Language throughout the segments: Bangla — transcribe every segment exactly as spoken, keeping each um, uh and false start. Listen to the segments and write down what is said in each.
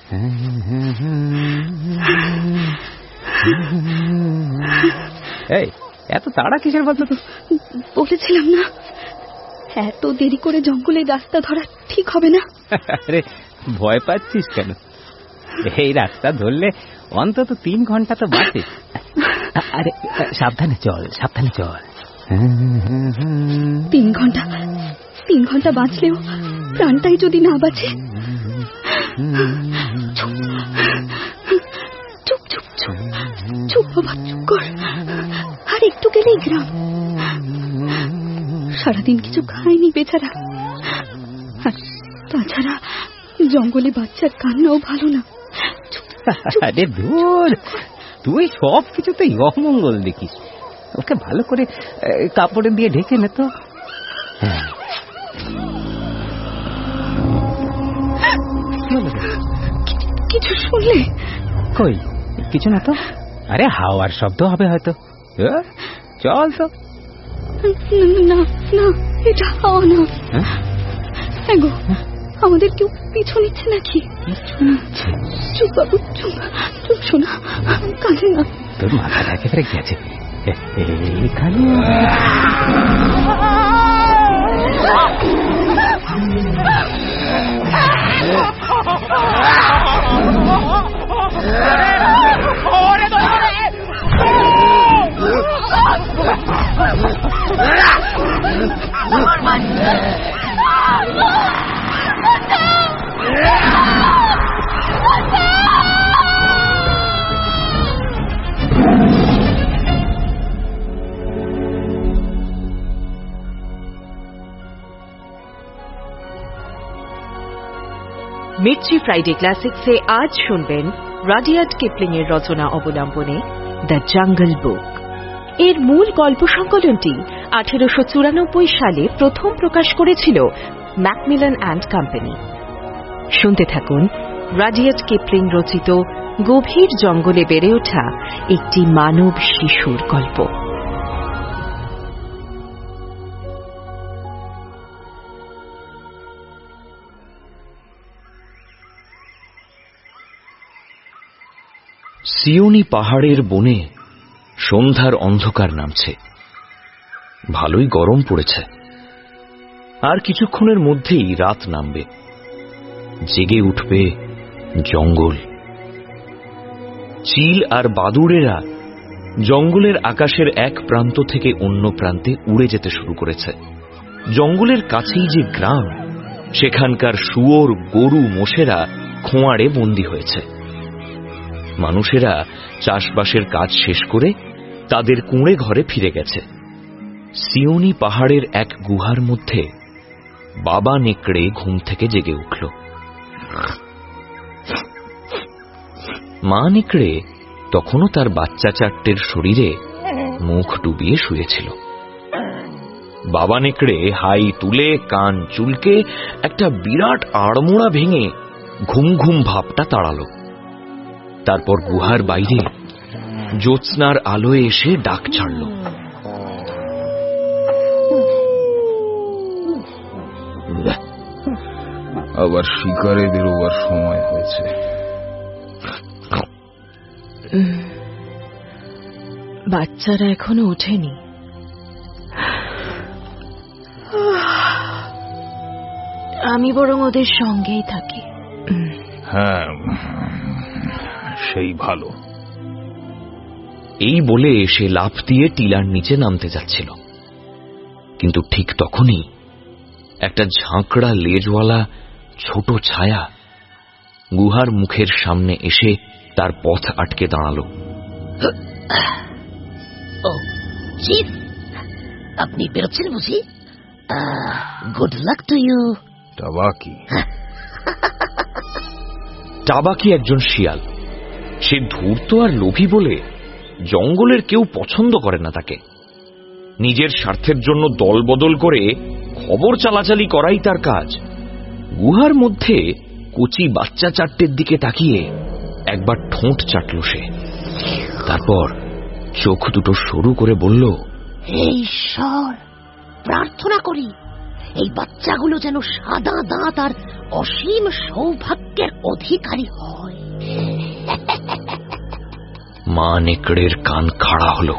এই এত তাড়া কিসের বলতো? তো বলেছিলাম না এত দেরি করে জঙ্গলে রাস্তা ধরা ঠিক হবে না। আরে ভয় পাচ্ছিস কেন? এই রাস্তা ধরলে অন্তত তিন ঘন্টা তো বাঁচে। আরে সাবধানে চল, সাবধানে চল। তিন ঘন্টা তিন ঘন্টা বাঁচলেও প্রাণটাই যদি না বাঁচে। চুপ চুপ চুপ চুপ বাবা, চুপ কর। আর একটু গেলেই গ্রাম। সারাদিন কিছু খায়নি বেচারা। আর তাছাড়া জঙ্গলে বাচ্চার কান্নাও ভালো না। আরে ধুর, তুই সব কিছুতেই অমঙ্গল দেখিস। ওকে ভালো করে কাপড়ে দিয়ে ঢেকে নে তো। কিছু শুনলে? কই কিছু না তো। আরে হাওয়ার শব্দ হবে হয়তো। চল তো। না না, এটা হাওয়া না। গো, আমাদের কেউ পিছু নিচ্ছে নাকি? পিছু নিচ্ছে? চুপ বাবু, চুপ চুপ। শোনা, কাঁদে না। তোর মাথাটা একেবারে গেছে। এখানে মির্চি ফ্রাইডে ক্লাসিক্সে আজ শুনবেন রাডিয়ার্ড কিপলিং এর রচনা অবলম্বনে দ্য জাঙ্গল বুক। এর মূল গল্প সংকলনটি আঠেরোশো চুরানব্বই সালে প্রথম প্রকাশ করেছিল ম্যাকমিলান অ্যান্ড কোম্পানি। শুনতে থাকুন রাডিয়ার্ড কিপলিং রচিত গভীর জঙ্গলে বেড়ে ওঠা একটি মানব শিশুর গল্প। সিওনি পাহাড়ের বনে সন্ধ্যার অন্ধকার নামছে। ভালোই গরম পড়েছে। আর কিছুক্ষণের মধ্যেই রাত নামবে। জেগে উঠবে জঙ্গল। চিল আর বাদুড়েরা জঙ্গলের আকাশের এক প্রান্ত থেকে অন্য প্রান্তে উড়ে যেতে শুরু করেছে। জঙ্গলের কাছেই যে গ্রাম, সেখানকার শুয়োর, গরু, মোষেরা খোঁয়াড়ে বন্দী হয়েছে। মানুষেরা চাষবাসের কাজ শেষ করে তাদের কুঁড়ে ঘরে ফিরে গেছে। সিওনি পাহাড়ের এক গুহার মধ্যে বাবা নেকড়ে ঘুম থেকে জেগে উঠল। মা নেকড়ে তখনও তার বাচ্চা চারটের শরীরে মুখ ডুবিয়ে শুয়েছিল। বাবা নেকড়ে হাই তুলে কান চুলকে একটা বিরাট আড়মোড়া ভেঙে ঘুম ঘুম ভাবটা তাড়াল। তারপর গুহার বাইরে জ্যোৎস্নার আলোয় এসে ডাক ছাড়ল। আবার শিকারে বেরোবার সময় হয়েছে। বাচ্চারা এখনো ওঠেনি। আমি বরং ওদের সঙ্গেই থাকি। হ্যাঁ, সেই ভালো। এই বলে সে লাফ দিয়ে টিলার নিচে নামতে যাচ্ছিল, কিন্তু ঠিক তখনই একটা ঝাঁকড়া লেজওয়ালা ছোট ছায়া গুহার মুখের সামনে এসে তার পথ আটকে দাঁড়াল। ও চিফ, আপনি বেরোচ্ছেন বুঝি? Good luck to you. Tabaqui Tabaqui একজন শিয়াল। সে ধূর্ত আর লোভী বলে জঙ্গলের কেউ পছন্দ করে না তাকে। নিজের স্বার্থের জন্য দলবদল করে খবর চালাচালি করাই তার কাজ। গুহার মধ্যে কচি বাচ্চা চারটের দিকে তাকিয়ে একবার ঠোঁট চাটল সে। তারপর চোখ দুটো সরু করে বলল, হে ঈশ্বর, প্রার্থনা করি এই বাচ্চাগুলো যেন সাদা দাঁত আর অসীম সৌভাগ্যের অধিকারী হয়। মা নেকড়ের কান খাড়া হলো।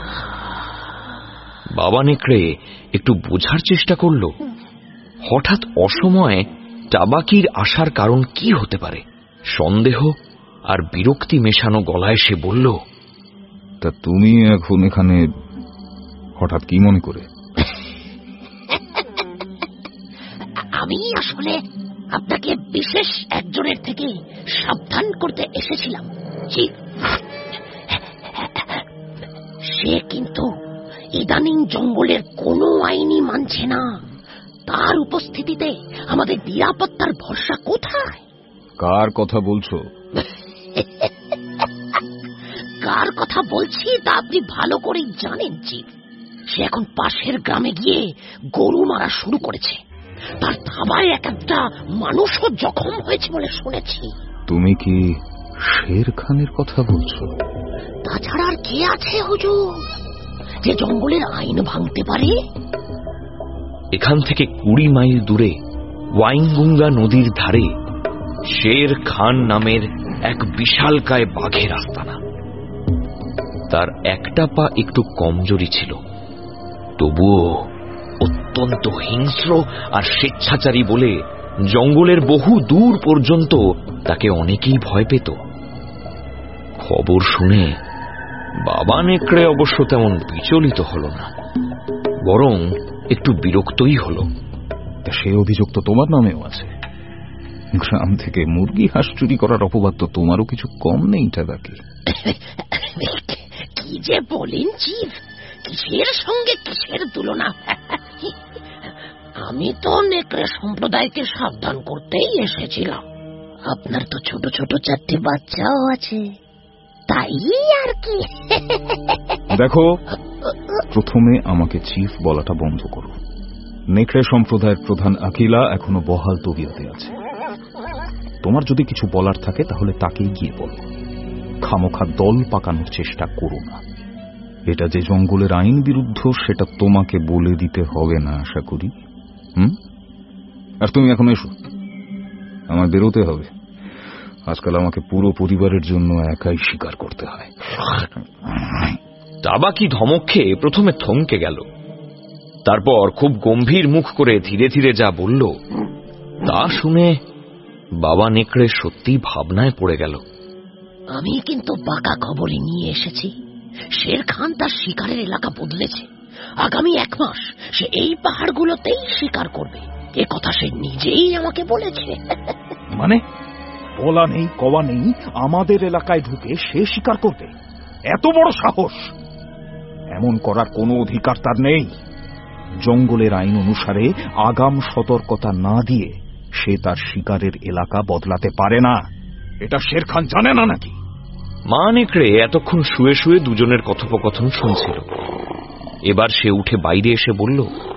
বাবা নেকড়ে একটু বোঝার চেষ্টা করল হঠাৎ অসময়ে টাবাকির আসার কারণ কি হতে পারে। সন্দেহ আর বিরক্তি মেশানো গলায় সে বলল, তা তুমি এখন এখানে হঠাৎ কি মনে করে? আমি আসলে আপনাকে বিশেষ একজনের থেকে সাবধান করতে এসেছিলাম। সে কিন্তু ইদানিং জঙ্গলের কোনো আইনই মানছে না। তার উপস্থিতিতে আমাদের নিরাপত্তার ভরসা কোথায়? কার কথা বলছো? কার কথা বলছি তা আপনি ভালো করেই জানেন চিফ। সে এখন পাশের গ্রামে গিয়ে গরু মারা শুরু করেছে। তার থাবায় এক একটা মানুষও জখম হয়েছে বলে শুনেছি। তুমি কি শের খানের কথা বলছো? তাছাড়া আর কে আছে হুজুর যে জঙ্গলের আইন ভাঙতে পারে? এখান থেকে কুড়ি মাইল দূরে ওয়াইনগুঙ্গা নদীর ধারে শের খান নামের এক বিশালকায় বাঘের আস্তানা। তার একটা পা একটু কমজোরি ছিল, তবুও অত্যন্ত হিংস্র আর স্বেচ্ছাচারী বলে জঙ্গলের বহু দূর পর্যন্ত তাকে অনেকেই ভয় পেত। খবর শুনে বাবা নেকড়ে অবশ্য তেমন বিচলিত হল না, বরং একটু বিরক্তই হল। সে অভিযোগ তো তোমার নামেও আছে। গ্রাম থেকে মুরগি হাঁস চুরি করার অপবাদ তো তোমারও কিছু কম নেই। টাবাকি, কি যে বলেন চিফ, কিসের সঙ্গে কিসের তুলনা? আমি তো নেকড়ে সম্প্রদায়কে সাবধান করতেই এসেছিলাম। আপনার তো ছোট ছোট চারটে বাচ্চাও আছে, তাই আর কি। দেখো, প্রথমে আমাকে চিফ বলাটা বন্ধ করো। নেকড়ে সম্প্রদায়ের প্রধান আকিলা এখনো বহাল তবিয়তে আছে। তোমার যদি কিছু বলার থাকে তাহলে তাকেই গিয়ে বলো। খামোখা দল পাকানোর চেষ্টা করো না। এটা যে জঙ্গলের আইন বিরুদ্ধ সেটা তোমাকে বলে দিতে হবে না আশা করি। হুম আর তুমি এখন এসো, আমার বেরোতে হবে। আজকাল আমাকে পুরো পরিবারের জন্য একাই শিকার করতে হয়। টাবাকি ধমক খেয়ে প্রথমে থমকে গেল, তারপর খুব গম্ভীর মুখ করে ধীরে ধীরে যা বলল তা শুনে বাবা নেকড়ে সত্যি ভাবনায় পড়ে গেল। আমি কিন্তু পাকা খবরই নিয়ে এসেছি। শের খান তার শিকারের এলাকা বদলেছে। আগামী এক মাস সে এই পাহাড়গুলোতেই শিকার করবে, এ কথা সে নিজেই আমাকে বলেছে। মানে বলা নেই কওয়া নেই আমাদের এলাকায় ঢুকে সে শিকার করবে? এত বড় সাহস! এমন করার কোনো অধিকার তার নেই। জঙ্গলের আইন অনুসারে আগাম সতর্কতা না দিয়ে সে তার শিকারের এলাকা বদলাতে পারে না। এটা শের খান জানে না নাকি? মা নেকড়ে এতক্ষণ শুয়ে শুয়ে দুজনের কথোপকথন শুনছিল। এবার সে উঠে বাইরে এসে বলল,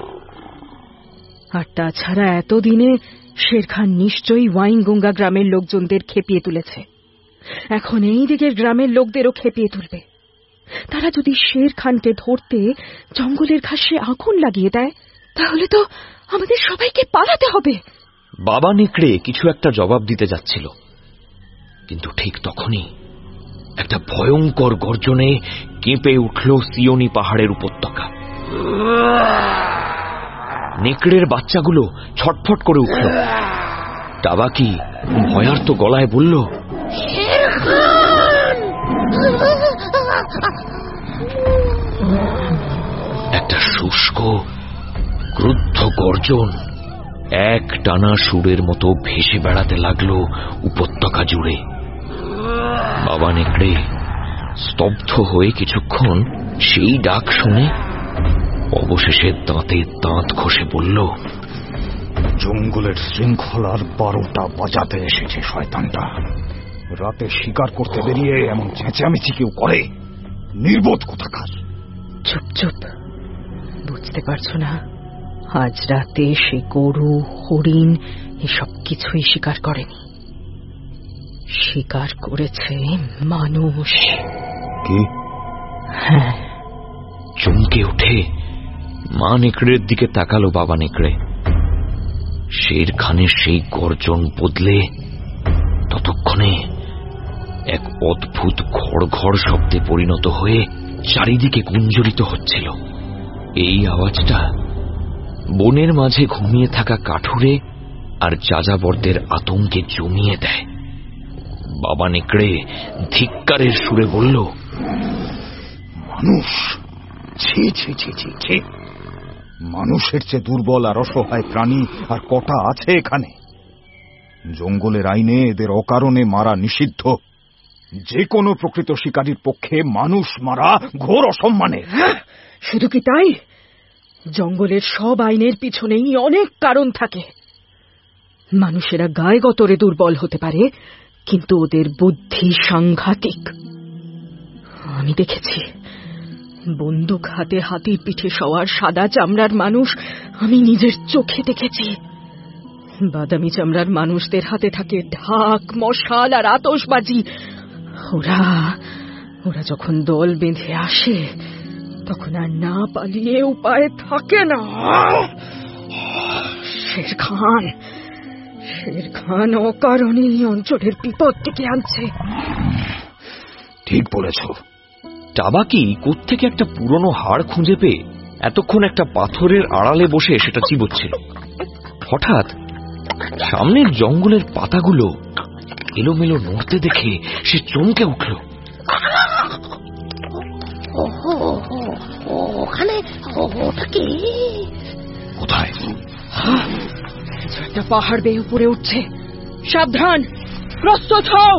আর তাছাড়া এতদিনে শের খান নিশ্চয়ই ওয়াইনগুঙ্গা গ্রামের লোকজনদের খেপিয়ে তুলেছে। এখন এই দিকের গ্রামের লোকদেরও খেপিয়ে তুলবে। তারা যদি শের খানকে ধরতে জঙ্গলের ঘাসে আগুন লাগিয়ে দেয় তাহলে তো আমাদের সবাইকে পালাতে হবে। বাবা নেকড়ে কিছু একটা জবাব দিতে যাচ্ছিল, কিন্তু ঠিক তখনই একটা ভয়ঙ্কর গর্জনে কেঁপে উঠল সিওনি পাহাড়ের উপত্যকা। নেকড়ের বাচ্চাগুলো ছটফট করে উঠল। টাবাকি ভয়ার্ত গলায় বলল, একটা শুষ্ক ক্রুদ্ধ গর্জন এক টানা সুরের মতো ভেসে বেড়াতে লাগলো উপত্যকা জুড়ে। বাবা নেকড়ে স্তব্ধ হয়ে কিছুক্ষণ সেই ডাক শুনে অবশেষে দাঁতে দাঁত ঘষে বলল, জঙ্গলের শৃঙ্খলার বারোটা বাজাতে এসেছে শয়তানটা। রাতে শিকার করতে বেরিয়ে এমন চেঁচামেচি কেউ করে? নির্বোধ কোথাকার! চুপ চুপ, বুঝতে পারছো না? আজ রাতে সে গরু হরিণ এসব কিছুই শিকার করেনি, শিকার করেছে মানুষ। কি? হ্যাঁ। চমকে উঠে মা নেকড়ের দিকে তাকালো বাবা নেকড়ে। শের খানের সেই গর্জন বদলে ততক্ষণে এক অদ্ভুত ঘড়ঘড় শব্দে পরিণত হয়ে চারিদিকে গুঞ্জরিত হচ্ছিল। এই আওয়াজটা বনের মাঝে ঘুমিয়ে থাকা কাঠুরে আর যাযাবরদের আতঙ্কে জমিয়ে দেয়। বাবা নেকড়ে ধিক্কারের সুরে বলল, মানুষ, ছি ছি ছি ছি ছি, মানুষের চেয়ে দুর্বল আর অসহায় প্রাণী আর কটা আছে এখানে? জঙ্গলের আইনে এদের অকারণে মারা নিষিদ্ধ। যে কোনো প্রকৃত শিকারীর পক্ষে মানুষ মারা ঘোর অসম্মানের। শুধু কি তাই, জঙ্গলের সব আইনের পিছনেই অনেক কারণ থাকে। মানুষেরা গায়ে গতরে দুর্বল হতে পারে, কিন্তু ওদের বুদ্ধি সাংঘাতিক। আমি দেখেছি বন্দুক হাতে হাতির পিঠে সওয়ার সাদা চামড়ার মানুষ, আমি নিজের চোখে দেখেছি। বাদামি চামড়ার মানুষদের হাতে থাকে ঢাক, মশাল আর আতশবাজি। ওরা ওরা যখন দল বেঁধে আসে তখন আর না পালিয়ে উপায় থাকে না। শের খান শের খান অকারণে অঞ্চলের বিপদ ডেকে আনছে। ঠিক বলেছ। টাবাকি কোত্থেকে একটা পুরনো হাড় খুঁজে পেয়ে এতক্ষণ একটা পাথরের আড়ালে বসে সেটা চিবোচ্ছিল। হঠাৎ সামনের জঙ্গলের পাতাগুলো এলোমেলো নড়তে দেখে সে চমকে উঠল। ওখানে ওটা কি? কোথায়? একটা পাহাড় বেয়ে উপরে উঠছে। সাবধান, প্রস্তুত হও।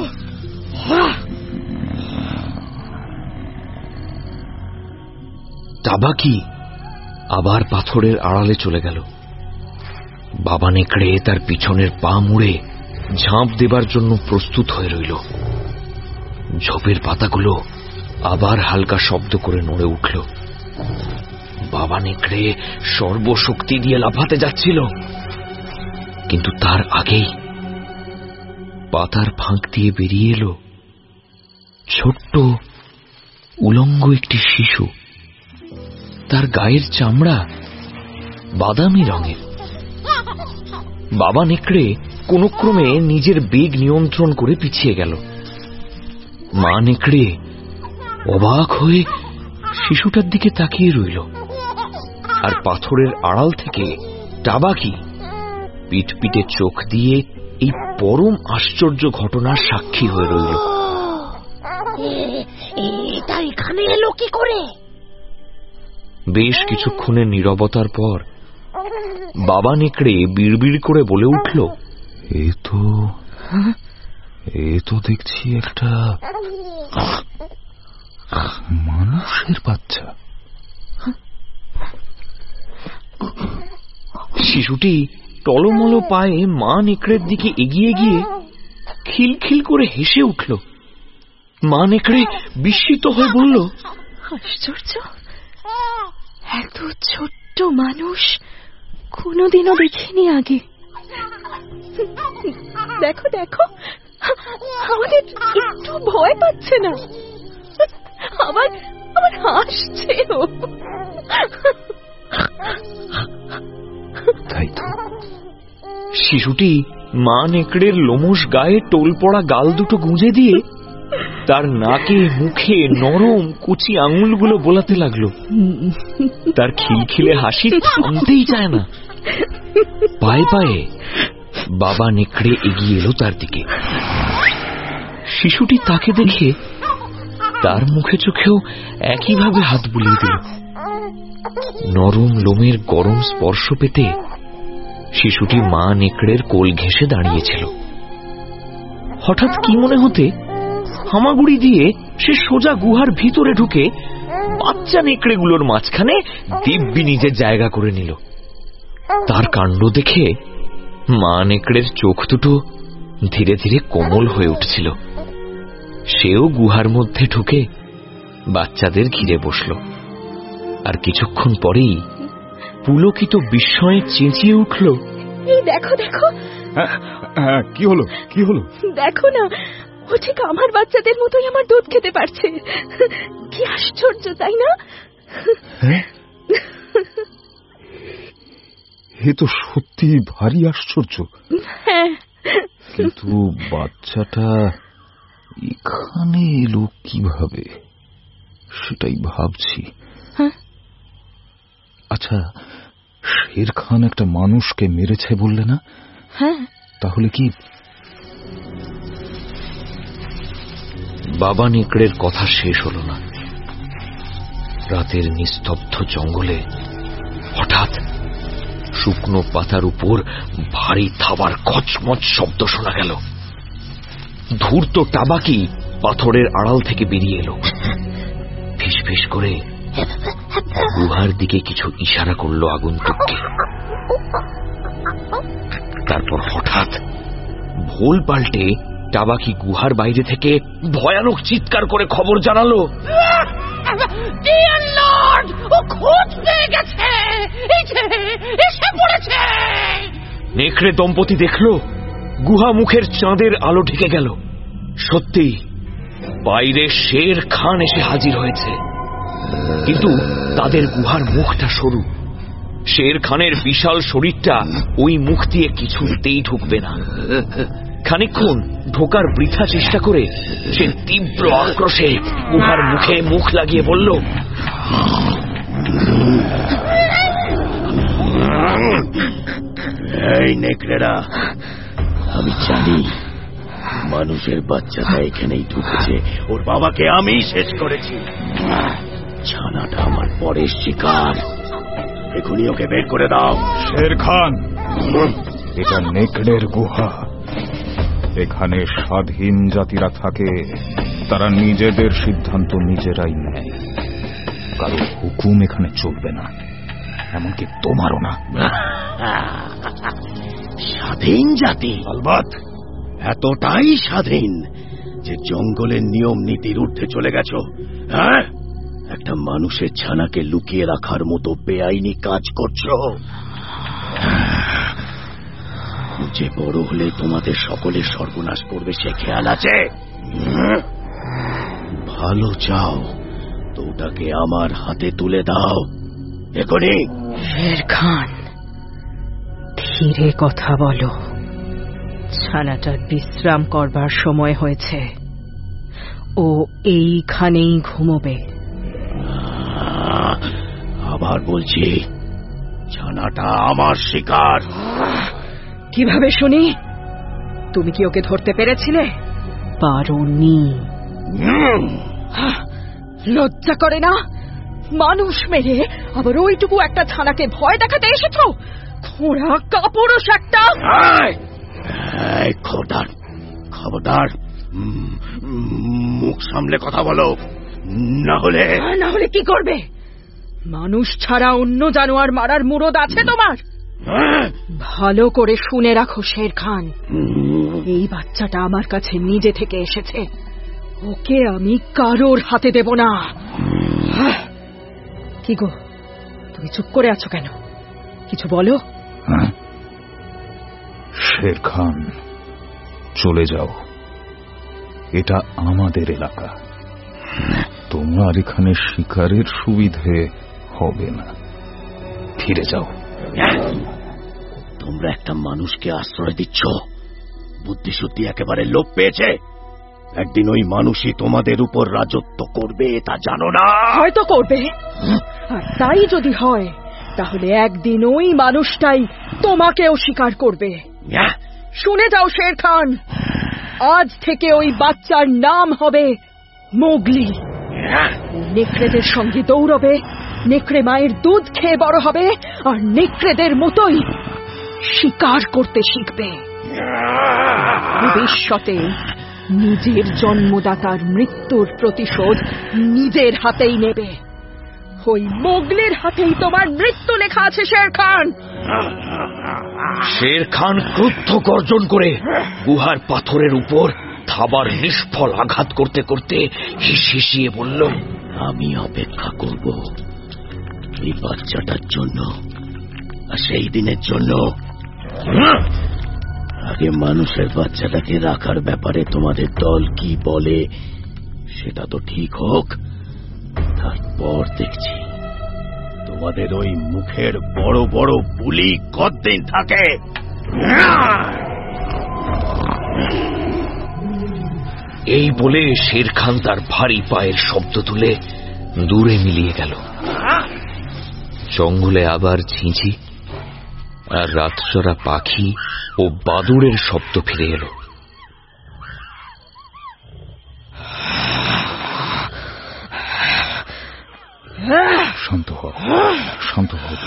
টাবাকি আবার পাথরের আড়ালে চলে গেল। বাবা নেকড়ে তার পিছনের পা মুড়ে ঝাঁপ দেবার জন্য প্রস্তুত হয়ে রইল। ঝোপের পাতাগুলো আবার হালকা শব্দ করে নড়ে উঠল। বাবা নেকড়ে সর্বশক্তি দিয়ে লাফাতে যাচ্ছিল, কিন্তু তার আগেই পাতার ফাঁক দিয়ে বেরিয়ে এলো ছোট্ট উলঙ্গ একটি শিশু। তার গায়ের চামড়া বাদামি রঙের। বাবা নেকড়ে কোনো ক্রমে নিজের বেগ নিয়ন্ত্রণ করে পিছিয়ে গেল। মা নেকড়ে অবাক হয়ে শিশুটার দিকে তাকিয়ে রইল, আর পাথরের আড়াল থেকে টাবাকি পিটপিটে চোখ দিয়ে এই পরম আশ্চর্য ঘটনার সাক্ষী হয়ে রইল। এটা এখানে এলো কি করে? বেশ কিছুক্ষণের নীরবতার পর বাবা নেকড়ে বিড়বিড় করে বলে উঠল, এ তো এ তো দেখছি একটা মানুষের বাচ্চা। শিশুটি টলমল পায়ে মা নেকড়ের দিকে এগিয়ে গিয়ে খিলখিল করে হেসে উঠল। মা নেকড়ে বিস্মিত হয়ে বলল, আশ্চর্য, এত ছোট্ট মানুষ কোনোদিনও দেখিনি আগে। দেখো দেখো, আমাদের একটু ভয় পাচ্ছে না, আবার আবার হাসছেও। তাই তো। শিশুটি মা নেকড়ের লোমশ গায়ে টোল পড়া গাল দুটো গুঁজে দিয়ে তার নাকে মুখে নরম কুচি আঙুলগুলো বোলাতে লাগলো। তার খিলখিলে হাসি থামতেই চায় না। পায়ে পায়ে বাবা নেকড়ে এগিয়ে এলো তার দিকে। শিশুটি তাকে দেখে তার মুখে চোখেও একইভাবে হাত বুলিয়ে দিল। নরম লোমের গরম স্পর্শ পেতে শিশুটি মা নেকড়ের কোল ঘেঁষে দাঁড়িয়েছিল। হঠাৎ কি মনে হতে হামাগুড়ি দিয়ে সে সোজা গুহার ভিতরে ঢুকে বাচ্চা নেকড়েগুলোর মাঝখানে দিব্যি নিজের জায়গা করে নিল। তার কাণ্ড দেখে মা নেকড়ের চোখ দুটো ধীরে ধীরে কোমল হয়ে উঠছিল। সেও গুহার মধ্যে ঢুকে বাচ্চাদের ঘিরে বসল। আর কিছুক্ষণ পরেই পুলকিত বিস্ময়ে চেঁচিয়ে উঠল, এই দেখো দেখো। কি হলো কি হলো? দেখো না, ও ঠিক আমার বাচ্চাদের মতোই আমার দুধ খেতে পারছে। কি আশ্চর্য, তাই না? এ তো সত্যি ভারী আশ্চর্য। হ্যাঁ, কিন্তু বাচ্চাটা এখানে এলো কিভাবে সেটাই ভাবছি। হ্যাঁ, আচ্ছা, শের খান একটা মানুষকে মেরেছে বললে না? হ্যাঁ। তাহলে কি? বাবা নেকড়ের কথা শেষ হল না। রাতের নিস্তব্ধ জঙ্গলে হঠাৎ শুকনো পাতার উপর ভারী থাবার কচমচ শব্দ শোনা গেল। ধূর্ত টাবাকি পাথরের আড়াল থেকে বেরিয়ে এলো। ফিস ফিস করে গুহার দিকে কিছু ইশারা করল আগন্তুককে। তারপর হঠাৎ ভোল পাল্টে টাবাকি গুহার বাইরে থেকে ভয়ানক চিৎকার করে খবর জানালো, নেকড়ে দম্পতি দেখল গুহা মুখের চাঁদের আলো ঢেকে গেল। সত্যি বাইরে শের খান এসে হাজির হয়েছে, কিন্তু তাদের গুহার মুখটা সরু। শের খানের বিশাল শরীরটা ওই মুখ দিয়ে কিছুতেই ঢুকবে না। খানিকক্ষণ ঢোকার বৃথা চেষ্টা করে সে তীব্র আক্রোশে গুহার মুখে মুখ লাগিয়ে বলল, এই নেকড়েরা, আমি জানি মানুষের বাচ্চাটা এখানেই ঢুকেছে। ওর বাবাকে আমি শেষ করেছি। ছানাটা আমার পরের শিকার। এখনই ওকে বের করে দাও। শের খান, এটা নেকড়ের গুহা। এখানে স্বাধীন জাতিরা থাকে, তারা নিজেদের সিদ্ধান্ত নিজেরাই নেয়। কারো হুকুম এখানে চলবে না, এমনকি তোমারও না। স্বাধীন জাতি? আলবাত, এতটাই স্বাধীন যে জঙ্গলের নিয়ম নীতির ঊর্ধ্বে চলে গেছো। হ্যাঁ, একটা মানুষের ছানাকে লুকিয়ে রাখার মতো বেআইনি কাজ করছো। যে বড় হলে তোমাদের সকলের সর্বনাশ করবে সে খেয়াল আছে? ভালো চাও তো ওটাকে আমার হাতে তুলে দাও এখনই। শের খান, ধীরে কথা বলো। ছানাটার বিশ্রাম করবার সময় হয়েছে। ও এইখানেই ঘুমোবে। আবার বলছি, ছানাটা আমার শিকার। কিভাবে শুনি? তুমি কি ওকে ধরতে পেরেছিলে? পারোনি। লজ্জা করে না? মানুষ মেরে আবার ওইটুকু একটা ছানাকে ভয় দেখাতে এসেছো? খোঁড়া কাপুরুষ একটা! খবরদার, খবরদার, মুখ সামলে কথা বলো, না হলে না হলে কি করবে? মানুষ ছাড়া অন্য জানোয়ার মারার মুরদ আছে তোমার? ভালো করে শুনে রাখো শের খান, এই বাচ্চাটা আমার কাছে নিজে থেকে এসেছে। ওকে আমি কারোর হাতে দেব না। কি গো, তুমি চুপ করে আছো কেন? কিছু বলো। শের খান, চলে যাও। এটা আমাদের এলাকা। তোমার এখানে শিকারের সুবিধে হবে না। ফিরে যাও। তোমরা একটা মানুষকে আশ্রয় দিচ্ছ, বুদ্ধিশুদ্ধি একেবারে লোপ পেয়েছে। একদিন ওই মানুষই তোমাদের উপর রাজত্ব করবে, তা জানো না? হয়তো করবে, আর তাই যদি হয় তাহলে একদিন ওই মানুষটাই তোমাকেও স্বীকার করবে। শুনে যাও শের খান, আজ থেকে ওই বাচ্চার নাম হবে মোগলি। নেকড়েদের সঙ্গে দৌড়বে, নেকড়ে মায়ের দুধ খেয়ে বড় হবে, আর নেকড়েদের মতোই শিকার করতে শিখবে। ভবিষ্যতে নিজের জন্মদাতার মৃত্যুর প্রতিশোধ নিজের হাতেই নেবে। ওই মোগলির হাতেই তোমার মৃত্যু লেখা আছে শের খান। শের খান ক্রুদ্ধ গর্জন করে গুহার পাথরের উপর থাবার নিষ্ফল আঘাত করতে করতে হিসিয়ে বলল, আমি অপেক্ষা করব এই বাচ্চাটার জন্য, আর সেই দিনের জন্য। আগে মানুষের বাচ্চাটাকে রাখার ব্যাপারে তোমাদের দল কি বলে সেটা তো ঠিক হোক, তারপর দেখছি তোমাদের ওই মুখের বড় বড় বুলি কতদিন থাকে। এই বলে শের খান তার ভারী পায়ের শব্দ তুলে দূরে মিলিয়ে গেল। জঙ্গলে আবার ঝিঁঝি আর রাতচরা পাখি ও বাদুড়ের শব্দ ফিরে এলো। শান্ত হও, শান্ত হও।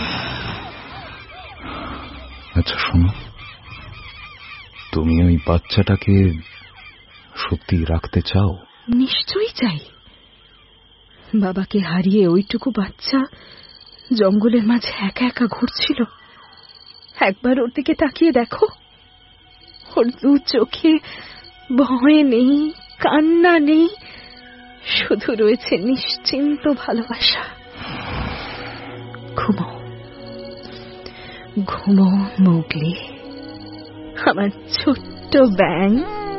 আচ্ছা শোনো, তুমি ওই বাচ্চাটাকে সত্যি রাখতে চাও? নিশ্চয়ই চাই। বাবাকে হারিয়ে ওইটুকু বাচ্চা জঙ্গলের মাঝে একা একা ঘুরছিল। একবার ওর দিকে তাকিয়ে দেখো, ওর দু চোখে ভয় নেই, কান্না নেই, শুধু রয়েছে নিশ্চিন্ত ভালোবাসা। ঘুমো ঘুমো মোগলি, আমার ছোট্ট ব্যাং।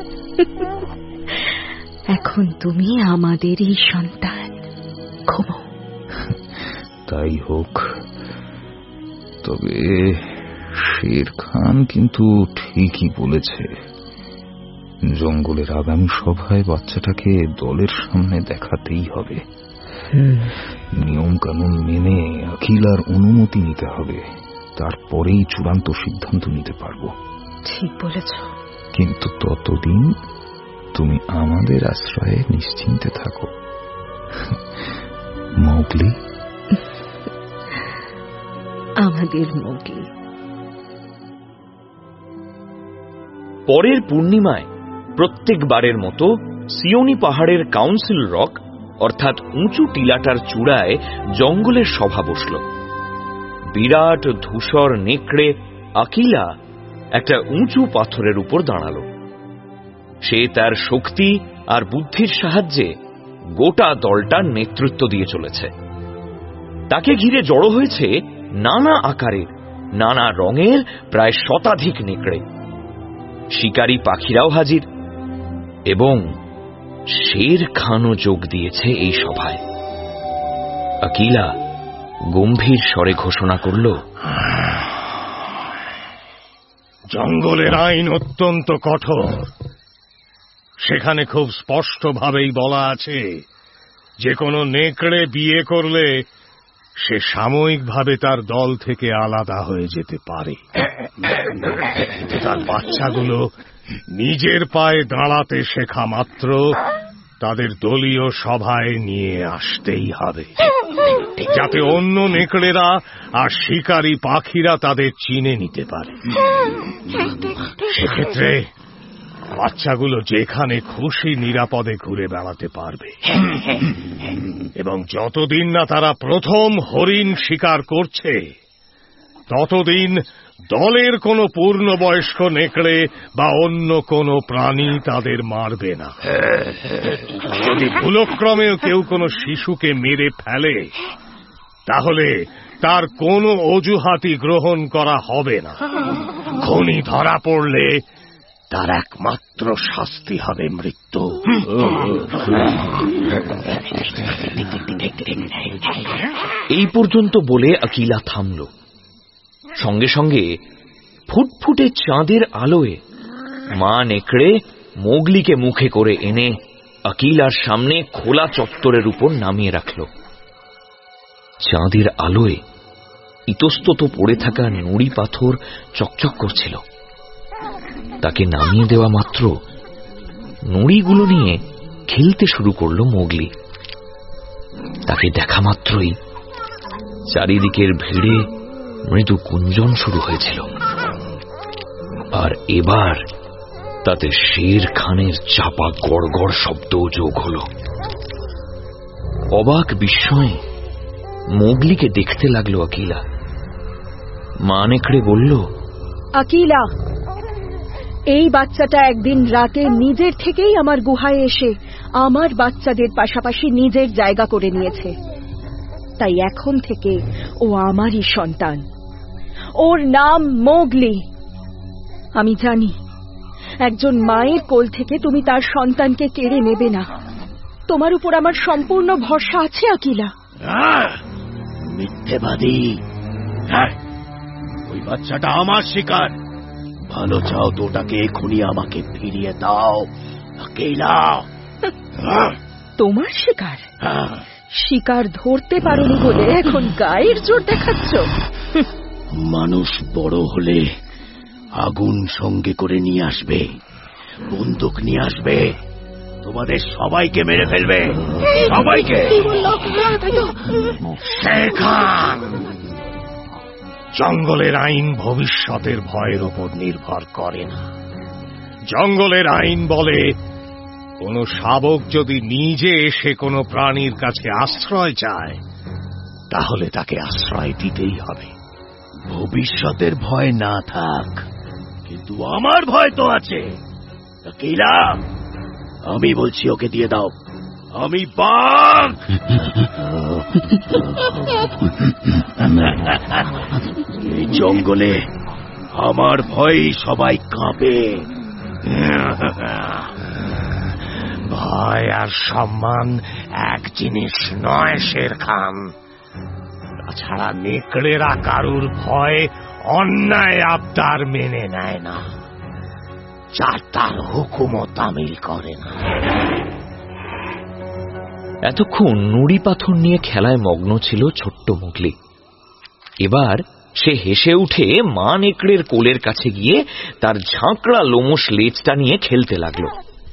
এখন তুমি আমাদেরই সন্তান। ঘুমো। তাই হোক। তবে শের খান কিন্তু ঠিকই বলেছে, জঙ্গলের আগামী সভায় বাচ্চাটাকে দলের সামনে দেখাতেই হবে। নিয়ম কানুন মেনে আখিলার অনুমতি নিতে হবে, তারপরেই চূড়ান্ত সিদ্ধান্ত নিতে পারবো। ঠিক বলেছ। কিন্তু ততদিন তুমি আমাদের আশ্রয়ে নিশ্চিন্তে থাকো মোগলি। আমাদের মোগলি। পরের পূর্ণিমায় প্রত্যেকবারের মতো সিওনি পাহাড়ের কাউন্সিল রক অর্থাৎ উঁচু টিলাটার চূড়ায় জঙ্গলের সভা বসল। বিরাট ধূসর নেকড়ে আকিলা একটা উঁচু পাথরের উপর দাঁড়াল। সে তার শক্তি আর বুদ্ধির সাহায্যে গোটা দলটার নেতৃত্ব দিয়ে চলেছে। তাকে ঘিরে জড়ো হয়েছে নানা আকারের, নানা রঙের প্রায় শতাধিক নেকড়ে। শিকারী পাখিরাও হাজির এবং শের খানও যোগ দিয়েছে এই সভায়। আকিলা গম্ভীর স্বরে ঘোষণা করল, জঙ্গলের আইন অত্যন্ত কঠোর। সেখানে খুব স্পষ্টভাবেই বলা আছে, যে কোনো নেকড়ে বিয়ে করলে সে সাময়িকভাবে তার দল থেকে আলাদা হয়ে যেতে পারে। তার বাচ্চাগুলো নিজের পায়ে দাঁড়াতে শেখা মাত্র তাদের দলীয় সভায় নিয়ে আসতেই হবে, যাতে অন্য নেকড়েরা আর শিকারী পাখিরা তাদের চিনে নিতে পারে। সেক্ষেত্রে বাচ্চাগুলো যেখানে খুশি নিরাপদে ঘুরে বেড়াতে পারবে এবং যতদিন না তারা প্রথম হরিণ শিকার করছে ততদিন দলের কোনো পূর্ণবয়স্ক নেকড়ে বা অন্য কোনো প্রাণী তাদের মারবে না। যদি ভুলক্রমেও কেউ কোনো শিশুকে মেরে ফেলে তাহলে তার কোনো অজুহাতই গ্রহণ করা হবে না। খুনি ধরা পড়লে তার একমাত্র শাস্তি হবে মৃত্যু। এই পর্যন্ত বলে আকিলা থামল। সঙ্গে সঙ্গে ফুটফুটে চাঁদের আলোয় মা নেকড়ে মোগলিকে মুখে করে এনে আকিলার সামনে খোলা চত্বরের উপর নামিয়ে রাখল। চাঁদের আলোয় ইতস্তত পড়ে থাকা নুড়ি পাথর চকচক করছিল। তাকে নামিয়ে দেওয়া মাত্র নুড়িগুলো নিয়ে খেলতে শুরু করল মোগলি। তাকে দেখা মাত্রই চারিদিকের ভিড়ে মৃদু কুঞ্জন শুরু হয়েছিল, আর এবার তাতে শের খানের চাপা গড়গড় শব্দ যোগ হল। অবাক বিস্ময়ে মোগলিকে দেখতে লাগলো আকিলা। মা নেকড়ে বলল, আকিলা, এই বাচ্চাটা একদিন রাতে নিজের থেকেই আমার গুহায় এসে আমার বাচ্চাদের পাশাপাশি নিজের জায়গা করে নিয়েছে। তাই এখন থেকে ও আমারই সন্তান। ওর নাম মোগলি। আমি জানি একজন মায়ের কোল থেকে তুমি তার সন্তানকে কেড়ে নেবে না। তোমার উপর আমার সম্পূর্ণ ভরসা আছে আকিলা। মিথ্যেবাদী! হ্যাঁ, ওই বাচ্চাটা আমার শিকার। ভালো চাও তো ওটাকে এখনই আমাকে ফিরিয়ে দাও, আকিলা, তোমার শিকার? শিকার ধরতে পারোনি বলে এখন গায়ের জোর দেখাচ্ছ? মানুষ বড় হলে আগুন সঙ্গে করে নিয়ে আসবে, বন্দুক নিয়ে আসবে, তোমাদের সবাইকে মেরে ফেলবে, সবাইকে। শের খান, জঙ্গলের আইন ভবিষ্যতের ভয়ের উপর নির্ভর করে না। জঙ্গলের আইন বলে কোন শাবক যদি নিজে এসে কোনো প্রাণীর কাছে আশ্রয় চায় তাহলে তাকে আশ্রয় দিতেই হবে। ভবিষ্যতের ভয় না থাক, কিন্তু আমার ভয় তো আছে। আকিলা, আমি বলছি ওকে দিয়ে দাও, আমি বাঘ। এই জঙ্গলে আমার ভয় সবাই কাঁপে। ভয় আর সম্মান এক জিনিস নয় শের খান। তাছাড়া নেকড়েরা কারুর ভয় অন্যায় আবদার মেনে নেয় না, যার তার হুকুমও তামিল করে না। এতক্ষণ নুড়ি পাথর নিয়ে খেলায় মগ্ন ছিল ছোট্ট মুগলি। এবার সে হেসে উঠে মা নেকড়ের কোলের কাছে গিয়ে তার ঝাঁকড়া লোমশ লেজটা নিয়ে খেলতে লাগলো।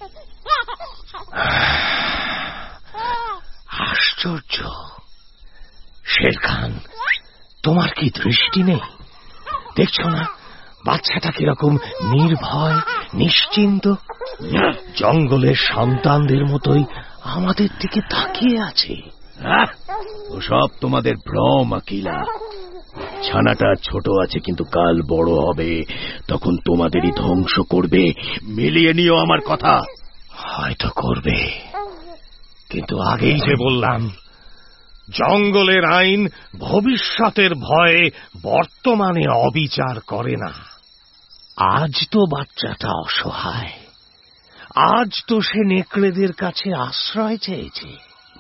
আশ্চর্য শের খান, তোমার কি দৃষ্টি নেই? দেখছো না বাচ্চাটা কিরকম নির্ভয় নিশ্চিন্ত, জঙ্গলের সন্তানদের মতোই আমাদের দিকে তাকিয়ে আছে। ওসব তোমাদের ভ্রম আকিলা। ছানাটা ছোট আছে, কিন্তু কাল বড় হবে, তখন তোমাদেরই ধ্বংস করবে। মিলিয়ে নিও আমার কথা। হয়তো করবে, কিন্তু আগেই যে বললাম, জঙ্গলের আইন ভবিষ্যতের ভয়ে বর্তমানে অবিচার করে না। আজ তো বাচ্চাটা অসহায়, আজ তো সে নেকড়েদের কাছে আশ্রয় চেয়েছে।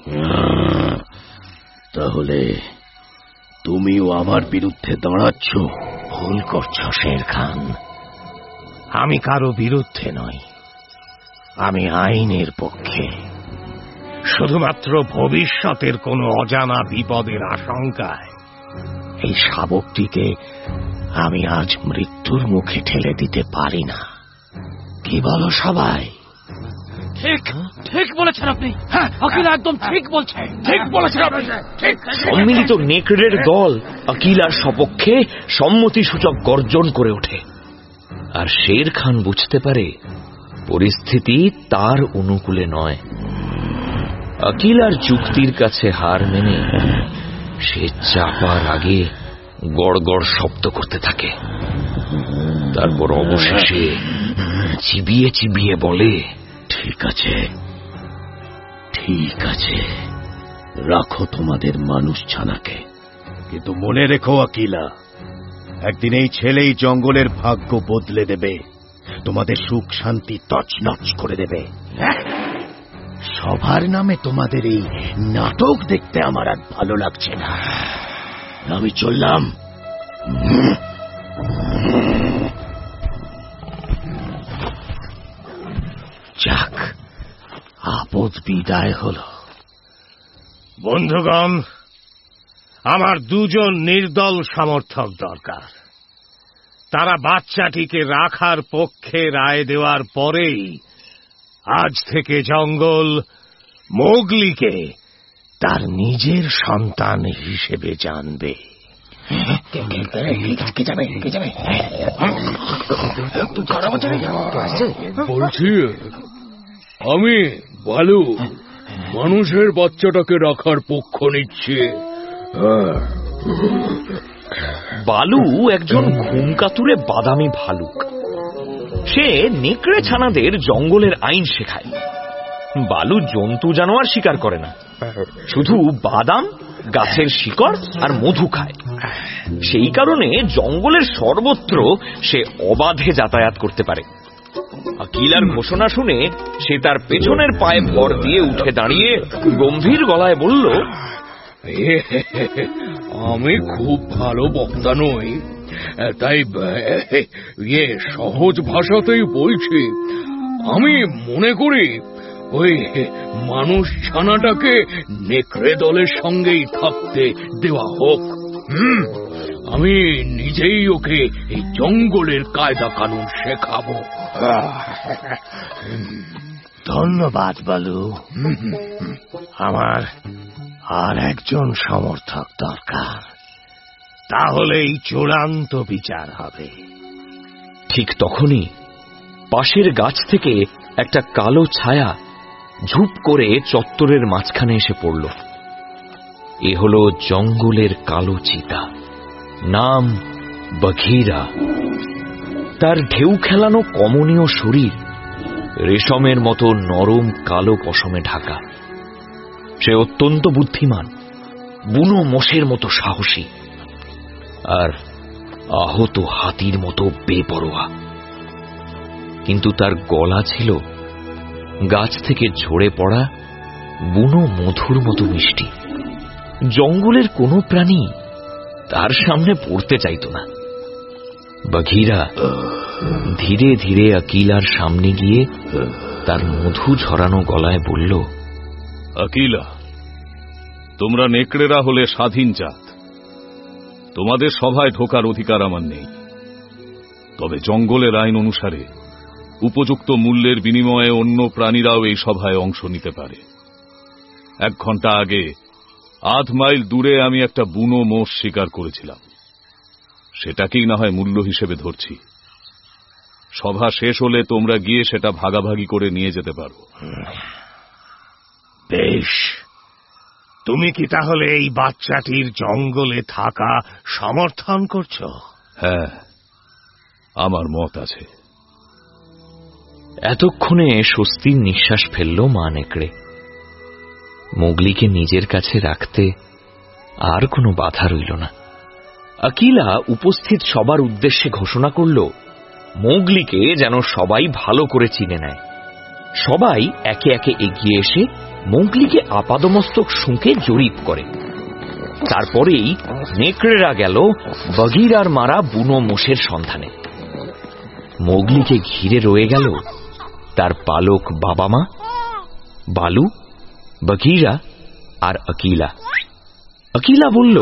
তাহলে তুমিও আমার বিরুদ্ধে দাঁড়াচ্ছ? ভুল করছ শের খান, আমি কারো বিরুদ্ধে নই, আমি আইনের পক্ষে। শুধুমাত্র ভবিষ্যতের কোনো অজানা বিপদের আশঙ্কায় এই শাবকটিকে আমি আজ মৃত্যুর মুখে ঠেলে দিতে পারি না। কি বলো সবাই? ঠিক ঠিক বলেছেন আপনি। হ্যাঁ, আকিলা একদম ঠিক বলছে। ঠিক বলেছেন আপনি। সম্মিলিত নেকড়ের দল আকিলার সপক্ষে সম্মতিসূচক গর্জন করে ওঠে। আর শের খান বুঝতে পারে পরিস্থিতি তার অনুকূলে নয়। আকিলার যুক্তির কাছে হার মেনে সে চাপার আগে গড় গড় শব্দ করতে থাকে। তারপর অবশেষে চিবিয়ে চিবিয়ে বলে, ঠিক আছে, ঠিক আছে, রাখো তোমাদের মানুষ ছানাকে, কিন্তু মনে রেখো আকিলা, একদিন এই ছেলেই জঙ্গলের ভাগ্য বদলে দেবে, তোমাদের সুখ শান্তি তছনছ করে দেবে। সবার নামে তোমাদের এই নাটক দেখতে আমার আর ভালো লাগছে না। আমি চললাম। যাক, আপদ বিদায় হল। বন্ধুগণ, আমার দুজন নির্দল সমর্থক দরকার। তারা বাচ্চাটিকে রাখার পক্ষে রায় দেওয়ার পরেই আজ থেকে জঙ্গল মোগলিকে তার নিজের সন্তান হিসেবে জানবে। বলছি, আমি বালু মানুষের বাচ্চাটাকে রাখার পক্ষ নিচ্ছি। বালু একজন ঘুমকাতুরে বাদামি ভালুক। সে নেকড়ে ছানাদের জঙ্গলের আইন শেখায়। বালু জন্তু জানোয়ার শিকার করে না, শুধু বাদাম, গাছের শিকড় আর মধু খায়। সেই কারণে জঙ্গলের সর্বত্র সে অবাধে যাতায়াত করতে পারে। আকিলার ঘোষণা শুনে সে তার পেছনের পায়ে ভর দিয়ে উঠে দাঁড়িয়ে গম্ভীর গলায় বলল, আমি খুব ভালো বক্তা নই, তাই ইয়ে সহজ ভাষাতেই বলছি। আমি মনে করি ওই মানুষ ছানাটাকে নেকড়ে দলের সঙ্গেই থাকতে দেওয়া হোক। হুম, আমি নিজেই ওকে এই জঙ্গলের কায়দা কানুন শেখাবো। ধন্যবাদ বালু। আমার আর একজন সমর্থক দরকার, তাহলেই চূড়ান্ত বিচার হবে। ঠিক তখনই পাশের গাছ থেকে একটা কালো ছায়া ঝুপ করে চত্বরের মাঝখানে এসে পড়ল। এ হল জঙ্গলের কালো চিতা, নাম বঘিরা। তার ঢেউ খেলানো কমনীয় শরীর রেশমের মতো নরম কালো পশমে ঢাকা। সে অত্যন্ত বুদ্ধিমান, বুনো মোষের মতো সাহসী, আর আহত হাতির মতো বেপরোয়া। কিন্তু তার গলা ছিল গাছ থেকে ঝরে পড়া বুনো মধুর মতো মিষ্টি। জঙ্গলের কোনো প্রাণী তার সামনে পড়তে চাইত না। বঘিরা ধীরে ধীরে আকিলার সামনে গিয়ে তার মধু ঝরানো গলায় বলল, আকিলা, তোমরা নেকড়েরা হলে স্বাধীন জাত, তোমাদের সভায় ঢোকার অধিকার আমার নেই। তবে জঙ্গলের আইন অনুসারে উপযুক্ত মূল্যের বিনিময়ে অন্য প্রাণীরাও এই সভায় অংশ নিতে পারে। এক ঘন্টা আগে আধ মাইল দূরে আমি একটা বুনো মোষ শিকার করেছিলাম, সেটাকেই না হয় মূল্য হিসেবে ধরছি। সভা শেষ হলে তোমরা গিয়ে সেটা ভাগাভাগি করে নিয়ে যেতে পারো। বেশ, তুমি কি তাহলে এই বাচ্চাটির জঙ্গলে থাকা সমর্থন করছো? হ্যাঁ, আমার মত আছে। এতক্ষণে স্বস্তির নিঃশ্বাস ফেলল মা নেকড়ে। মোগলিকে নিজের কাছে রাখতে আর কোনো বাধা রইল না। আকিলা উপস্থিত সবার উদ্দেশ্যে ঘোষণা করল, মোগলিকে যেন সবাই ভালো করে চিনে নেয়। সবাই একে একে এগিয়ে এসে মোগলিকে আপাদমস্তক শুঁকে জরিপ করে। তারপরেই নেকড়েরা গেল বঘিরার মারা বুনো মোষের সন্ধানে। মোগলিকে ঘিরে রয়ে গেল তার পালক বাবা মা, বালু, বঘিরা আর আকিলা। আকিলা বলল,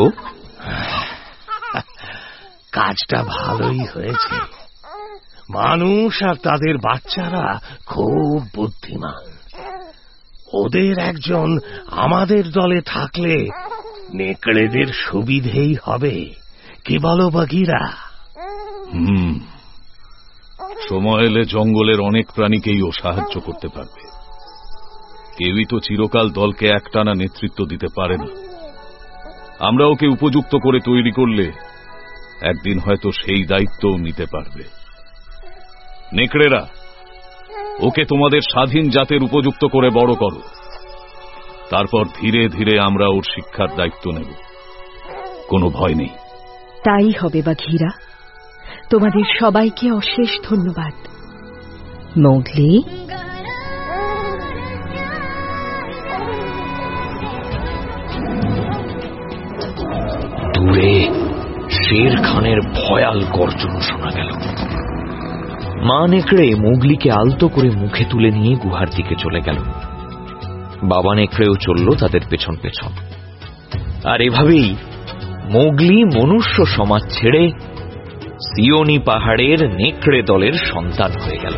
কাজটা ভালোই হয়েছে। মানুষ আর তাদের বাচ্চারা খুব বুদ্ধিমান। ওদের একজন আমাদের দলে থাকলে নেকড়েদের সুবিধেই হবে। কি বলো বঘিরা? হুম, সময় এলে জঙ্গলের অনেক প্রাণীকেই ও সাহায্য করতে পারবে। কেউই তো চিরকাল দলকে একটানা নেতৃত্ব দিতে পারে না। আমরা ওকে উপযুক্ত করে তৈরি করলে একদিন হয়তো সেই দায়িত্বও নিতে পারবে। নেকড়েরা, ওকে তোমাদের স্বাধীন জাতের উপযুক্ত করে বড় করো। তারপর ধীরে ধীরে আমরা ওর শিক্ষার দায়িত্ব নেব। কোনো ভয় নেই। তাই হবে বঘিরা। তোমাদের সবাইকে অশেষ ধন্যবাদ। মোগলি, দূরে শের খানের ভয়াল গর্জন শোনা গেল। মা নেকড়ে মোগলিকে আলতো করে মুখে তুলে নিয়ে গুহার দিকে চলে গেল। বাবা নেকড়েও চলল তাদের পেছন পেছন। আর এভাবেই মোগলি মনুষ্য সমাজ ছেড়ে সিওনি পাহাড়ের নেকড়ে দলের সন্তান হয়ে গেল।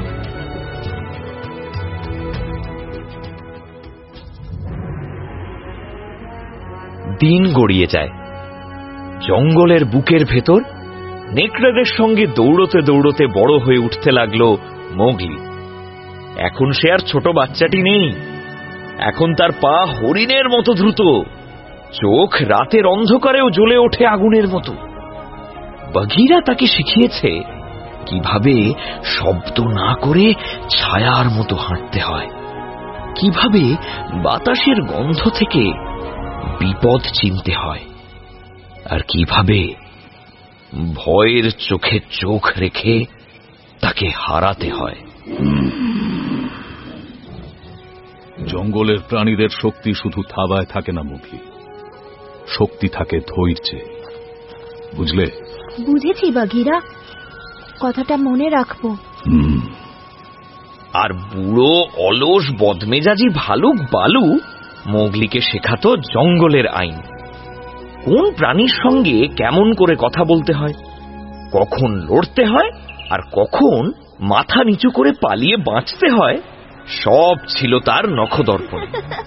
দিন গড়িয়ে যায়। জঙ্গলের বুকের ভেতর নেকড়েদের সঙ্গে দৌড়তে দৌড়তে বড় হয়ে উঠতে লাগল মোগলি। এখন সে আর ছোট বাচ্চাটি নেই, এখন তার পা হরিণের মতো দ্রুত, চোখ রাতের অন্ধকারেও জ্বলে ওঠে আগুনের মতো। বঘিরা তাকে শিখিয়েছে কিভাবে শব্দ না করে ছায়ার মতো হাঁটতে হয়, কিভাবে বাতাসের গন্ধ থেকে বিপদ চিনতে হয়, আর কিভাবে ভয়ের চোখে চোখ রেখে তাকে হারাতে হয়। জঙ্গলের প্রাণীদের শক্তি শুধু থাবায় থাকে না মুখী, শক্তি থাকে ধৈর্যে। বুঝলে? বুঝেছি বঘিরা, কথাটা মনে রাখবো। আর বুড়ো অলস বদমেজাজি ভালুক বালু মোগলিকে শেখাতো জঙ্গলের আইন। কোন প্রাণীর সঙ্গে কেমন করে কথা বলতে হয়, কখন লড়তে হয়, আর কখন মাথা নিচু করে পালিয়ে বাঁচতে হয়, সব ছিল তার নখদর্পণ।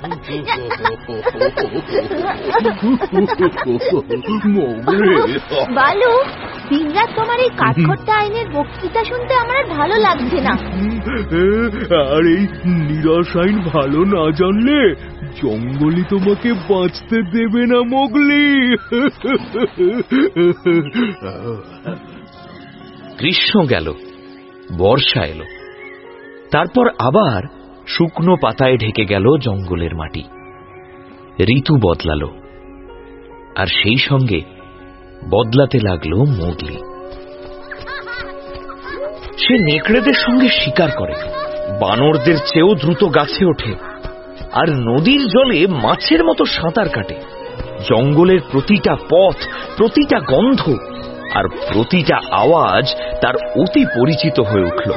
বালু, দিনরাত তোমার এই কাঠখোট্টা আইনের বক্তৃতা শুনতে আমার ভালো লাগছে না। আর এই নিরাশ আইন ভালো না জানলে জঙ্গলই তোমাকে বাঁচতে দেবে না মোগলি। গ্রীষ্ম গেল, বর্ষা এলো, তারপর আবার শুকনো পাতায় ঢেকে গেল জঙ্গলের মাটি। ঋতু বদলালো, আর সেই সঙ্গে বদলাতে লাগলো মোগলি। সে নেকড়েদের সঙ্গে শিকার করে, বানরদের চেয়েও দ্রুত গাছে ওঠে, আর নদীর জলে মাছের মতো সাঁতার কাটে। জঙ্গলের প্রতিটা পথ, প্রতিটা গন্ধ আর প্রতিটা আওয়াজ তার অতি পরিচিত হয়ে উঠল।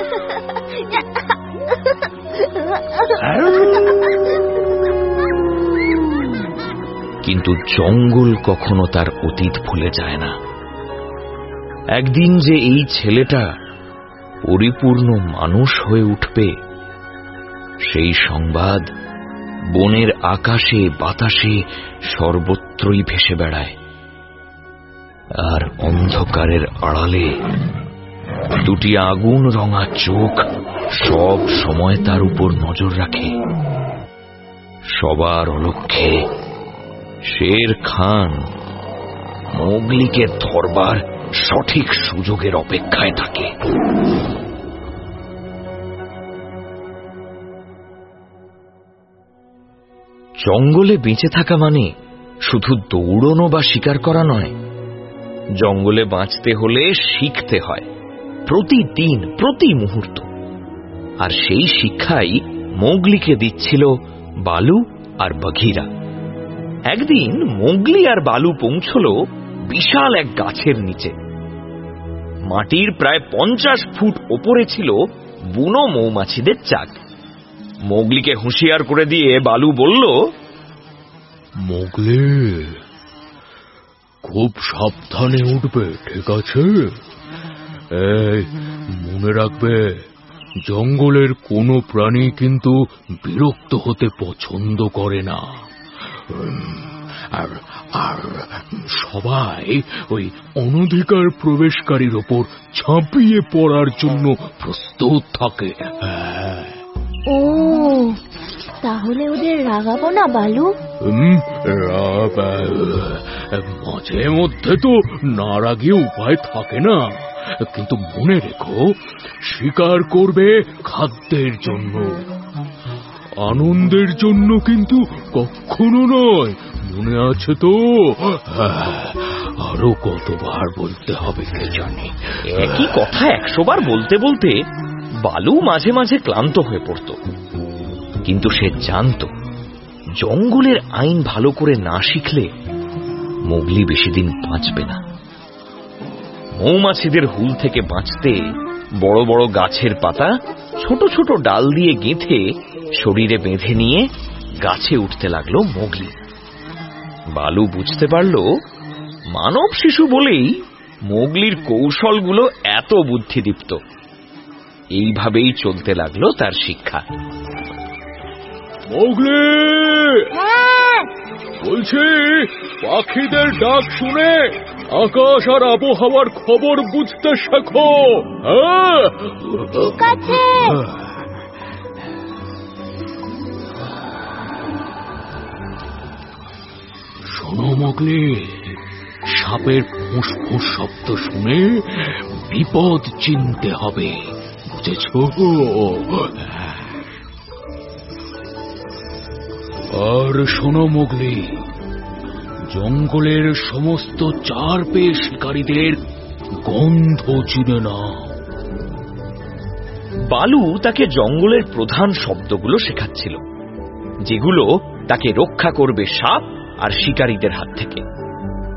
কিন্তু জঙ্গল কখনো তার অতীত ভুলে যায় না। একদিন যে এই ছেলেটা পরিপূর্ণ মানুষ হয়ে উঠবে, সেই সংবাদ বনের আকাশে বাতাসে সর্বত্রই ভেসে বেড়ায়। আর অন্ধকারের আড়ালে দুটি আগুন রঙা চোখ সব সময় তার উপর নজর রাখে। সবার অলক্ষ্যে শের খান মোগলিকে ধরবার সঠিক সুযোগের অপেক্ষায় থাকে। জঙ্গলে বেঁচে থাকা মানে শুধু দৌড়নো বা শিকার করা নয়। জঙ্গলে বাঁচতে হলে শিখতে হয়, প্রতিদিন, প্রতি মুহূর্ত। আর সেই শিক্ষাই মোগলিকে দিচ্ছিল বালু আর বঘিরা। একদিন মোগলি আর বালু পৌঁছল বিশাল এক গাছের নিচে। মাটির প্রায় পঞ্চাশ ফুট ওপরে ছিল বুনো মৌমাছিদের চাক। মোগলিকে হুঁশিয়ার করে দিয়ে বালু বলল, মোগলি, খুব সাবধানে উঠবে, ঠিক আছে? এই মনে রাখবে, জঙ্গলের কোনো প্রাণী কিন্তু বিরক্ত হতে পছন্দ করে না। আর আর সবাই ওই অনধিকার প্রবেশকারীর ওপর ঝাঁপিয়ে পড়ার জন্য প্রস্তুত থাকে। ও, তাহলে ওদের রাগাবো না বালু? মাঝে মধ্যে তো না রাগিয়ে উপায় থাকে না, কিন্তু মনে রেখো, শিকার করবে খাদ্যের জন্য, আনন্দের জন্য কিন্তু কখনো নয়। মনে আছে তো? আরো কতবার বলতে হবে কে জানে। একই কথা একশো বার বলতে বলতে বালু মাঝে মাঝে ক্লান্ত হয়ে পড়ত। কিন্তু সে জানত, জঙ্গলের আইন ভালো করে না শিখলে মোগলি বেশি দিন বাঁচবে না। মৌমাছিদের হুল থেকে বাঁচতে বড় বড় গাছের পাতা ছোট ছোট ডাল দিয়ে গেঁথে শরীরে বেঁধে নিয়ে গাছে উঠতে লাগলো মোগলি। বালু বুঝতে পারল, মানব শিশু বলেই মোগলির কৌশলগুলো এত বুদ্ধিদীপ্ত। এইভাবেই চলতে লাগলো তার শিক্ষা। মোগলি, বলছি, পাখিদের ডাক শুনে আকাশ আর আবহাওয়ার খবর বুঝতে শেখো। ঠিক আছে। শোনো মোগলি, সাপের ফুঁস ফুঁস শব্দ শুনে বিপদ চিনতে হবে, বুঝেছ? আর শোনো মোগলি, জঙ্গলের সমস্ত চার পেয়ে শিকারীদের গন্ধ চিনে নাও। বালু তাকে জঙ্গলের প্রধান শব্দগুলো শেখাচ্ছিল, যেগুলো তাকে রক্ষা করবে সাপ আর শিকারীদের হাত থেকে।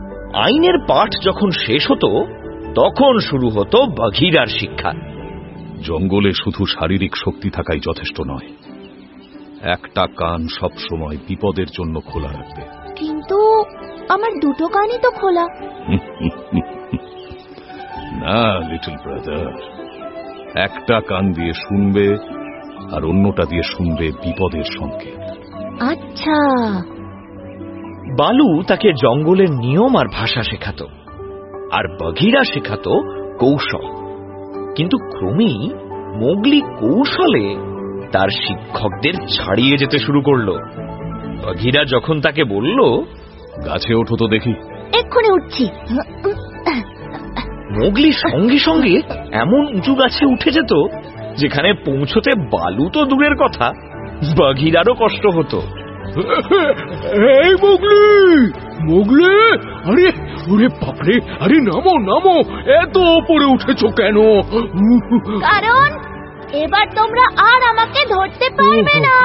আইনের পাঠ যখন শেষ হতো, তখন শুরু হতো বঘিরার শিক্ষা। জঙ্গলে শুধু শারীরিক শক্তি থাকাই যথেষ্ট নয়, একটা কান সব সময় বিপদের জন্য খোলা রাখবে। কিন্তু আমার দুটো কানই তো খোলা। না লিটল ব্রাদার, একটা কান দিয়ে শুনবে আর অন্যটা দিয়ে শুনবে বিপদের সংকেত। আচ্ছা। বালু তাকে জঙ্গলের নিয়ম আর ভাষা শেখাত, আর বঘিরা শেখাত কৌশল। কিন্তু ক্রমেই মোগলি কৌশলে তার শিক্ষকদের ছাড়িয়ে যেতে শুরু করলো। বঘিরা যখন তাকে বলল, গাছে ওঠো তো দেখি, এক্ষুনি উঠছি, মোগলি সঙ্গে সঙ্গে এমন উঁচু গাছে উঠে যেত যেখানে পৌঁছতে বালু তো দূরের কথা, বঘিরারও কষ্ট হতো। এই মোগলি, মোগলি, আরে ওরে বাপরে, আরে নামো নামো, এত ওপরে উঠেছো কেন? কারণ এবার তোমরা আর আমাকে ধরতে পারবে না।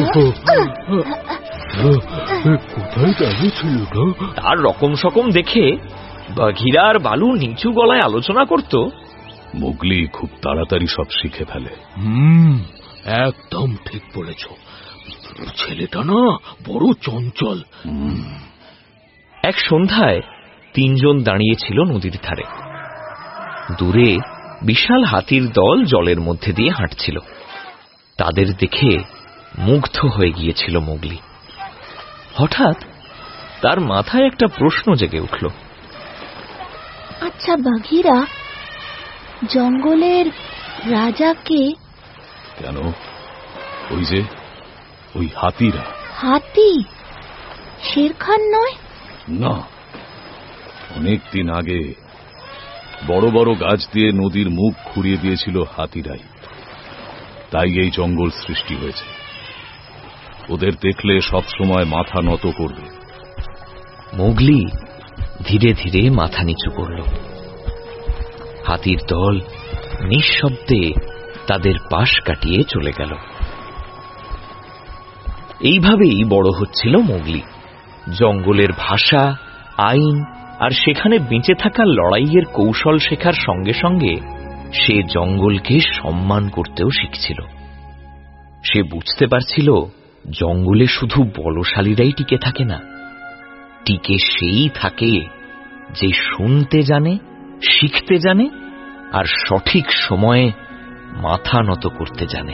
কোথায় দাঁড়িয়েছিল না? তার রকম সকম দেখে বঘিরা আর বালু নিচু গলায় আলোচনা করত। মোগলি খুব তাড়াতাড়ি সব শিখে ফেলে। হুম, একদম ঠিক বলেছ, ছেলেটা না বড় চঞ্চল। এক সন্ধ্যায় তিনজন দাঁড়িয়েছিল নদীর ধারে। দূরে বিশাল হাতির দল জলের মধ্যে দিয়ে হাঁটছিল। তাদের দেখে মুগ্ধ হয়ে গিয়েছিল মোগলি। হঠাৎ তার মাথায় একটা প্রশ্ন জেগে উঠল। আচ্ছা বাঘিরা, জঙ্গলের রাজা কে? কেন? ওই যে ওই হাতিরা। হাতি? শেরখান নয়? না, অনেক দিন আগে বড় বড় গাছ দিয়ে নদীর মুখ খুঁড়িয়ে দিয়েছিল হাতিরাই। তাই এই জঙ্গল সৃষ্টি হয়েছে। ওদের দেখলে সব সময় মাথা নত করবে। মোগলি ধীরে ধীরে মাথা নিচু করল। হাতির দল নিঃশব্দে তাদের পাশ কাটিয়ে চলে গেল। এইভাবেই বড় হচ্ছিল মোগলি। জঙ্গলের ভাষা, আইন আর সেখানে বেঁচে থাকার লড়াইয়ের কৌশল শেখার সঙ্গে সঙ্গে সে জঙ্গলকে সম্মান করতেও শিখছিল। সে বুঝতে পারছিল জঙ্গলে শুধু বলশালীরাই টিকে থাকে না, টিকে সেই থাকে যে শুনতে জানে, শিখতে জানে আর সঠিক সময়ে মাথা নত করতে জানে।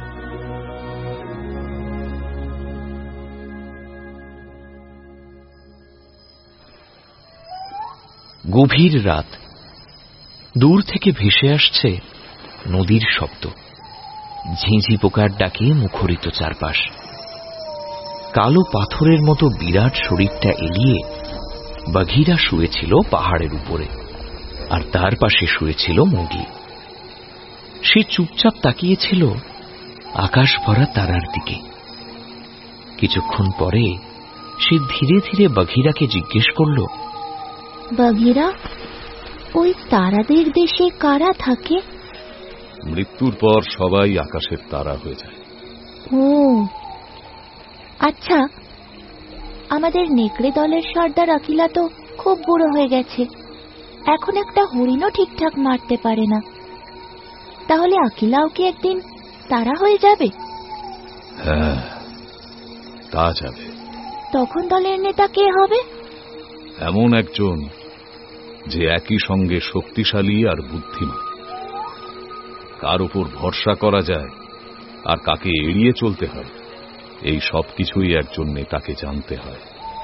গভীর রাত। দূর থেকে ভেসে আসছে নদীর শব্দ। ঝিঁঝি পোকার ডাকে মুখরিত চারপাশ। কালো পাথরের মতো বিরাট শরীরটা এলিয়ে বঘিরা শুয়েছিল পাহাড়ের উপরে, আর তার পাশে শুয়েছিল মোগলি। সে চুপচাপ তাকিয়েছিল আকাশ ভরা তারার দিকে। কিছুক্ষণ পরে সে ধীরে ধীরে বঘিরাকে জিজ্ঞেস করল, বঘিরা, ওই তারাদের দেশে কারা থাকে? মৃত্যুর পর সবাই আকাশের তারা হয়ে যায়। ও আচ্ছা, আমাদের নেকড়ে দলের সর্দার আকিলা তো খুব বুড়ো হয়ে গেছে, এখন একটা হরিণও ঠিকঠাক মারতে পারে না। তাহলে আকিলাও কি একদিন তারা হয়ে যাবে? হ্যাঁ, তা যাবে। তখন দলের নেতা কে হবে? এমন একজন যে একই সঙ্গে শক্তিশালী আর বুদ্ধিমান, কার উপর ভরসা করা যায় আর কাকে এড়িয়ে চলতে হয়, এই সব কিছুই একজন নেতাকে জানতে হয়।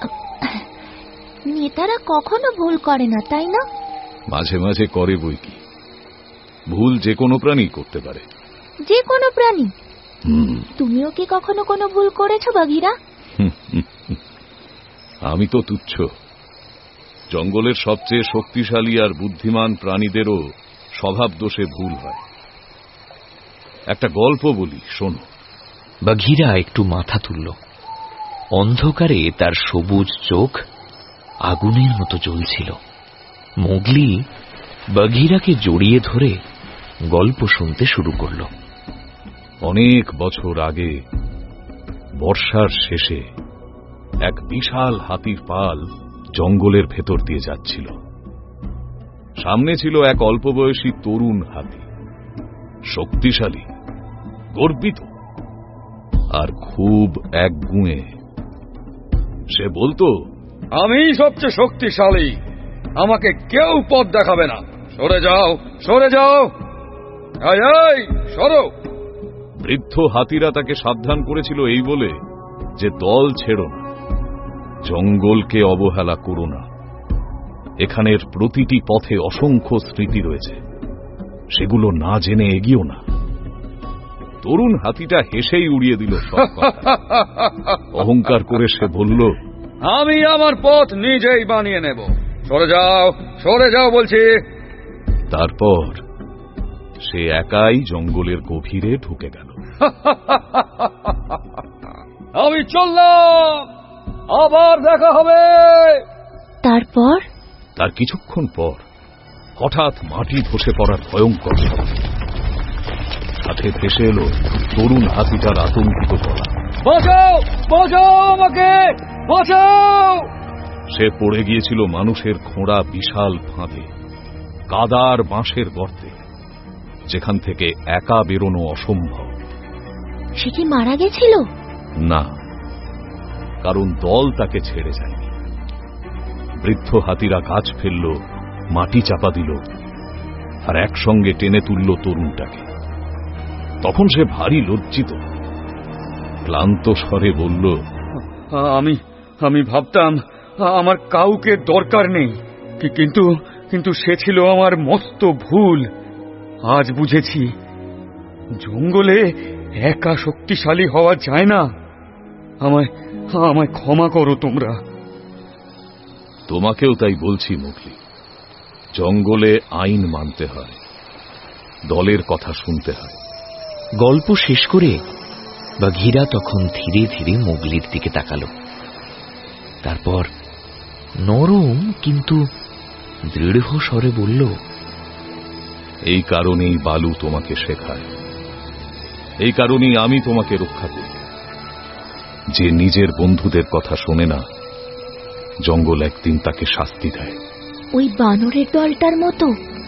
নেতারা কখনো ভুল করে না, তাই না? মাঝে মাঝে করে বই কি। ভুল যে কোনো প্রাণী করতে পারে। যে কোনো প্রাণী? তুমিও কি কখনো কোনো ভুল করেছো বঘিরা? আমি তো তুচ্ছ। জঙ্গলের সবচেয়ে শক্তিশালী আর বুদ্ধিমান প্রাণীদেরও স্বভাব দোষে ভুল হয়। একটা গল্প বলি, শোনো। বঘিরা একটু মাথা তুলল। অন্ধকারে তার সবুজ চোখ আগুনের মতো জ্বলছিল। মোগলি বঘিরাকে জড়িয়ে ধরে গল্প শুনতে শুরু করল। অনেক বছর আগে বর্ষার শেষে এক বিশাল হাতির পাল জঙ্গলের ভেতর দিয়ে যাচ্ছিল। সামনে ছিল এক অল্প বয়সী তরুণ হাতি। শক্তিশালী, গর্বিত আর খুব একগুঁয়ে। সে বলতো, আমি সবচেয়ে শক্তিশালী, আমাকে কেউ পথ দেখাবে না, সরে যাও, সরে যাও, এই সরো। বৃদ্ধ হাতিরা তাকে সাবধান করেছিল এই বলে যে দল ছেড়ো না, জঙ্গলকে অবহেলা করো না, এখানের প্রতিটি পথে অসংখ্য স্মৃতি রয়েছে, সেগুলো না জেনে এগিয়েও না। তরুণ হাতিটা হেসেই উড়িয়ে দিল সব কথা। অহংকার করে সে বলল, আমি আমার পথ নিজেই বানিয়ে নেব, সরে যাও, সরে যাও বলছি। তারপর সে একাই জঙ্গলের গভীরে ঢুকে গেল। আমি চললাম, আবার দেখা হবে। তারপর তার কিছুক্ষণ পর হঠাৎ মাটি ধসে পড়ার ভয়ঙ্কর শব্দ, সাথে ভেসে এলো তরুণ হাতিটার আতঙ্কিত গলা, বাঁচাও, বাঁচাও আমাকে, বাঁচাও। সে পড়ে গিয়েছিল মানুষের খোঁড়া বিশাল ফাঁদে, কাদার বাঁশের গর্তে, যেখান থেকে একা বেরোনো অসম্ভব। সে কি মারা গেছিল? না, কারণ দল তাকে ছেড়ে যায়নি। বৃদ্ধ হাতিরা গাছ ফেলল, মাটি চাপা দিল, আর একসঙ্গে টেনে তুলল তরুণটাকে। তখন সে ভারী লজ্জিত, ক্লান্ত স্বরে বলল, আমি আমি ভাবতাম আমার কাউকে দরকার নেই, কিন্তু কিন্তু সে ছিল আমার মস্ত ভুল। আজ বুঝেছি, জঙ্গলে একা শক্তিশালী হওয়া যায় না। আমায় আমায় ক্ষমা করো তোমরা। তোমাকেও তাই বলছি মুগলি, জঙ্গলে আইন মানতে হয়, দলের কথা শুনতে হয়। গল্প শেষ করে বাঘিরা তখন ধীরে ধীরে মোগলির দিকে তাকালো। তারপর নরম কিন্তু দৃঢ় স্বরে বলল, এই কারণেই বালু তোমাকে শেখায়, এই কারণেই আমি তোমাকে রক্ষা করি। যে নিজের বন্ধুদের কথা শোনে না, জঙ্গল একদিন তাকে শাস্তি দেয়। ওই বানরের দলটার মতো?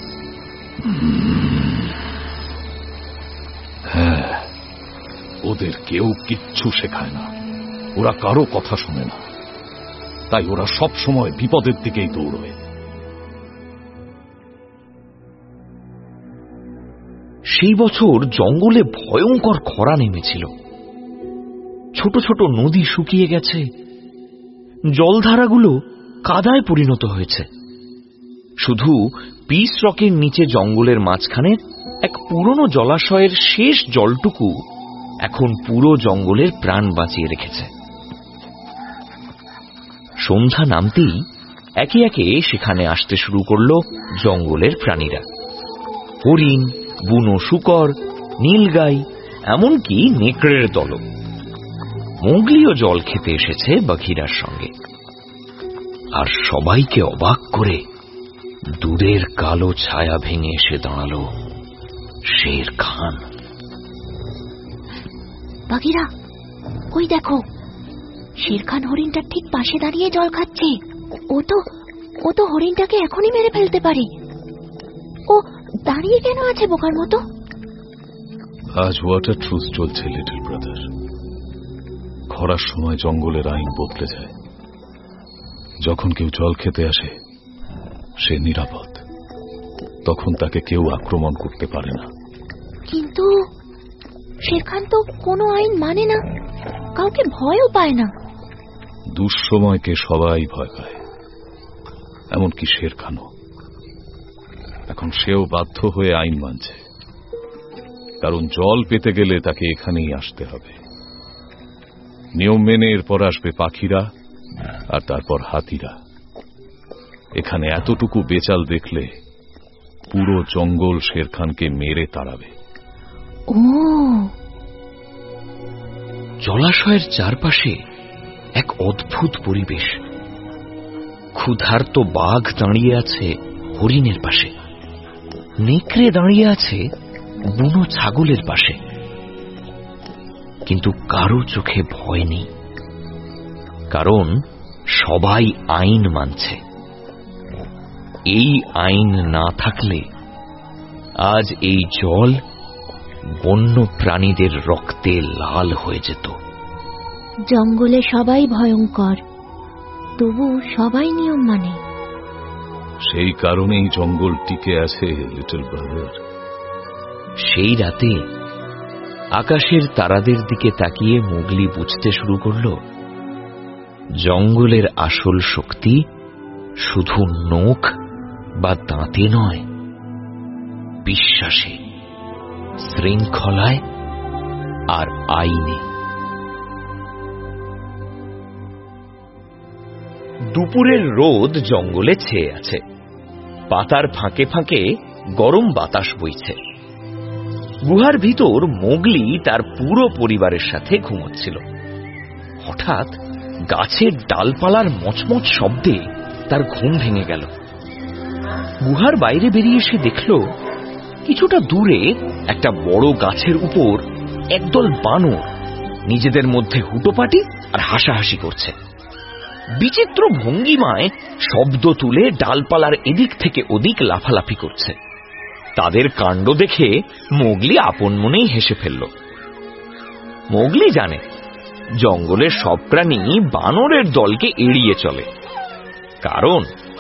হ্যাঁ, ওদের কেউ কিচ্ছু শেখায় না, ওরা কারো কথা শোনে না, তাই ওরা সব সময় বিপদের দিকেই দৌড়বে। সেই বছর জঙ্গলে ভয়ঙ্কর খরা নেমেছিল। ছোট ছোট নদী শুকিয়ে গেছে, জলধারাগুলো কাদায় পরিণত হয়েছে। শুধু পিস রকের নিচে জঙ্গলের মাঝখানে এক পুরনো জলাশয়ের শেষ জলটুকু এখন পুরো জঙ্গলের প্রাণ বাঁচিয়ে রেখেছে। সন্ধ্যা নামতেই একে একে সেখানে আসতে শুরু করল জঙ্গলের প্রাণীরা, হরিণ, বুনো শূকর, নীলগাই, এমনকি নেকড়ের দল। মোগলিও জল খেতে এসেছে বাঘিরার সঙ্গে। আর সবাইকে অবাক করে দূরের কালো ছায়া ভেঙে এসে দাঁড়ালো শের খান। বাঘিরা, ওই দেখো, শের খান হরিণটার ঠিক পাশে দাঁড়িয়ে জল খাচ্ছে। ও তো ও তো হরিণটাকে এখনই মেরে ফেলতে পারে। ও দাঁড়িয়ে কেন আছে বোকার মতো? আজ ওয়াটার ট্রুথ চলছে লিটল ব্রাদার। খরার সময় জঙ্গলের আইন বদলে যায়। যখন কেউ জল খেতে আসে, সে নিরাপদ, তখন তাকে কেউ আক্রমণ করতে পারে না। কিন্তু শের খান তো কোনো আইন মানে না, কাউকে ভয়ও পায় না। দুঃসময়কে সবাই ভয় পায়, এমনকি শের খানও। এখন সেও বাধ্য হয়ে আইন মানছে, কারণ জল পেতে গেলে তাকে এখানেই আসতে হবে। নিয়ম মেনে এরপর আসবে পাখিরা, আর তারপর হাতিরা। এখানে এতটুকু বেচাল দেখলে পুরো জঙ্গল শের খানকে মেরে তাড়াবে। ও, জলাশয়ের চারপাশে এক অদ্ভুত পরিবেশ। ক্ষুধার্ত বাঘ দাঁড়িয়ে আছে হরিণের পাশে, নেকড়ে দাঁড়িয়ে আছে বুনো ছাগলের পাশে। কিন্তু কারো চোখে ভয় নেই, কারণ সবাই আইন মানছে। এই আইন না থাকলে আজ এই জল বন্য প্রাণীদের রক্তে লাল হয়ে যেত। জঙ্গলে সবাই ভয়ঙ্কর, তবু সবাই নিয়ম মানে। সেই কারণেই জঙ্গল টিকে আছে লিটল ব্রাদার। সেই রাতে আকাশের তারাদের দিকে তাকিয়ে মোগলি বুঝতে শুরু করল, জঙ্গলের আসল শক্তি শুধু নখ বা দাঁতে নয়, বিশ্বাসে, শৃঙ্খলায় আর আইনে। দুপুরের রোদ জঙ্গলে ছেয়ে আছে, পাতার ফাঁকে ফাঁকে গরম বাতাস বইছে। গুহার ভিতর মোগলি তার পুরো পরিবারের সাথে ঘুমোচ্ছিল। হঠাৎ গাছের ডালপালার মচমচ শব্দে তার ঘুম ভেঙে গেল। গুহার বাইরে বেরিয়ে এসে দেখল, কিছুটা দূরে একটা বড় গাছের উপর একদল বানর নিজেদের মধ্যে হুটোপাটি আর হাসাহাসি করছে। বিচিত্র ভঙ্গিমায় শব্দ তুলে ডালপালার এদিক থেকে ওদিক লাফালাফি করছে। তাদের কাণ্ড দেখে মোগলি আপন মনেই হেসে ফেলল। মোগলি জানে, জঙ্গলের সব প্রাণী বানরের দলকে এড়িয়ে চলে, কারণ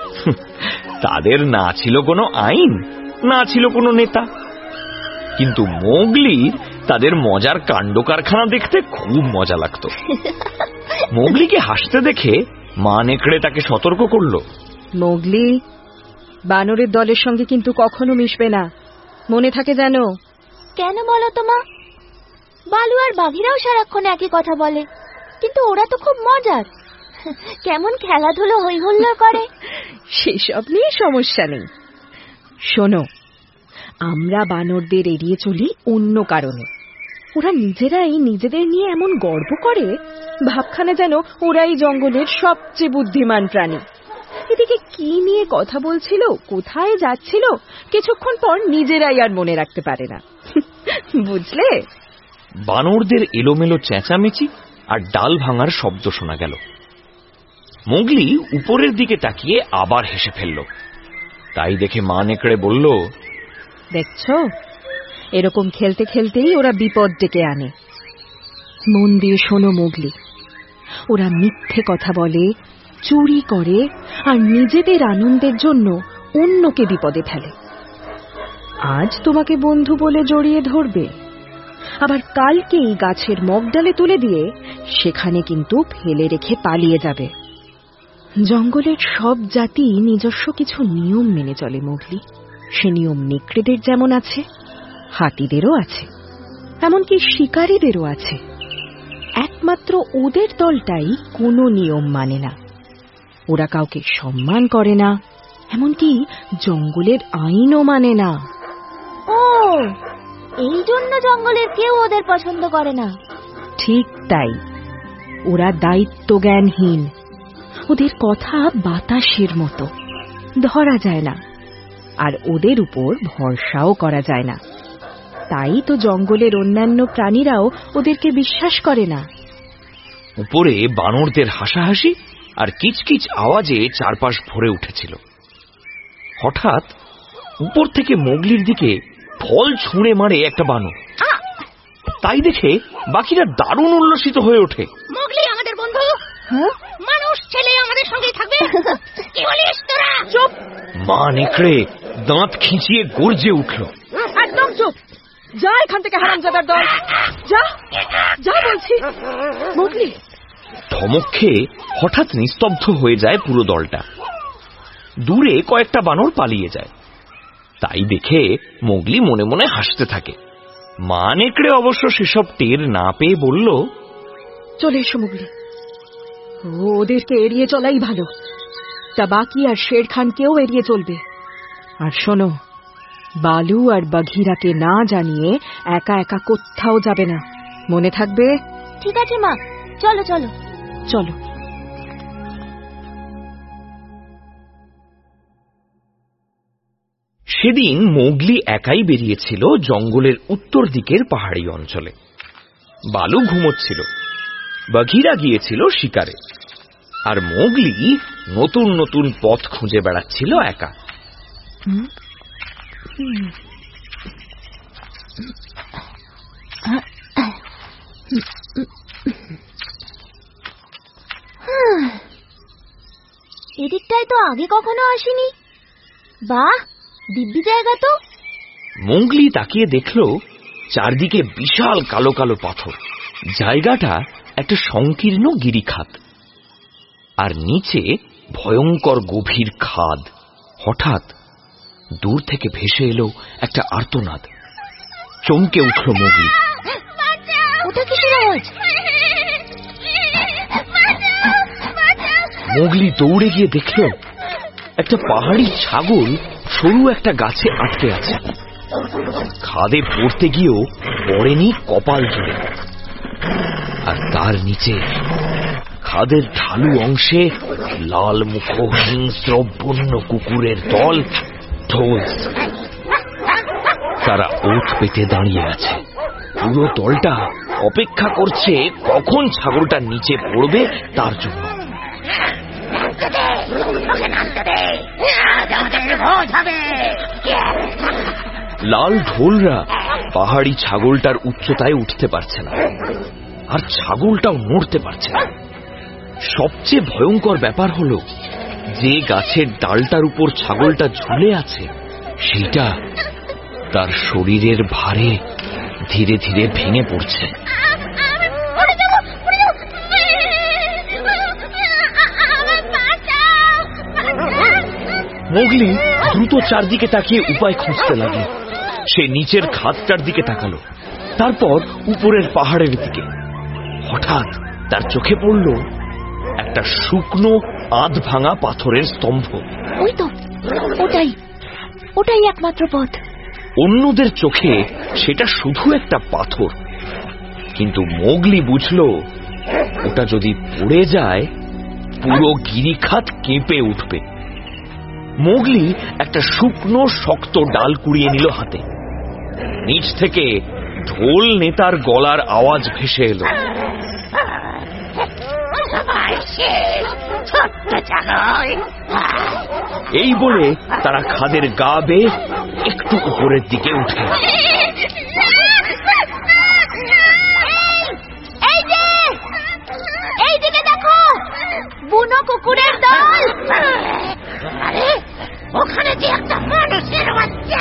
তাদের না ছিল কোনো আইন, না ছিল কোনো নেতা। কিন্তু মোগলির তাদের মজার কাণ্ড কারখানা দেখতে খুব মজা লাগত। মোগলিকে হাসতে দেখে মা নেকড়ে তাকে সতর্ক করল, মোগলি, বানরের দলের সঙ্গে কিন্তু কখনো মিশবে না, মনে থাকে যেন। কেন বলো তো মা? বালু আর বাঘিরাও সারাক্ষণ একই কথা বলে, কিন্তু ওরা তো খুব মজার, কেমন খেলাধুলো হই হুল্লোড় করে। সেসব নিয়ে সমস্যা নেই। শোনো, আমরা বানরদের এড়িয়ে চলি অন্য কারণে। ওরা নিজেরাই নিজেদের নিয়ে এমন গর্ব করে, ভাবখানা যেন ওরাই জঙ্গলের সবচেয়ে বুদ্ধিমান প্রাণী। এদিকে কি নিয়ে কথা বলছিল, কোথায় যাচ্ছিল, কিছুক্ষণ পর নিজেরাই আর মনে রাখতে পারে না, বুঝলে? বানরদের এলোমেলো চেঁচামেচি আর ডাল ভাঙার শব্দ শোনা গেল। মোগলি উপরের দিকে তাকিয়ে আবার হেসে ফেলল। তাই দেখে মা নেকড়ে বলল, দেখছো, এরকম খেলতে খেলতেই ওরা বিপদ ডেকে আনে। মন দিয়ে শোনো মোগলি, ওরা মিথ্যে কথা বলে, চুরি করে আর নিজেদের আনন্দের জন্য অন্যকে বিপদে ফেলে। আজ তোমাকে বন্ধু বলে জড়িয়ে ধরবে, আবার কালকেই গাছের মগডালে তুলে দিয়ে সেখানে কিন্তু ফেলে রেখে পালিয়ে যাবে। জঙ্গলের সব জাতি নিজস্ব কিছু নিয়ম মেনে চলে মোগলি। সে নিয়ম নেকড়েদের যেমন আছে, হাতিদেরও আছে, এমনকি শিকারীদেরও আছে। একমাত্র ওদের দলটাই কোনো নিয়ম মানে না। ওরা কাউকে সম্মান করে না, এমনকি জঙ্গলের আইনও মানে না। ও, এই জন্য জঙ্গলের কেউ ওদের পছন্দ করে না। ঠিক তাই, ওরা দায়িত্ব জ্ঞানহীন। ওদের কথা বাতাসের মতো, ধরা যায় না, আর ওদের উপর ভরসাও করা যায় না। তাই তো জঙ্গলের অন্যান্য প্রাণীরাও ওদেরকে বিশ্বাস করে না। উপরে বানরদের হাসাহাসি আর কিচকিচ আওয়াজে চারপাশ ভরে উঠেছিল। হঠাৎ উপর থেকে মোগলির দিকে ফল ছুঁড়ে মারে একটা বানর। তাই দেখে বাকিরা দারুণ উল্লসিত হয়ে ওঠে। মোগলি আমাদের বন্ধু, মানুষ ছেলে আমাদের সঙ্গেই থাকবে, কি বলিস তোরা? চুপ! মা নেকড়ে দাঁত খিঁচিয়ে গর্জে উঠল, একদম চুপ! যা এখান থেকে, হারামজাদার দল, যা যা বলছি। মোগলি! ধমক খেয়ে হঠাৎ নিস্তব্ধ হয়ে যায় পুরো দলটা। দূরে কয়েকটা বানর পালিয়ে যায়। তাই দেখে মোগলি মনে মনে হাসতে থাকে। মা নেকড়ে অবশ্য সেসব টের না পেয়ে বলল, চলে এসো মোগলি, ওদেরকে এড়িয়ে চলাই ভালো। তা বাকি আর শের খানকেও এড়িয়ে চলবে। আর শোনো, বালু আর বাঘিরাকে না জানিয়ে একা একা কোথাও যাবে না, মনে থাকবে? ঠিক আছে মা, চলো চলো চলো। সেদিন মোগলি একাই বেরিয়েছিল জঙ্গলের উত্তর দিকের পাহাড়ি অঞ্চলে। বালু ঘুমোচ্ছিল, বাঘিরা গিয়েছিল শিকারে, আর মোগলি নতুন নতুন পথ খুঁজে বেড়াচ্ছিল একা। এদিকটায় তো আগে কখনো আসিনি। বাহ, দিব্যি জায়গা তো। মোগলি তাকিয়ে দেখল চারদিকে বিশাল কালো কালো পাথর। জায়গাটা একটা সংকীর্ণ গিরিখাত, আর নিচে ভয়ঙ্কর গভীর খাদ। হঠাৎ দূর থেকে ভেসে এলো একটা আর্তনাদ। চমকে উঠল মোগলি। ওটা কিসের আওয়াজ? মোগলি দৌড়ে গিয়ে দেখল একটা পাহাড়ি ছাগল সরু একটা গাছে আটকে আছে। খাদে পড়তে গিয়েও পড়েনি কপাল জুড়ে। আর তার নিচে খাদের ঢালু অংশে লাল মুখ হিংস্র বন্য কুকুরের দল ঢোলস। তারা ওঠ পেতে দাঁড়িয়ে আছে। পুরো দলটা অপেক্ষা করছে কখন ছাগলটা নিচে পড়বে তার জন্য। লাল ঢোলরা পাহাড়ি ছাগলটার উচ্চতায় উঠতে পারছে না, আর ছাগলটাও নড়তে পারছে না। সবচেয়ে ভয়ঙ্কর ব্যাপার হলো, যে গাছের ডালটার উপর ছাগলটা ঝুলে আছে সেটা তার শরীরের ভারে ধীরে ধীরে ভেঙে পড়ছে। মোগলি দ্রুত চারদিকে তাকিয়ে উপায় খুঁজতে লাগল। সে নিচের খাদটার দিকে তাকালো, তারপর উপরের পাহাড়ের দিকে। হঠাৎ তার চোখে পড়ল একটা শুকনো আধ ভাঙা পাথরের স্তম্ভ। ওই তো, ওটাই ওটাই একমাত্র পথ। অন্যদের চোখে সেটা শুধু একটা পাথর, কিন্তু মোগলি বুঝল ওটা যদি পড়ে যায় পুরো গিরিখাত কেঁপে উঠবে। মোগলি একটা শুকনো শক্ত ডাল কুড়িয়ে নিল হাতে। নিচ থেকে ঢোল নেতার গলার আওয়াজ ভেসে এলো। এই বলে তারা খাদের গা বেয়ে একটু উপরের দিকে উঠে। এই দিকে দেখো, বুনো কুকুরের দল। ওখানে যে একটা মানুষের বাচ্চা।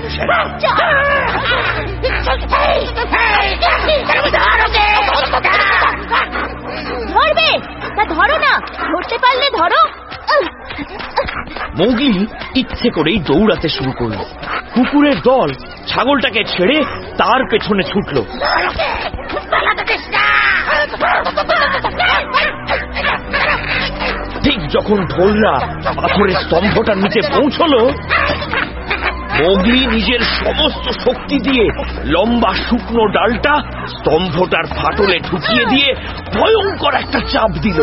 ধরবে তা ধরো না, ধরতে পারলে ধরো। মোগলি ইচ্ছে করেই দৌড়াতে শুরু করল। কুকুরের দল ছাগলটাকে ছেড়ে তার পেছনে ছুটল। ঠিক যখন ঢোলরা পাথরের স্তম্ভটার নিচে পৌঁছলো, মোগলি নিজের সমস্ত শক্তি দিয়ে লম্বা শুকনো ডালটা স্তম্ভটার ফাটলে ঢুকিয়ে দিয়ে ভয়ঙ্কর একটা চাপ দিল।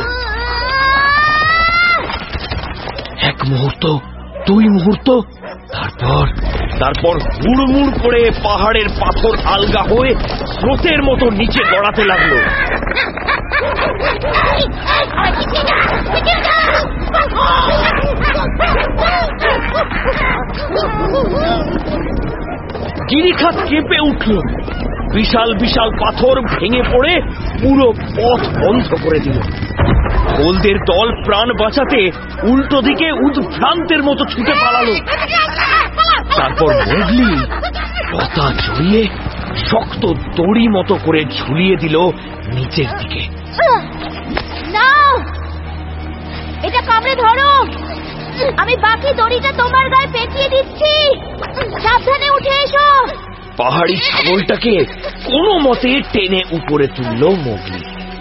এক মুহূর্ত, দুই মুহূর্ত, তারপর তারপর হুড়মুড় করে পাহাড়ের পাথর আলগা হয়ে স্রোতের মতো নিচে গড়াতে লাগলো। গিরিখাত কেঁপে উঠল। বিশাল বিশাল পাথর ভেঙে পড়ে পুরো পথ বন্ধ করে দিল। ঢোলদের দল প্রাণ বাঁচাতে উল্টো দিকে উদ্ভ্রান্তের মতো ছুটে পালালো। তারপর মোগলি লতা জড়িয়ে শক্ত দড়ি মতো করে ঝুলিয়ে দিল নিচের দিকে। নাও, এটা কামড়ে ধরো। আমি বাকি দড়িটা তোমার গায়ে পেঁচিয়ে দিচ্ছি। সাবধানে উঠে এসো। পাহাড়ি ছাগলটাকে কোনো মতে টেনে উপরে তুলল মোগলি।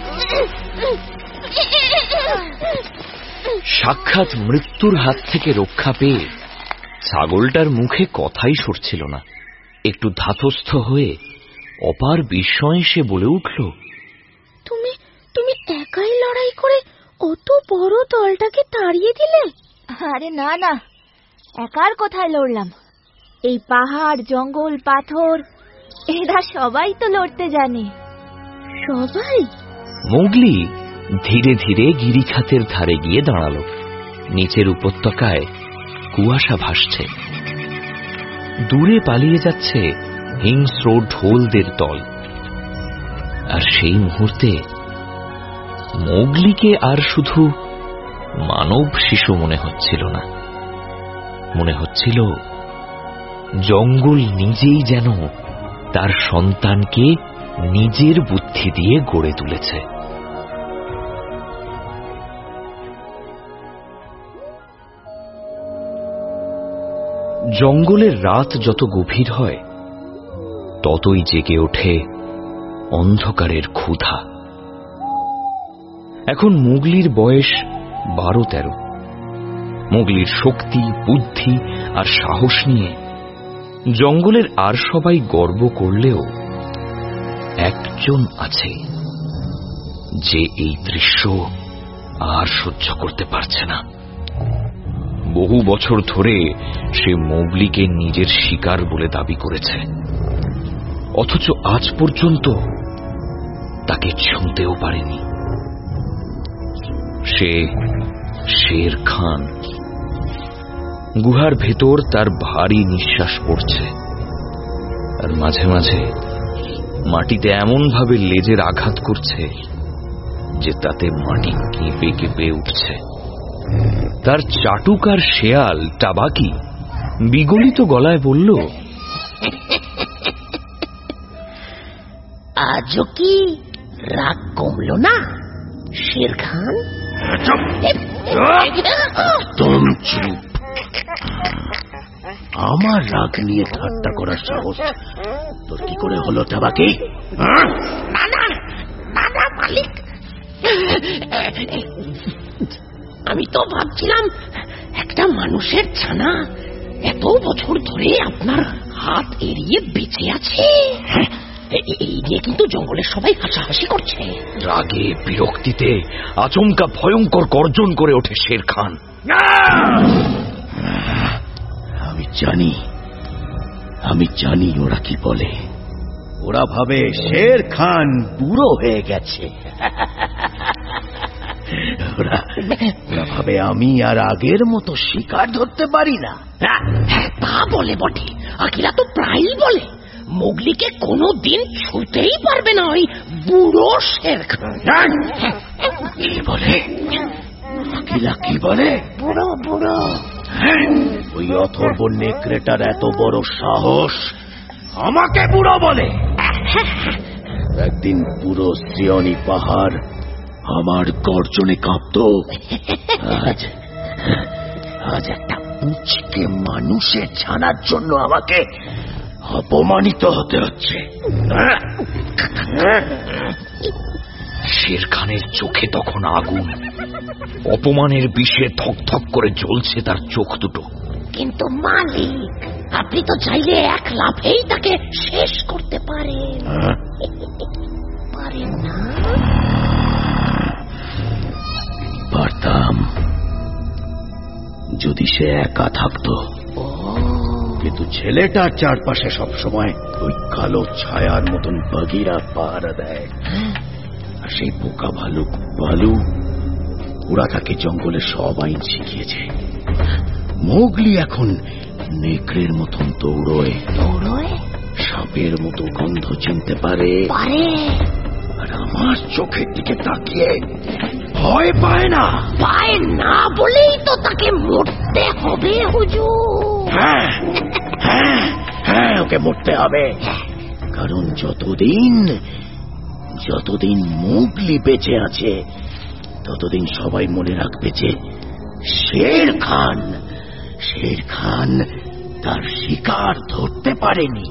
সাক্ষাৎ মৃত্যুর হাত থেকে রক্ষা পেয়ে ছাগলটার মুখে কথাই সরছিল না। একটু ধাতস্থ হয়ে অপার বিস্ময়ে সে বলে উঠল, তুমি তুমি একাই লড়াই করে অত বড় দলটাকে তাড়িয়ে দিলে? আরে না না, একার কোথায় লড়লাম? এই পাহাড়, জঙ্গল, পাথর, এরা সবাই তো লড়তে জানে। সবাই? মোগলি ধীরে ধীরে গিরিখাতের ধারে গিয়ে দাঁড়ালো। নিচের উপত্যকায় কুয়াশা ভাসছে। দূরে পালিয়ে যাচ্ছে হিংস্র ঢোলদের দল। আর সেই মুহূর্তে মোগলিকে আর শুধু মানব শিশু মনে হচ্ছিল না, মনে হচ্ছিল জঙ্গল নিজেই যেন তার সন্তানকে নিজের বুদ্ধি দিয়ে গড়ে তুলেছে। জঙ্গলের রাত যত গভীর হয় ততই জেগে ওঠে অন্ধকারের ক্ষুধা। এখন মোগলির বয়স বারো তেরো। মোগলির শক্তি, বুদ্ধি আর সাহস নিয়ে জঙ্গলের আর সবাই গর্ব করলেও একজন আছে যে এই দৃশ্য আর সহ্য করতে পারছে না। বহু বছর ধরে সে মোগলিকে নিজের শিকার বলে দাবি করেছে, অথচ আজ পর্যন্ত তাকে ছুঁতেও পারেনি। সে শের খান। গুহার ভেতর তার ভারী নিঃশ্বাস পড়ছে, আর মাঝে মাঝে মাটিতে এমন ভাবে লেজের আঘাত করছে যে তাতে মাটি কেঁপে কেঁপে উঠছে। তার চাটুকার শেয়াল টাবাকি বিগলিত গলায় বলল, আজও কি রাগ কমল না শের খান? একদম চুপ। আমার রাগ নিয়ে ঠাট্টা করার সাহস তোর কি করে হলো টাবাকি? না না না না মালিক, আমি তো ভাবছিলাম একটা মানুষের ছানা এত বছর ধরে আপনার হাত এড়িয়ে বেঁচে আছে, এই নিয়ে কিন্তু জঙ্গলের সবাই হাসাহাসি করছে। রাগে বিরক্তিতে আচমকা ভয়ঙ্কর গর্জন করে ওঠে শের খান। আমি জানি আমি জানি ওরা কি বলে। ওরা ভাবে শের খান বুড়ো হয়ে গেছে। ওরা ওরা ভাবে আমি আর আগের মতো শিকার ধরতে পারি না। তা বলে বটে, আকিলা তো প্রায়ই বলে মোগলিকে কোনো দিন ছুঁতেই পারবে না ওই বুড়ো শের খান। কি বলে আকিলা? কি বলে? বুড়ো বুড়ো। ওই অথর্ব নেকড়েটার এত বড় সাহস আমাকে বুড়ো বলে? একদিন পুরো শ্রিয়নি পাহাড় আমার গর্জনে কাঁপত। আজ আজ একটা পুচকে মানুষের ছানার জন্য আমাকে অপমানিত হতে হচ্ছে। শের খানের চোখে তখন আগুন, অপমানের বিষে থকথক করে জ্বলছে তার চোখ দুটো। কিন্তু মালিক, আপনি তো চাইলে এক লাফেই তাকে শেষ করতে পারেন। পারেন না? পারতাম যদি সে একা থাকতো, কিন্তু ছেলেটার চারপাশে সবসময় ওই কালো ছায়ার মতন বাগিরা পাহারা দেয়। আর সেই পোকা ভালুক ভালু ওরা তাকে জঙ্গলের সব আইন শিখিয়েছে। মোগলি এখন নেকড়ের মতন দৌড়য় দৌড়য় সাপের মতো গন্ধ চিনতে পারে পারে আর আমার চোখের দিকে তাকিয়ে ভয় পায় না। পায় না বলেই তো তাকে মরতে হবে হুজুর। হ্যাঁ হ্যাঁ হ্যাঁ, ওকে মরতে হবে। কারণ যতদিন যতদিন মোগলি বেঁচে আছে ততদিন সবাই মনে রাখবে যে শের খান শের খান তার শিকার ধরতে পারেনি।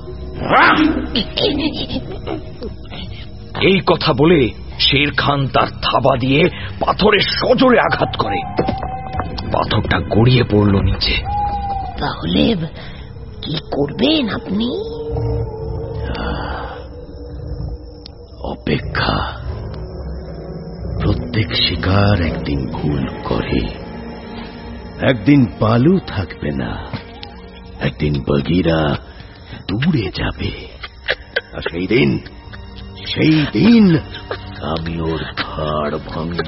এই কথা বলে শের খান তার থাবা দিয়ে পাথরের সজোরে আঘাত করে। পাথরটা গড়িয়ে পড়ল নিচে। তাহলে কি করবেন আপনি? অপেক্ষা। প্রত্যেক শিকার একদিন ভুল করে। একদিন বালু থাকবে না, একদিন বগিরা দূরে যাবে। আর সেই দিন সেই দিন আমি ওর ঘাড় ভাঙব।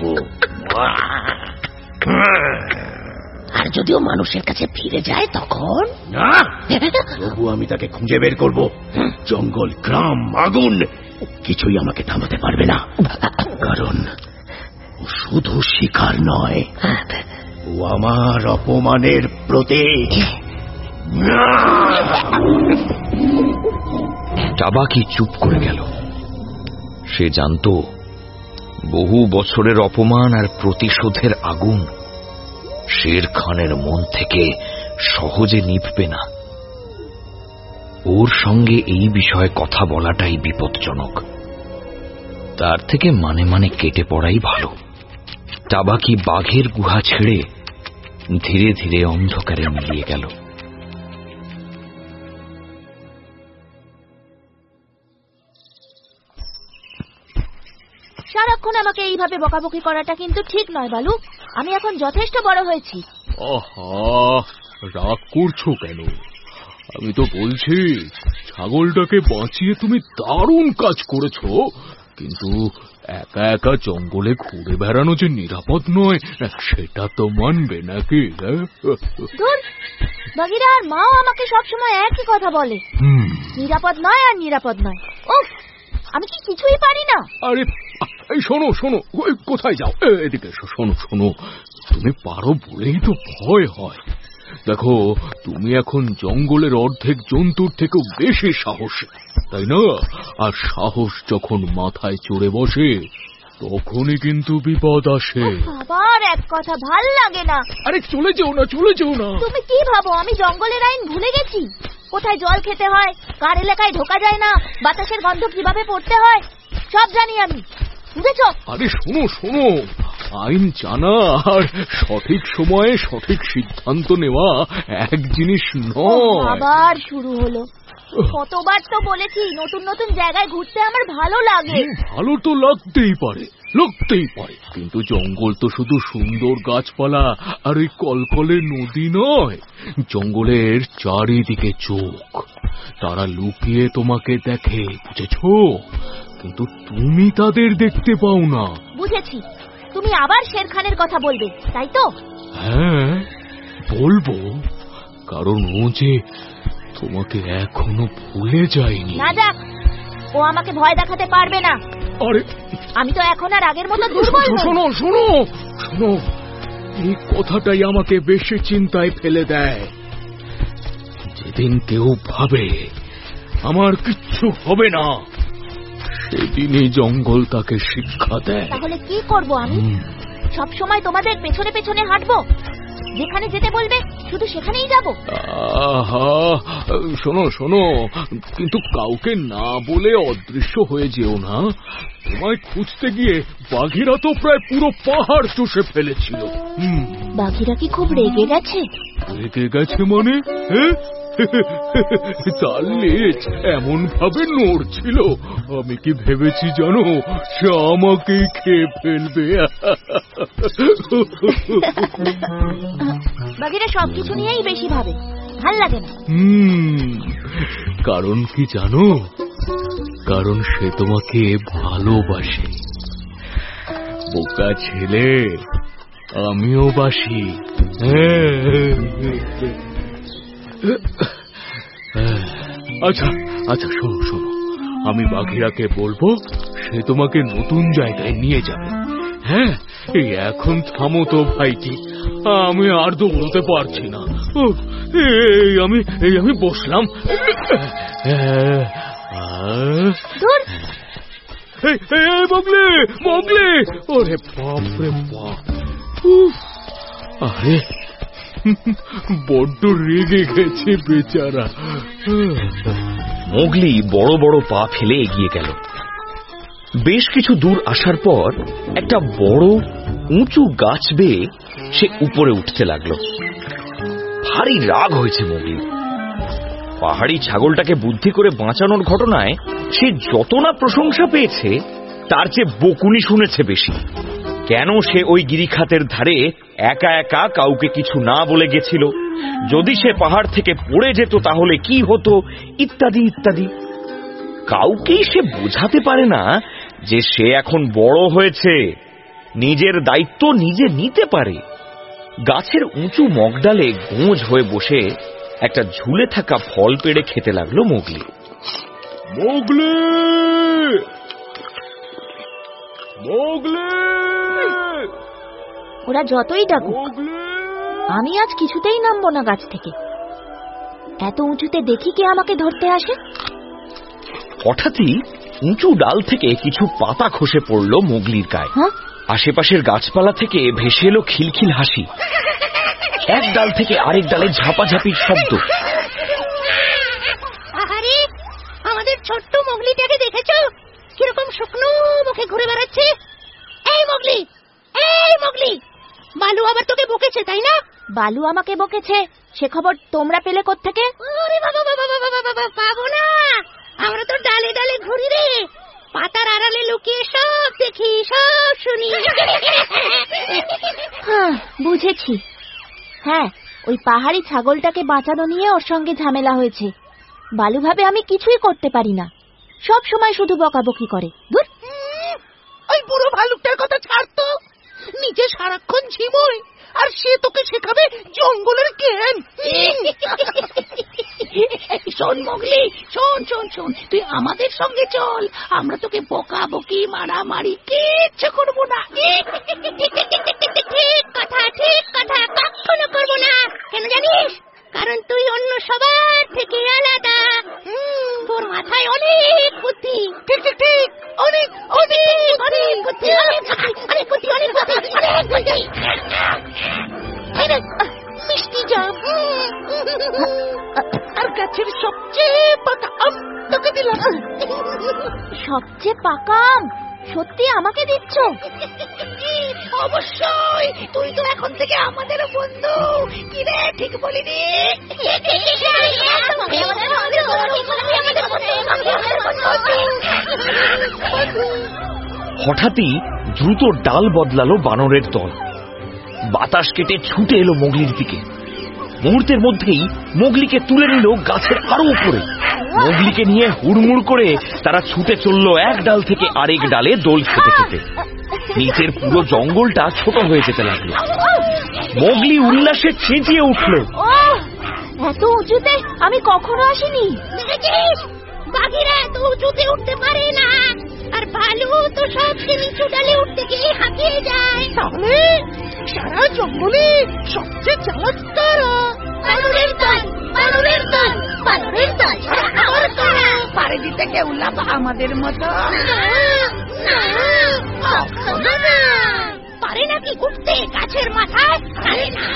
আর যদিও মানুষের কাছে ফিরে যায় তখন? না, তবু আমি তাকে খুঁজে বের করব। জঙ্গল, গ্রাম, আগুন কিছুই আমাকে থামাতে পারবে না, কারণ ও শুধু শিকার নয়, ও আমার অপমানের প্রতীক। টাবাকি চুপ করে গেল। সে জানত বহু বছরের অপমান আর প্রতিশোধের আগুন শের খানের মন থেকে সহজে নিভবে না। ওর সঙ্গে এই বিষয়ে কথা বলাটাই বিপজ্জনক, তার থেকে মানে মানে কেটে পড়াই ভালো। টাবাকি বাঘের গুহা ছেড়ে ধীরে ধীরে অন্ধকারে মিলিয়ে গেল। সারাক্ষণ আমাকে এইভাবে বকাবকি করাটা কিন্তু ঠিক নয় বালু। আমি এখন যথেষ্ট বড় হয়েছি। আহা, রাগ করছো কেন? আমি তো বলছি ছাগলটাকে বাঁচিয়ে তুমি দারুণ কাজ করেছো, কিন্তু একা একা জঙ্গলে ঘুরে বেড়ানো যে নিরাপদ নয় সেটা তো মানবে নাকি? ধুর, বাগিরা আর মাও আমাকে সবসময় একই কথা বলে, নিরাপদ নয় আর নিরাপদ নয়। উফ, আমি কি কিছুই পারি না? আরে এই শোনো শোনো, কোথায় যাও? এদিকে এসো। শোনো শোনো, তুমি পারো বলেই তো ভয় হয়। দেখো, তুমি এখন জঙ্গলের অর্ধেক জন্তুর থেকেও বেশি সাহসী, তাই না? আর সাহস যখন মাথায় চড়ে বসে তখনই কিন্তু বিপদ আসে। আবার এক কথা ভাল লাগে না। আরে চলে যেও না, চলে যেও না। তুমি কি ভাবো আমি জঙ্গলের আইন ভুলে গেছি? কোথায় জল খেতে হয়, কার এলাকায় ঢোকা যায় না, বাতাসের গন্ধ কিভাবে পড়তে হয়, সব জানি আমি, বুঝেছো? আরে শোনো শোনো, আইন জানা আর সঠিক সময়ে সঠিক সিদ্ধান্ত নেওয়া এক জিনিস নয়। আবার শুরু হলো। কতবার তো বলেছি নতুন নতুন জায়গায় ঘুরতে আমার ভালো লাগে। ভালো তো লাগতেই পারে, লাগতেই পারে, কিন্তু জঙ্গল তো শুধু সুন্দর গাছপালা আর ওই কলকলে নদী নয়। জঙ্গলের চারিদিকে চোখ, তারা লুকিয়ে তোমাকে দেখে, বুঝেছো? কিন্তু তুমি তাদের দেখতে পাও না। বুঝেছি, তুমি আবার শের খানের কথা বলবে, তাই তো? হ্যাঁ বলবো, কারণ ও যে তোমাকে এখনো ভুলে যায়নি। না যাক, ও আমাকে ভয় দেখাতে পারবে না। আরে আমি তো এখন আর আগের মতো দুর্বল নই। শোনো শোনো শোনো, এই কথাটাই আমাকে বেশি চিন্তায় ফেলে দেয়। যেদিন কেউ ভাবে আমার কিচ্ছু হবে না, সেদিনই জঙ্গল তাকে শিক্ষা দেয়। তাহলে কি করব আমি? সব সময় তোমাদের পেছনে পেছনে হাঁটবো? যেখানে যেতে বলবে শুধু সেখানেই যাব? আহা, শোনো শোনো, কিন্তু কাউকে না বলে অদৃশ্য হয়ে যেও না। তোমায় খুঁজতে গিয়ে বাঘেরা তো প্রায় পুরো পাহাড় চষে ফেলেছিল। বাঘেরা কি খুব রেগে গেছে? রেগে গেছে মানে? তার লেজ এমন ভাবে নড়ছিল, আমি কি ভেবেছি জানো সে আমাকেই খেয়ে ফেলবে। বাঘেরা সবকিছু নিয়েই বেশি ভাবে, ভাল লাগে না। হুম, কারণ কি জানো? কারণ সে তোমাকে ভালোবাসে। বোকা ছেলে, আমিও বাসি। আচ্ছা আচ্ছা, শোনো শোনো, আমি বাঘিরাকে বলবো সে তোমাকে নতুন জায়গায় নিয়ে যাবে। হ্যাঁ, এই এখন থামো তো ভাইটি, আমি আর দৌড়তে পারছি না। এই আমি এই আমি বসলাম। মগলে মগলে, ওরে বাপ রে বাপ, আরে বড্ড রেগে গেছে বেচারা। মোগলি বড় বড় পা ফেলে এগিয়ে গেল। বেশ কিছু দূর আসার পর একটা বড় উঁচু গাছ বেয়ে সে উপরে উঠতে লাগলো। ভারী রাগ হয়েছে মোগলি। পাহাড়ি ছাগলটাকে বুদ্ধি করে বাঁচানোর ঘটনায় সে যত না প্রশংসা পেয়েছে তার চেয়ে বকুনি শুনেছে বেশি। কেন সে ওই গিরিখাতের ধারে একা একা কাউকে কিছু না বলে গেছিল, যদি সে পাহাড় থেকে পড়ে যেত তাহলে কি হতো, ইত্যাদি ইত্যাদি। কাউকেই সে বোঝাতে পারে না যে সে এখন বড় হয়েছে, নিজের দায়িত্ব নিজে নিতে পারে। গাছের উঁচু মগডালে গোঁজ হয়ে বসে একটা ঝুলে থাকা ফল পেড়ে খেতে লাগলো মোগলি। মোগলি ওরা যতই ডাকুক আমি আজ কিছুতেই নামবো না গাছ থেকে। এত উঁচুতে দেখি কে আমাকে ধরতে আসে। হঠাৎই উঁচু ডাল থেকে কিছু পাতা খসে পড়ল মোগলির গায়ে। আশেপাশের গাছপালা থেকে ভেসে এলো খিলখিল হাসি। এক ডাল থেকে আরেক ডালে ঝাপাঝাপির শব্দ। আরে আমাদের ছোট্ট মোগলিটাকে দেখেছো কিরকম শুকনো মুখে ঘুরে বেড়াচ্ছে? এই মোগলি, এই মোগলি, বালু আবার তোকে বকেছে তাই না? বালু আমাকে বকেছে সে খবর তোমরা পেলে কোত্থেকে? ওরে বাবা বাবা বাবা বাবা, পাবো না, আমরা তো ডালে ডালে ঘুরি রে, পাতার আড়ালে লুকিয়ে সব দেখি সব শুনি। হ্যাঁ বুঝেছি। হ্যাঁ ওই পাহাড়ি ছাগলটাকে বাঁচানো নিয়ে ওর সঙ্গে ঝামেলা হয়েছে। বালু ভাবে আমি কিছুই করতে পারি না, সব সময় শুধু বকাবকি করে। ধুর, ওই বুড়ো ভালুকটার কথা ছাড়তো, নিজে সারাক্ষণ ঝিমোয় আর সে তোকে শেখাবে জঙ্গলের জ্ঞান। শোন মোগলি, শোন শোন শোন, তুই আমাদের সঙ্গে চল, আমরা তোকে বকাবকি মারামারি কিচ্ছু করবো না। ঠিক কথা, ঠিক কথা, কখনো করবো না। কেন জানিস? কারণ তুই অন্য সবার থেকে আলাদা। তোর মাথায় অনেক বুদ্ধি। ঠিক ঠিক ঠিক, অনেক অনেক অনেক বুদ্ধি, অনেক বুদ্ধি, অনেক বুদ্ধি, অনেক বুদ্ধি। মিষ্টি জাম আর গাছের সবচেয়ে পাকা আম তোকে দিলাম। সবচেয়ে পাকা আম সত্যি আমাকে দিচ্ছ? অবশ্যই, তুই তো এখন থেকে আমাদের বন্ধু। কি রে, ঠিক বলিনি? হঠাৎই দ্রুত ডাল বদলালো বানরের দল। বাতাস কেটে ছুটে এলো মোগলির দিকে। মুহূর্তের মধ্যেই মোগলিকে তুলে নিল গাছের আরো উপরে। মোগলিকে নিয়ে হুড়মুড় করে তারা ছুটে চলল এক ডাল থেকে আরেক ডালে দোল খেতে খেতে। নিচের পুরো জঙ্গলটা ছোট হয়ে যেতে লাগলো। মোগলি উল্লাসে চেঁচিয়ে উঠল, এত উঁচুতে আমি কখনো আসিনি। বাঘেরা এত উঁচুতে উঠতে পারে না, আর ভালু তো সবচেয়ে নিচু ডালে উঠতে গিয়ে হাঁপিয়ে যায়। তাহলে সারা জঙ্গলে সবচেয়ে চালাক কারা? বানরের দল, বানরের দল, বানরের দল। পারে দিতে কেউ লাভ আমাদের মতো পারে নাকি উঠতে গাছের মাথায়? আরে না,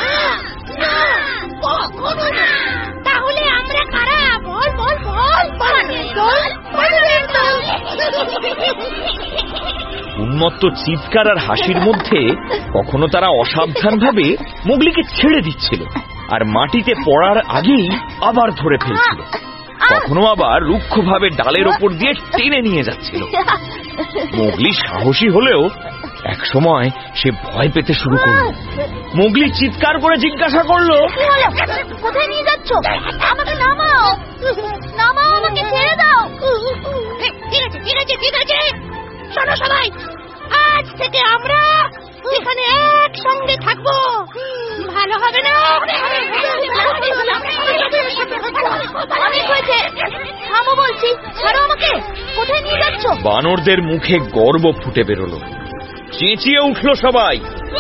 কখনো না। তাহলে আমরা কারা? বল বল বল। বানরের দল, বানরের দল। উন্মত্ত চিৎকার আর হাসির মধ্যে কখনো তারা অসাবধানভাবে মোগলিকে ছেড়ে দিচ্ছিল, আর মাটিতে পড়ার আগেই আবার ধরে ফেলছিল। কখনো আবার রুক্ষভাবে ডালের ওপর দিয়ে টেনে নিয়ে যাচ্ছিল। মোগলি সাহসী হলেও একসময় সে ভয় পেতে শুরু করল। মোগলি চিৎকার করে জিজ্ঞাসা করলো, কোথায় নিয়ে যাচ্ছ? আমাকে নামাও, নামাও, আমাকে ছেড়ে দাও। ঠিক আছে ঠিক আছে ঠিক আছে, শোনো সবাই, আজ থেকে আমরা এখানে একসঙ্গে থাকবো, ভালো হবে না? অনেক হয়েছে, থামো বলছি, ছাড়ো আমাকে। কোথায় নিয়ে যাচ্ছ? বানরদের মুখে গর্ব ফুটে বেরোলো। চেঁচিয়ে উঠল সবাই,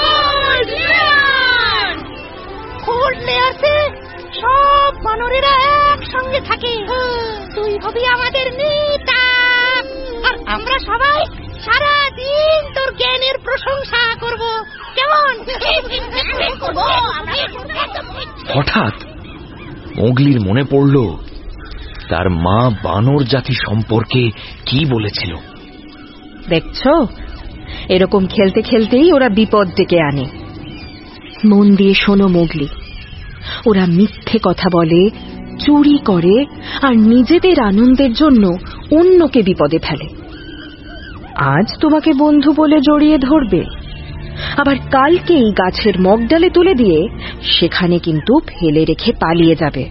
খুঁড়লে আছে সব বানরেরা একসঙ্গে থাকে, তুই হবি আমাদের নেতা, আর আমরা সবাই সারা দিন তোর জ্ঞানের প্রশংসা করব, কেমন? হঠাৎ মোগলির মনে পড়ল তার মা বানর জাতি সম্পর্কে কি বলেছিল। দেখছো, এরকম খেলতে খেলতেই ওরা বিপদ ডেকে আনে। মন দিয়ে শোনো মোগলি, ওরা মিথ্যে কথা বলে, চুরি করে, আর নিজেদের আনন্দের জন্য অন্যকে বিপদে ফেলে। আজ তোমাকে বন্ধু বলে জড়িয়ে ধরবে, আবার কালকেই গাছের মগডালে তুলে দিয়ে সেখানে কিন্তু ফেলে রেখে পালিয়ে যাবে।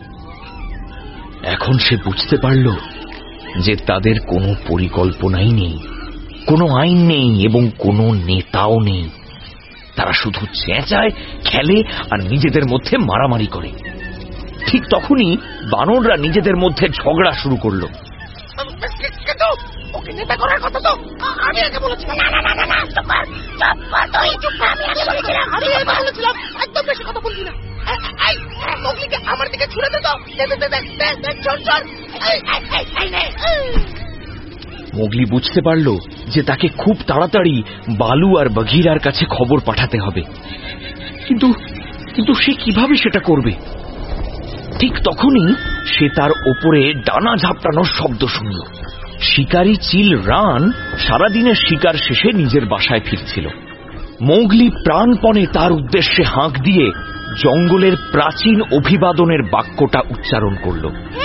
এখন সে বুঝতে পারল যে তাদের কোনো পরিকল্পনাই নেই, কোনো আইন নেই এবং কোনো নেতাও নেই। তারা শুধু চেঁচায়, খেলে আর নিজেদের মধ্যে মারামারি করে। ঠিক তখনই বানররা নিজেদের মধ্যে ঝগড়া শুরু করলো। ওকে নেতা করার কথা তো আমি আগে বলেছিলাম। না না না না না চুপ কর, চুপ কর তুই, চুপ কর। আমি আগে বলেছিলাম, আমি আগে বলেছিলাম। একদম বেশি কথা বলবি না। এই মোগলিকে আমার দিকে ছুড়ে দে তো। দেখ দেখ দেখ দেখ দেখ চল চল। এই এই এই নে। মোগলি বুঝতে পারল যে তাকে খুব তাড়াতাড়ি বালু আর বঘিরার কাছে খবর পাঠাতে হবে, কিন্তু কিন্তু সে কিভাবে সেটা করবে? ঠিক তখনই সে তার ওপরে ডানা ঝাপটানোর শব্দ শুনল। শিকারী চিল রান সারাদিনের শিকার শেষে নিজের বাসায় ফিরছিল। মোগলি প্রাণপণে তার উদ্দেশ্যে হাঁক দিয়ে জঙ্গলের প্রাচীন অভিবাদনের বাক্যটা উচ্চারণ করল।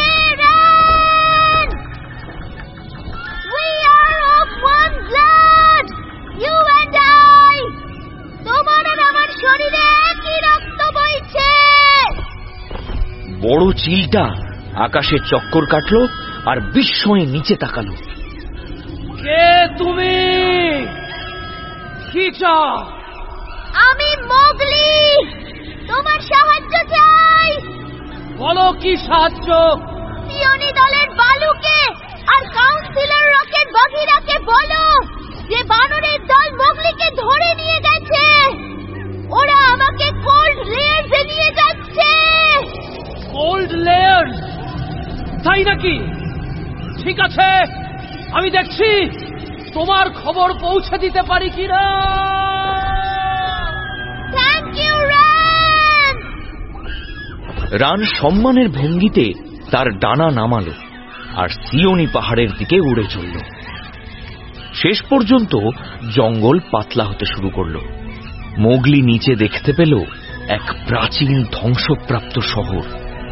বড় চিলটা আকাশে চক্কর কাটল আর বিস্ময়ে নিচে তাকালো। কে তুমি? কি চাও? আমি মোগলি, তোমার সাহায্য চাই। বলো কি সাহায্য? সিওনি দলের বালুকে আর কাউন্সিলর রকেট বঘিরাকে বলো যে বানরের দল মোগলিকে ধরে নিয়ে গেছে। ওরা আমাকে কোল্ড লেয়ার্সে নিয়ে যাচ্ছে। Cold lairs? তাই নাকি? ঠিক আছে, আমি দেখছি তোমার খবর পৌঁছে দিতে পারি কিনা। Thank you run. রান সম্মানের ভঙ্গিতে তার ডানা নামালো আর সিওনি পাহাড়ের দিকে উড়ে চলল। শেষ পর্যন্ত জঙ্গল পাতলা হতে শুরু করল। মোগলি নিচে দেখতে পেল এক প্রাচীন ধ্বংসপ্রাপ্ত শহর।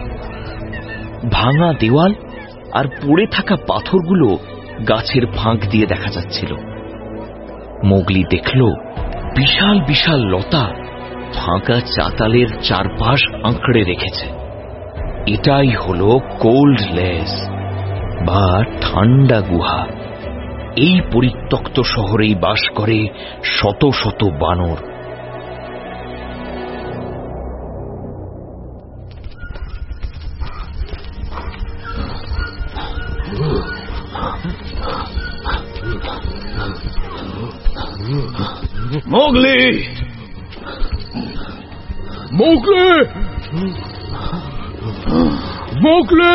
ভাঙা দেওয়াল আর পড়ে থাকা পাথরগুলো গাছের ফাঁক দিয়ে দেখা যাচ্ছিল। মোগলি দেখল বিশাল বিশাল লতা ফাঁকা চাতালের চারপাশ আঁকড়ে রেখেছে। এটাই হল কোল্ড লেস বা ঠান্ডা গুহা। এই পরিত্যক্ত শহরেই বাস করে শত শত বানর। মোগলি, মোগলি, মোগলি,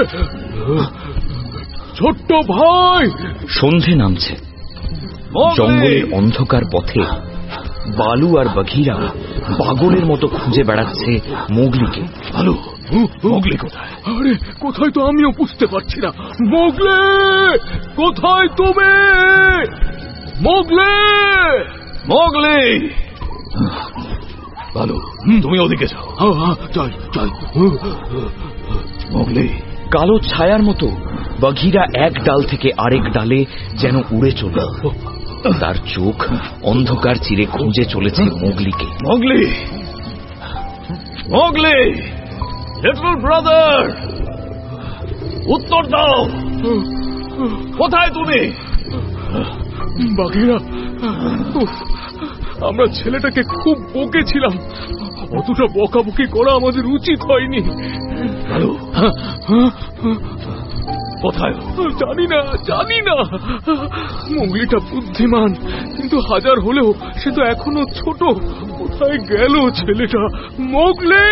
ছোট্ট ভাই। সন্ধে নামছে। জঙ্গলের অন্ধকার পথে বালু আর বঘিরা পাগলের মতো খুঁজে বেড়াচ্ছে মোগলিকে। বালু, মোগলি কোথায়? আরে কোথায় তো আমিও বুঝতে পারছি না। মোগলি কোথায় তুমি? Mowgli, Mowgli. বালু, তুমি ওদিকে যাও। যাই যাই। মোগলি। কালো ছায়ার মতো বঘিরা এক ডাল থেকে আরেক ডালে যেন উড়ে চলল। তার চোখ অন্ধকার চিরে খুঁজে চলেছে মোগলিকে। মোগলি, মোগলি, লিটল ব্রাদার, উত্তর দাও, কোথায় তুমি? বাঘেরা, আমরা ছেলেটাকে খুব বকেছিলাম। অতটা বকাবকি করা আমাদের উচিত হয়নি। হ্যালো, কোথায়? জানি না, জানি না। মোগলিটা বুদ্ধিমান, কিন্তু হাজার হলেও সে তো এখনো ছোট। কোথায় গেল ছেলেটা? মোগলি!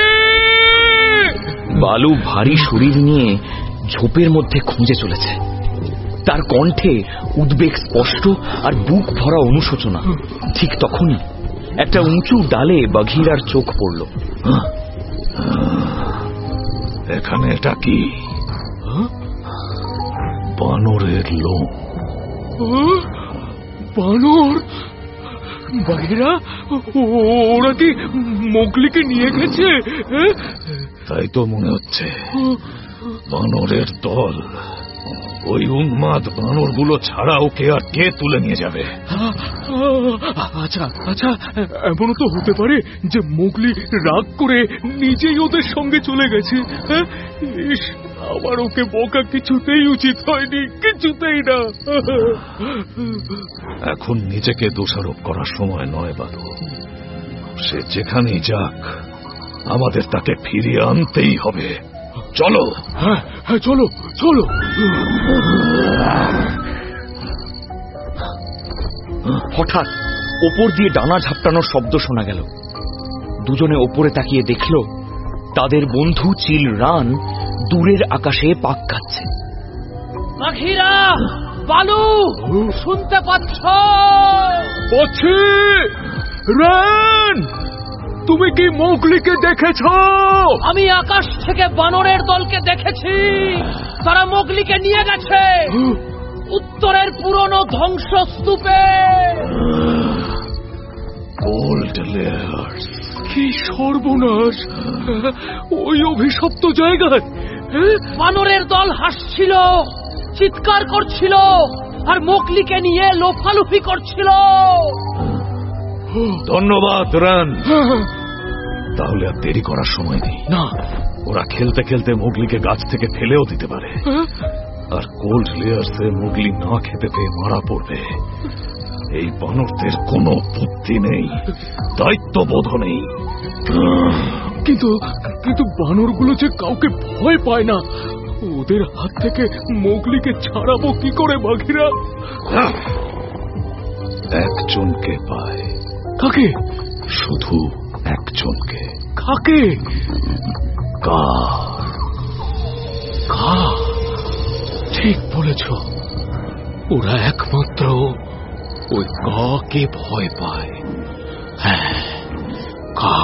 বালু ভারী শরীর নিয়ে ঝোপের মধ্যে খুঁজে চলেছে। তার কণ্ঠে উদ্বেগ স্পষ্ট আর বুক ভরা অনুশোচনা। ঠিক তখনই একটা উঁচু ডালে বঘিরার চোখ পড়ল। এখানে এটা কি? বানরের লোম। বানর? বঘিরা, ওরা কি মোগলিকে নিয়ে গেছে? তাই তো মনে হচ্ছে। বানরের দল, ওই উন্মাদ বানরগুলো ছাড়া ওকে আর কে তুলে নিয়ে যাবে? আচ্ছা আচ্ছা, এমনও তো হতে পারে যে মোগলি রাগ করে নিজেই ওদের সঙ্গে চলে গেছে। আমার ওকে বকা কিছুতেই উচিত হয়নি, কিছুতেই না। এখন নিজেকে দোষারোপ করার সময় নয় বালু। সে যেখানেই যাক, আমাদের তাকে ফিরিয়ে আনতেই হবে। চলো। হ্যাঁ হ্যাঁ, চলো চলো। হঠাৎ ওপর দিয়ে ডানা ঝাপটানোর শব্দ শোনা গেল। দুজনে ওপরে তাকিয়ে দেখল তাদের বন্ধু চিল রান দূরের আকাশে পাক খাচ্ছে। বাঘিরা, বালু, শুনতে পাচ্ছ? পাচ্ছি। রান, তুমি কি মোগলিকে দেখেছ? আমি আকাশ থেকে বানরের দলকে দেখেছি। তারা মোগলিকে নিয়ে গেছে উত্তরের পুরনো ধ্বংসস্তূপে। গোল্ড লেয়ার্স, কি সর্বনাশ! ওই অভিশপ্ত জায়গায় বানরের দল হাসছিল, চিৎকার করছিল আর মোগলিকে নিয়ে লোফালুফি করছিল। ধন্যবাদ রান। তাহলে আর দেরি করার সময় নেই। না, ওরা খেলতে খেলতে মোগলিকে গাছ থেকে ফেলেও দিতে পারে, আর কোল্ড লেয়ার্সে মোগলি না খেতে পেয়ে মারা পড়বে। এই বানরদের কোনো বুদ্ধি নেই, দায়িত্ববোধ নেই। কিন্তু কিন্তু বানরগুলো যে কাউকে ভয় পায় না, ওদের হাত থেকে মোগলিকে ছাড়াবো কি করে বাঘিরা? একজনকে পায়। কাকে? শুধু একজনকে। কাকে? কা। কা, ঠিক বলেছ। ওরা একমাত্র ওই কাকে ভয় পায়। হ্যাঁ, কা।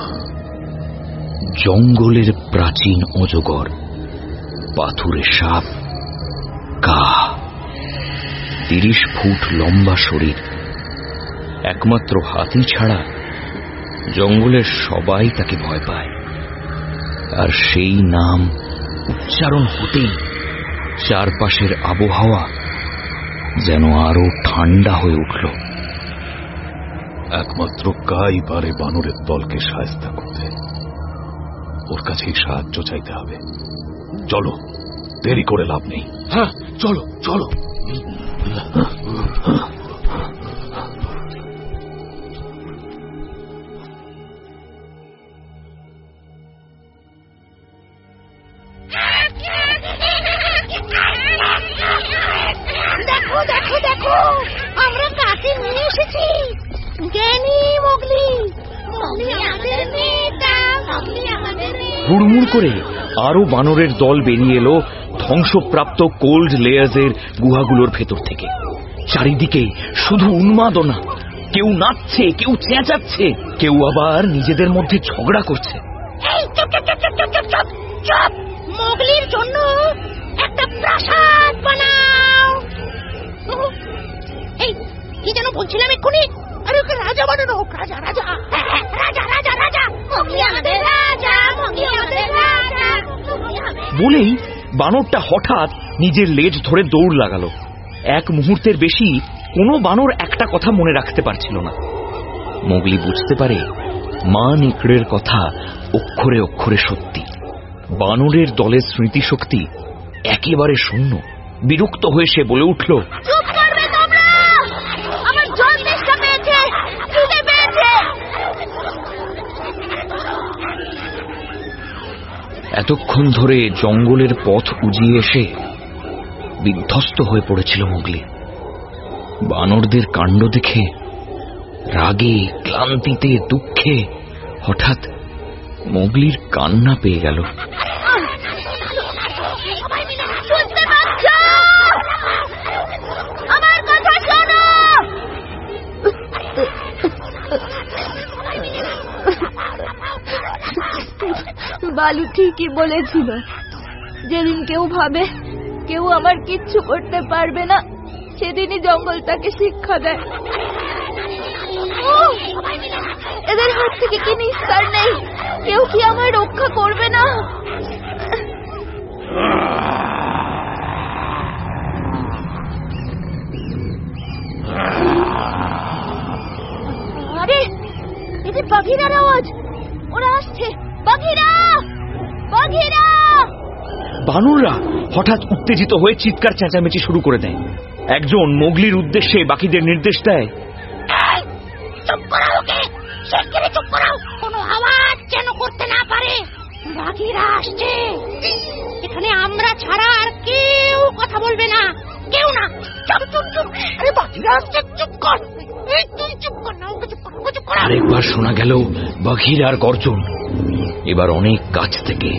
জঙ্গলের প্রাচীন অজগর, পাথুরে সাপ, কা। তিরিশ ফুট লম্বা শরীর, একমাত্র হাতি ছাড়া জঙ্গলের সবাই তাকে ভয় পায়। আর সেই নাম উচ্চারণ হতেই চারপাশের আবহাওয়া যেন আরো ঠান্ডা হয়ে উঠল। একমাত্র কাই পারে বানরের দলকে সাহায্য করতে। ওর কাছেই সাহায্য চাইতে হবে। চলো, দেরি করে লাভ নেই। হ্যাঁ, চলো চলো। দেখো দেখো দেখো, আমরা কাকে নিয়ে এসেছি। জ্ঞানী মোগলি। হুড়মুড় করে আরো বানরের দল বেরিয়ে এলো ধ্বংসপ্রাপ্ত কোল্ড লেয়ার্সের গুহাগুলোর ভেতর থেকে। চারিদিকে শুধু উন্মাদনা, কেউ নাচছে, কেউ চেঁচাচ্ছে, কেউ আবার নিজেদের মধ্যে ঝগড়া করছে। মোগলির জন্য একটা প্রাসাদ বানাও। এই কি যেন বলছিলাম এক্ষুনি? আরে ওকে রাজা বানানো হোক। রাজা রাজা রাজা রাজা রাজা মোগলি আমাদের রাজা, মোগলি আমাদের রাজা বলেই বানরটা হঠাৎ নিজের লেজ ধরে দৌড় লাগালো। এক মুহূর্তের বেশি কোনো বানর একটা কথা মনে রাখতে পারছিল না। মোগলি বুঝতে পারে মা নেকড়ের কথা অক্ষরে অক্ষরে সত্যি। বানরের দলের স্মৃতিশক্তি একেবারে শূন্য। বিরক্ত হয়ে সে বলে উঠল, এতক্ষণ ধরে জঙ্গলের পথ উজিয়ে এসে বিধ্বস্ত হয়ে পড়েছিল মোগলি। বানরদের কাণ্ড দেখে রাগে, ক্লান্তিতে, দুঃখে হঠাৎ মোগলির কান্না পেয়ে গেল। বালু ঠিকই বলেছিল, যেদিন কেউ ভাবে কেউ আমার কিচ্ছু করতে পারবে না, সেদিনই জঙ্গল তাকে শিক্ষা দেয়। এদের হাত থেকে কি নিস্তার নেই? কেউ কি আমায় রক্ষা করবে না? আরে এই যে বাঘিরার আওয়াজ, ওরা আসছে। বাঘিরা, বাঘিরা! বানররা হঠাৎ উত্তেজিত হয়ে চিৎকার চেঁচামেচি শুরু করে দেয়। একজন মোগলির উদ্দেশ্যে বাকিদের নির্দেশ দেয়, চুপ করাও ওকে, শিগগিরই চুপ করাও, কোনো আওয়াজ যেন করতে না পারে। বাঘিরা আসছে, এখানে আমরা ছাড়া আর কেউ কথা বলবে না, কেউ না। চুপ চুপ চুপ, আরে বাঘিরা আসছে, চুপ কর। আরেকবার শোনা গেল বাঘিরার গর্জন, এবার অনেক কাছ থেকে।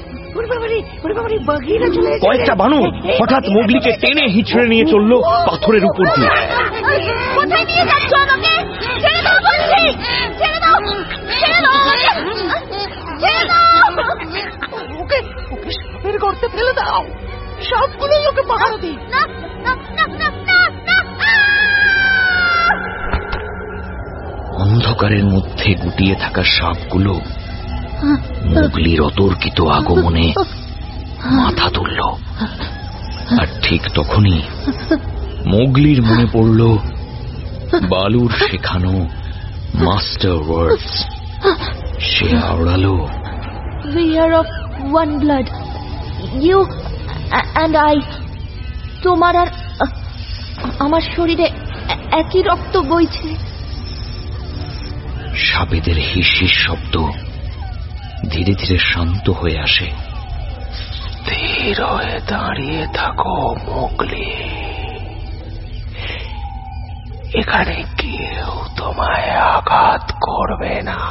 কয়েকটা বানর হঠাৎ মোগলিকে টেনে হিঁচড়ে নিয়ে চলল পাথরের উপর দিয়ে। কোথায় নিয়ে যাচ্ছ আমাকে? ছেড়ে দাও বলছি, ছেড়ে দাও, ছেড়ে দাও আমাকে, ছেড়ে দাও। ওকে ওকে সাপের গর্তে ফেলে দাও, সাপগুলোই ওকে পাহারা দিই। না না না না না না। অন্ধকারের মধ্যে গুটিয়ে থাকা সাপগুলো মোগলির অতর্কিত আগমনে মাথা তুলল। আর ঠিক তখনই মোগলির মনে পড়ল বালুর শেখানো মাস্টার ওয়ার্ডস। সে আওড়ালো, We are of one blood, you and I. তোমার আর আমার শরীরে একই রক্ত বইছে। সাপেদের হিসির শব্দ ধীরে ধীরে শান্ত হয়ে আসে। স্থির হয়ে দাঁড়িয়ে থাকো মোগলি, এখানে কেউ তোমায় আঘাত করবে না।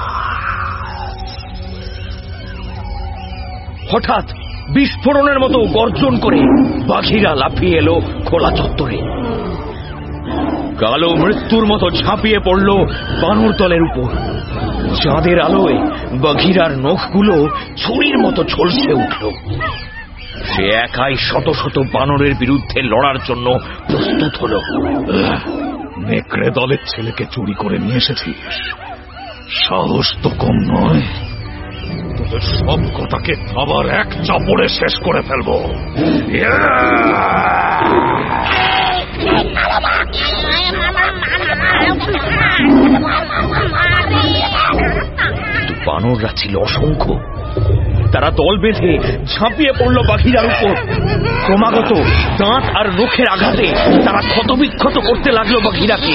হঠাৎ বিস্ফোরণের মতো গর্জন করে বাঘিরা লাফিয়ে এলো খোলা চত্বরে। কালো মৃত্যুর মতো ঝাঁপিয়ে পড়ল বানর দলের উপর। চাঁদের আলোয় বাঘিরার নখগুলো ছুরির মতো ঝলসে উঠল। সে একাই শত শত বানরের বিরুদ্ধে লড়ার জন্য প্রস্তুত হল। নেকড়ে দলের ছেলেকে চুরি করে নিয়ে এসেছিস, সাহস তো কম নয়। তোদের সব কথাকে আবার এক চাপড়ে শেষ করে ফেলবো। বানররা ছিল অসংখ্য। তারা দল বেঁধে ঝাঁপিয়ে পড়ল বাঘিরার উপর। ক্রমাগত দাঁত আর নখের আঘাতে তারা ক্ষতবিক্ষত করতে লাগলো বাঘিরাকে।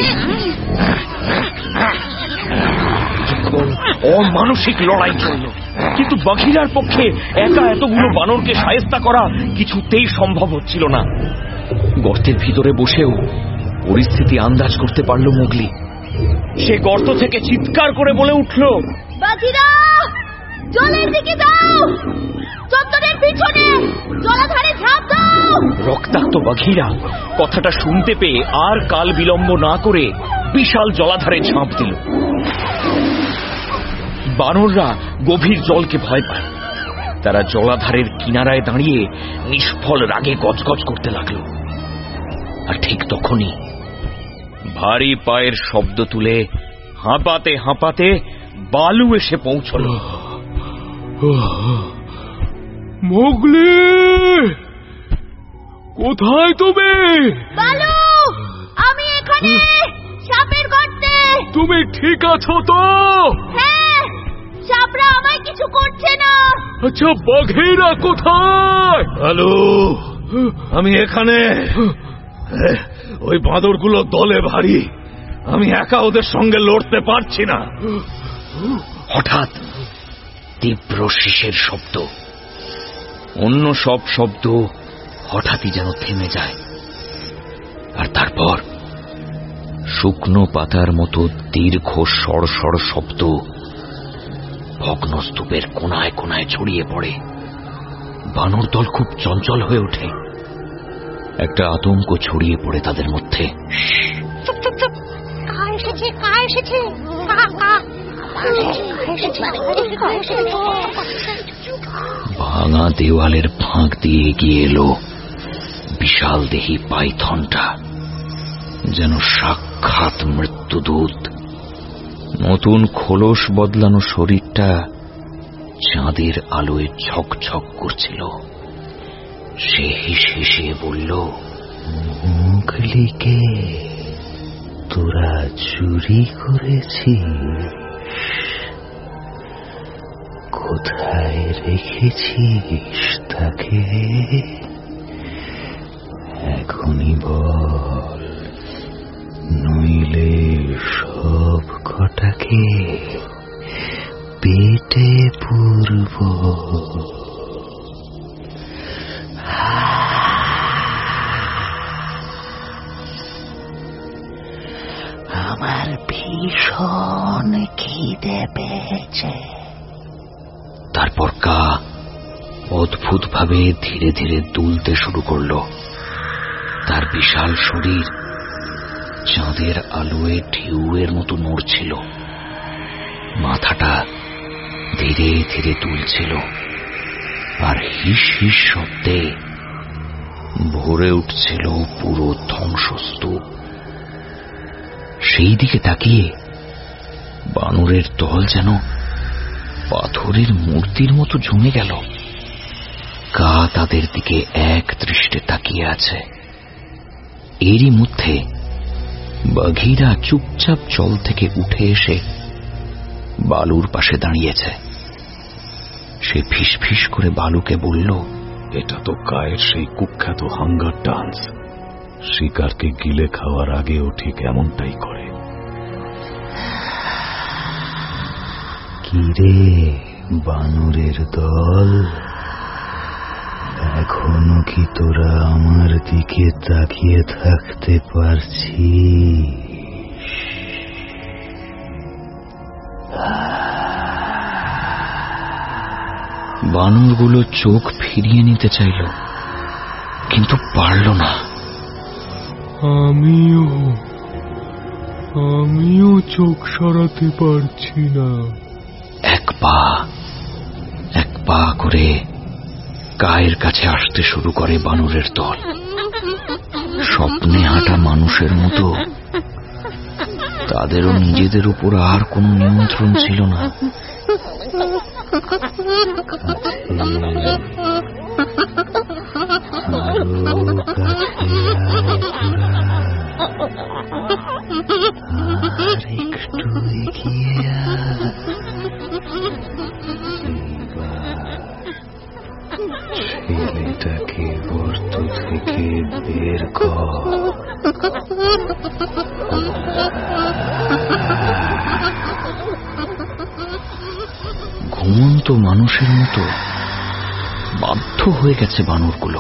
অমানসিক লড়াই চলল, কিন্তু বাঘিরার পক্ষে একা এতগুলো বানরকে শায়েস্তা করা কিছুতেই সম্ভব হচ্ছিল না। গর্তের ভিতরে বসেও পরিস্থিতি আন্দাজ করতে পারল মোগলি। সে গর্ত থেকে চিৎকার করে বলে উঠল, বাঘিরা জলের দিকে যাও, চত্বরের পিছনে জলাধারে ঝাঁপ দাও। রক্তাক্ত বাঘিরা কথাটা শুনতে পেয়ে আর কাল বিলম্ব না করে বিশাল জলাধারে ঝাঁপ দিল। বানররা গভীর জলকে ভয় পায়। তারা জলাধারের কিনারায় দাঁড়িয়ে নিষ্ফল রাগে গজগজ করতে লাগলো। আর ঠিক তখনই ভারী পায়ের শব্দ তুলে হাঁপাতে হাঁপাতে বালু এসে পৌঁছল। মোগলি, কোথায় তুমি? বালু, আমি এখানে সাপের গর্তে। তুমি ঠিক আছো তো? হ্যাঁ, সাপরা আমায় কিছু করছে না। আচ্ছা, বাঘেরা কোথায়? হ্যালো, আমি এখানে। ওই বাঁদরগুলো দলে ভারী, আমি একা ওদের সঙ্গে লড়তে পারছি না। হঠাৎ তীব্র শীষের শব্দ, অন্য সব শব্দ হঠাৎই যেন থেমে যায়। আর তারপর শুকনো পাতার মতো দীর্ঘ সড়সড় শব্দ ভগ্নস্তূপের কোনায় কোনায় ছড়িয়ে পড়ে। বানর দল খুব চঞ্চল হয়ে ওঠে। একটা আতঙ্ক ছড়িয়ে পড়ে তাদের মধ্যে। চুপ চুপ চুপ, কা এসেছে, কা এসেছে, কা কা ভাঙা দেওয়ালের ফাঁক দিয়ে এগিয়ে এলো বিশাল দেহী পাইথনটা, যেন সাক্ষাৎ মৃত্যুদূত। নতুন খোলস বদলানো শরীরটা চাঁদের আলোয় ঝকঝক করছিল। সে হেসে হেসে বলল, মোগলিকে তোরা চুরি করেছিস? কোথায় রেখেছিস তাকে? এখনই বল, নইলে সব কটাকে পেটে পুরব। আমার ভীষণ খিদে পেয়েছে। তারপর কা অদ্ভুতভাবে ধীরে ধীরে দুলতে শুরু করলো। তার বিশাল শরীর চাঁদের আলোয় ঢেউয়ের মতো নড়ছিল। মাথাটা ধীরে ধীরে দুলছিল, আর হিস হিস শব্দে ভরে উঠছিল পুরো ধ্বংসস্তূপ। সেই দিকে তাকিয়ে বানরের দল যেন পাথরের মূর্তির মতো জমে গেল। কা তাদের দিকে এক দৃষ্টে তাকিয়ে আছে। এরই মধ্যে বাঘিরা চুপচাপ জল থেকে উঠে এসে বালুর পাশে দাঁড়িয়েছে। সে ফিস ফিস করে বালুকে বলল, এটা তো কায়ের সেই কুখ্যাত হাঙ্গার ডান্স। শিকারকে গিলে খাওয়ার আগেও ঠিক এমনটাই করে। কিরে বানরের দল, এখনো কি তোরা আমার দিকে তাকিয়ে থাকতে পারছিস? বানরগুলো চোখ ফিরিয়ে নিতে চাইল, কিন্তু পারল না। আমিও আমিও চোখ সরাতে পারছি না। এক পা এক পা করে কায়ের কাছে আসতে শুরু করে বানরের দল। স্বপ্নে হাঁটা মানুষের মতো তাদেরও নিজেদের উপর আর কোনো নিয়ন্ত্রণ ছিল না। একটু এগিয়ে ছেলেটাকে গর্ত থেকে বের কর। ঘুমন্ত মানুষের মতো বাধ্য হয়ে গেছে বানরগুলো।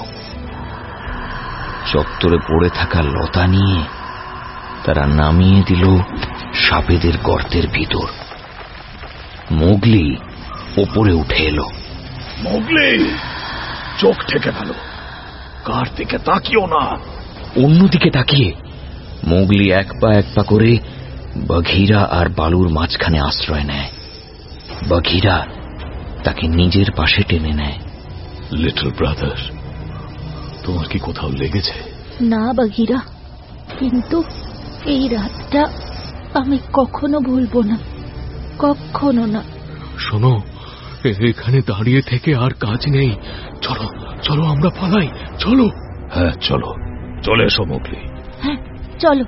চত্বরে পড়ে থাকা লতা নিয়ে তারা নামিয়ে দিল সাপেদের গর্তের ভিতর। মোগলি ওপরে উঠে এলো। মোগলি, চোখ থেকে ভালো, কার দিকে তাকিও না। অন্যদিকে তাকিয়ে মোগলি এক পা এক পা করে বাঘিরা আর বালুর মাঝখানে আশ্রয় নেয়। বাঘিরা তাকে নিজের পাশে টেনে নেয়। লিটল ব্রাদার, তোমার কি কোথাও লেগেছে? না বাঘিরা, কিন্তু এই রাতটা আমি কখনো ভুলবো না, কখনো না। শোনো, এখানে দাঁড়িয়ে থেকে আর কাজ নেই। চলো চলো আমরা পালাই, চলো। হ্যাঁ চলো, চলে এসো মোগলি। হ্যাঁ চলো।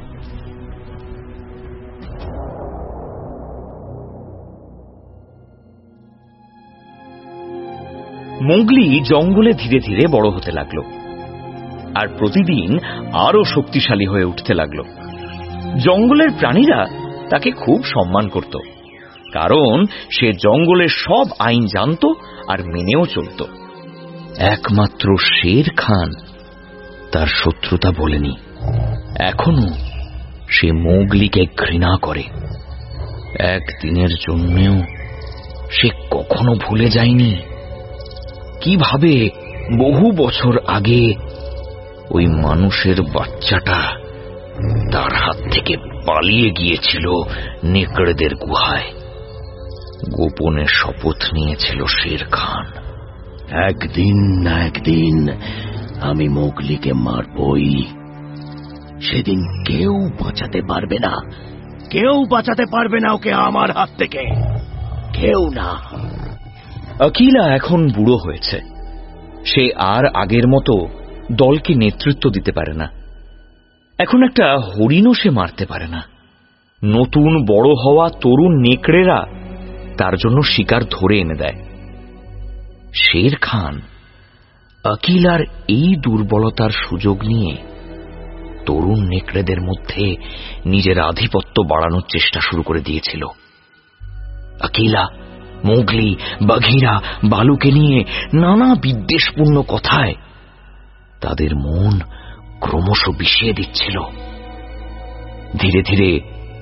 মোগলি জঙ্গলে ধীরে ধীরে বড় হতে লাগলো, আর প্রতিদিন আরো শক্তিশালী হয়ে উঠতে লাগলো। জঙ্গলের প্রাণীরা তাকে খুব সম্মান করত, কারণ সে জঙ্গলের সব আইন জানত আর মেনেও চলত। একমাত্র শের খান তার শত্রুতা বলেনি। এখনো সে মোগলিকে ঘৃণা করে। একদিনের জন্যেও সে কখনো ভুলে যায়নি কিভাবে বহু বছর আগে ওই মানুষের বাচ্চাটা তার হাত থেকে পালিয়ে গিয়েছিল নেকড়েদের গুহায়। গোপনে শপথ নিয়েছিল শের খান, একদিন না একদিন আমি মোগলিকে মারবই। সেদিন কেউ বাঁচাতে পারবে না, কেউ বাঁচাতে পারবে না ওকে আমার হাত থেকে, কেউ না। আকিলা এখন বুড়ো হয়েছে। সে আর আগের মতো দলকে নেতৃত্ব দিতে পারে না। এখন একটা হরিণও সে মারতে পারে না। নতুন বড় হওয়া তরুণ নেকড়েরা তার জন্য শিকার ধরে এনে দেয়। শের খান আকিলার এই দুর্বলতার সুযোগ নিয়ে তরুণ নেকড়েদের মধ্যে নিজের আধিপত্য বাড়ানোর চেষ্টা শুরু করে দিয়েছিল। আকিলা মোগলি, বাঘিরা, বালুকে নিয়ে নানা বিদ্বেষপূর্ণ কথায় তাদের মন ক্রমশ বিষিয়ে দিচ্ছিল। ধীরে ধীরে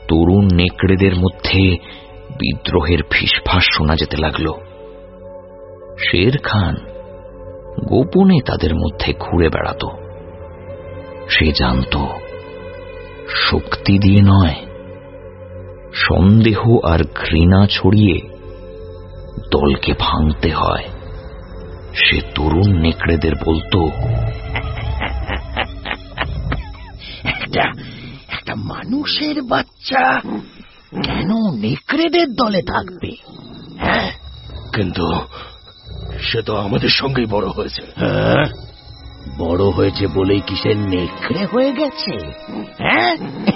তরুণ নেকড়েদের মধ্যে বিদ্রোহের ফিসফাস শোনা যেতে লাগল। শের খান গোপনে তাদের মধ্যে ঘুরে বেড়াত। সে জানত শক্তি দিয়ে নয়, সন্দেহ আর ঘৃণা ছড়িয়ে দলকে ভাঙতে হয়। সে তরুণ নেকড়েদের বলতো, একটা একটা মানুষের বাচ্চা কেন নেকড়েদের দলে থাকবে? হ্যাঁ, কিন্তু সে তো আমাদের সঙ্গেই বড় হয়েছে। হ্যাঁ, বড় হয়েছে বলেই কি সে নেকড়ে হয়ে গেছে? হ্যাঁ,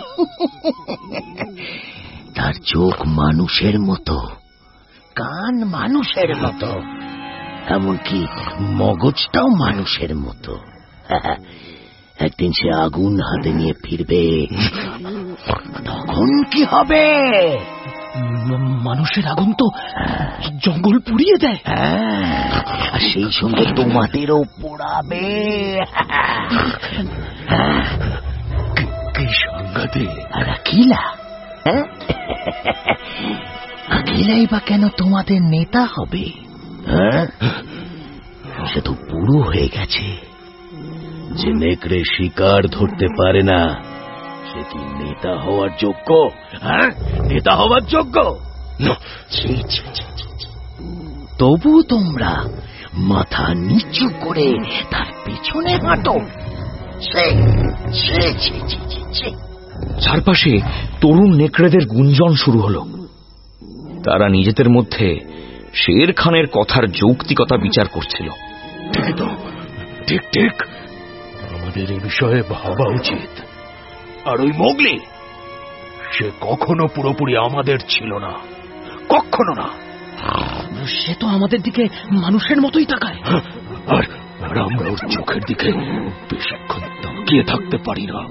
তার চোখ মানুষের মতো, কান মানুষের মতো, এমনকি মগজটাও মানুষের মতো। একদিন সে আগুন হাতে নিয়ে ফিরবে, তখন কি হবে? মানুষের আগুন তো জঙ্গল পুড়িয়ে দেয়। হ্যাঁ, আর সেই সঙ্গে তোমাদেরও পোড়াবে। কি সাংঘাতিক! আর আকিলা, হ্যাঁ, আকিলাই বা কেন তোমাদের নেতা হবে? হ্যাঁ, সে তো বুড়ো হয়ে গেছে। যে নেকড়ে শিকার ধরতে পারে না, সে কি নেতা হওয়ার যোগ্য? হ্যাঁ, নেতা হওয়ার যোগ্য? তবু তোমরা মাথা নিচু করে তার পেছনে হাঁটো। চারপাশে তরুণ নেকড়েদের গুঞ্জন শুরু হল। তারা নিজেদের মধ্যে শের খানের কথার যৌক্তিকতা বিচার করছিল। ঠিক ঠিক, আমাদের এ বিষয়ে ভাবা উচিত। আর ওই মোগলি, সে কখনো পুরোপুরি আমাদের ছিল না, কখনো না। সে তো আমাদের দিকে মানুষের মতোই তাকায়। আর আর আমরা ওর চোখের দিকে বেশিক্ষণ তাকিয়ে থাকতে পারি না।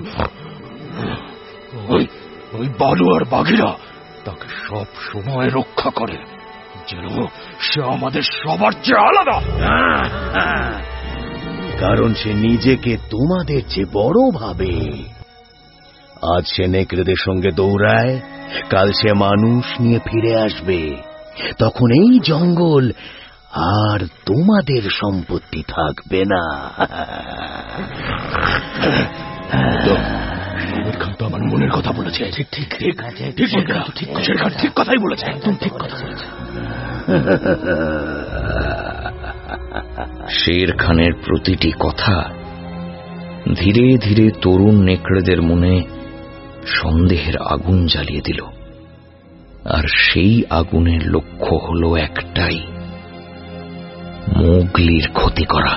ওই ওই বালু আর বাঘিরা তাকে সব সময় রক্ষা করে, যেন সে আমাদের সবার চেয়ে আলাদা। কারণ সে নিজেকে তোমাদের চেয়ে বড় ভাবে। আজ সে নেকড়েদের সঙ্গে দৌড়ায়, কাল সে মানুষ নিয়ে ফিরে আসবে। তখন এই জঙ্গল আর তোমাদের সম্পত্তি থাকবে না। আমার মনের কথা বলেছে। ঠিক ঠিক ঠিক ঠিক ঠিক কথাই বলেছে, একদম ঠিক কথা বলেছে। শের খানের প্রতিটি কথা ধীরে ধীরে তরুণ নেকড়েদের মনে সন্দেহের আগুন জ্বালিয়ে দিল। আর সেই আগুনের লক্ষ্য হল একটাই, মোগলির ক্ষতি করা।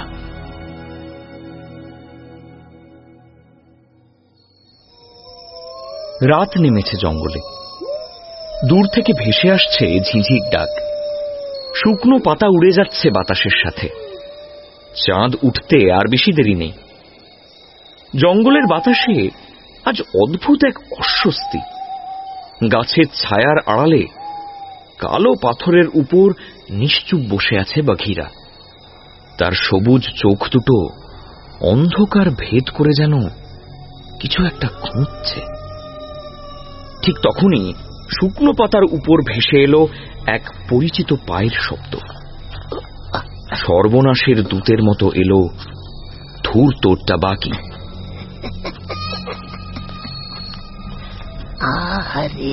রাত নেমেছে জঙ্গলে। দূর থেকে ভেসে আসছে ঝিঝির ডাক। শুকনো পাতা উড়ে যাচ্ছে বাতাসের সাথে। চাঁদ উঠতে আর বেশি দেরি নেই। জঙ্গলের বাতাসে আজ অদ্ভুত এক অস্বস্তি। গাছের ছায়ার আড়ালে কালো পাথরের উপর নিশ্চুপ বসে আছে বাঘিরা। তার সবুজ চোখ দুটো অন্ধকার ভেদ করে যেন কিছু একটা খুঁজছে। ঠিক তখনই শুকনো পাতার উপর ভেসে এলো এক পরিচিত পায়ের শব্দ। সর্বনাশের দূতের মতো এলো ধূর্তটা বাকি। আহারে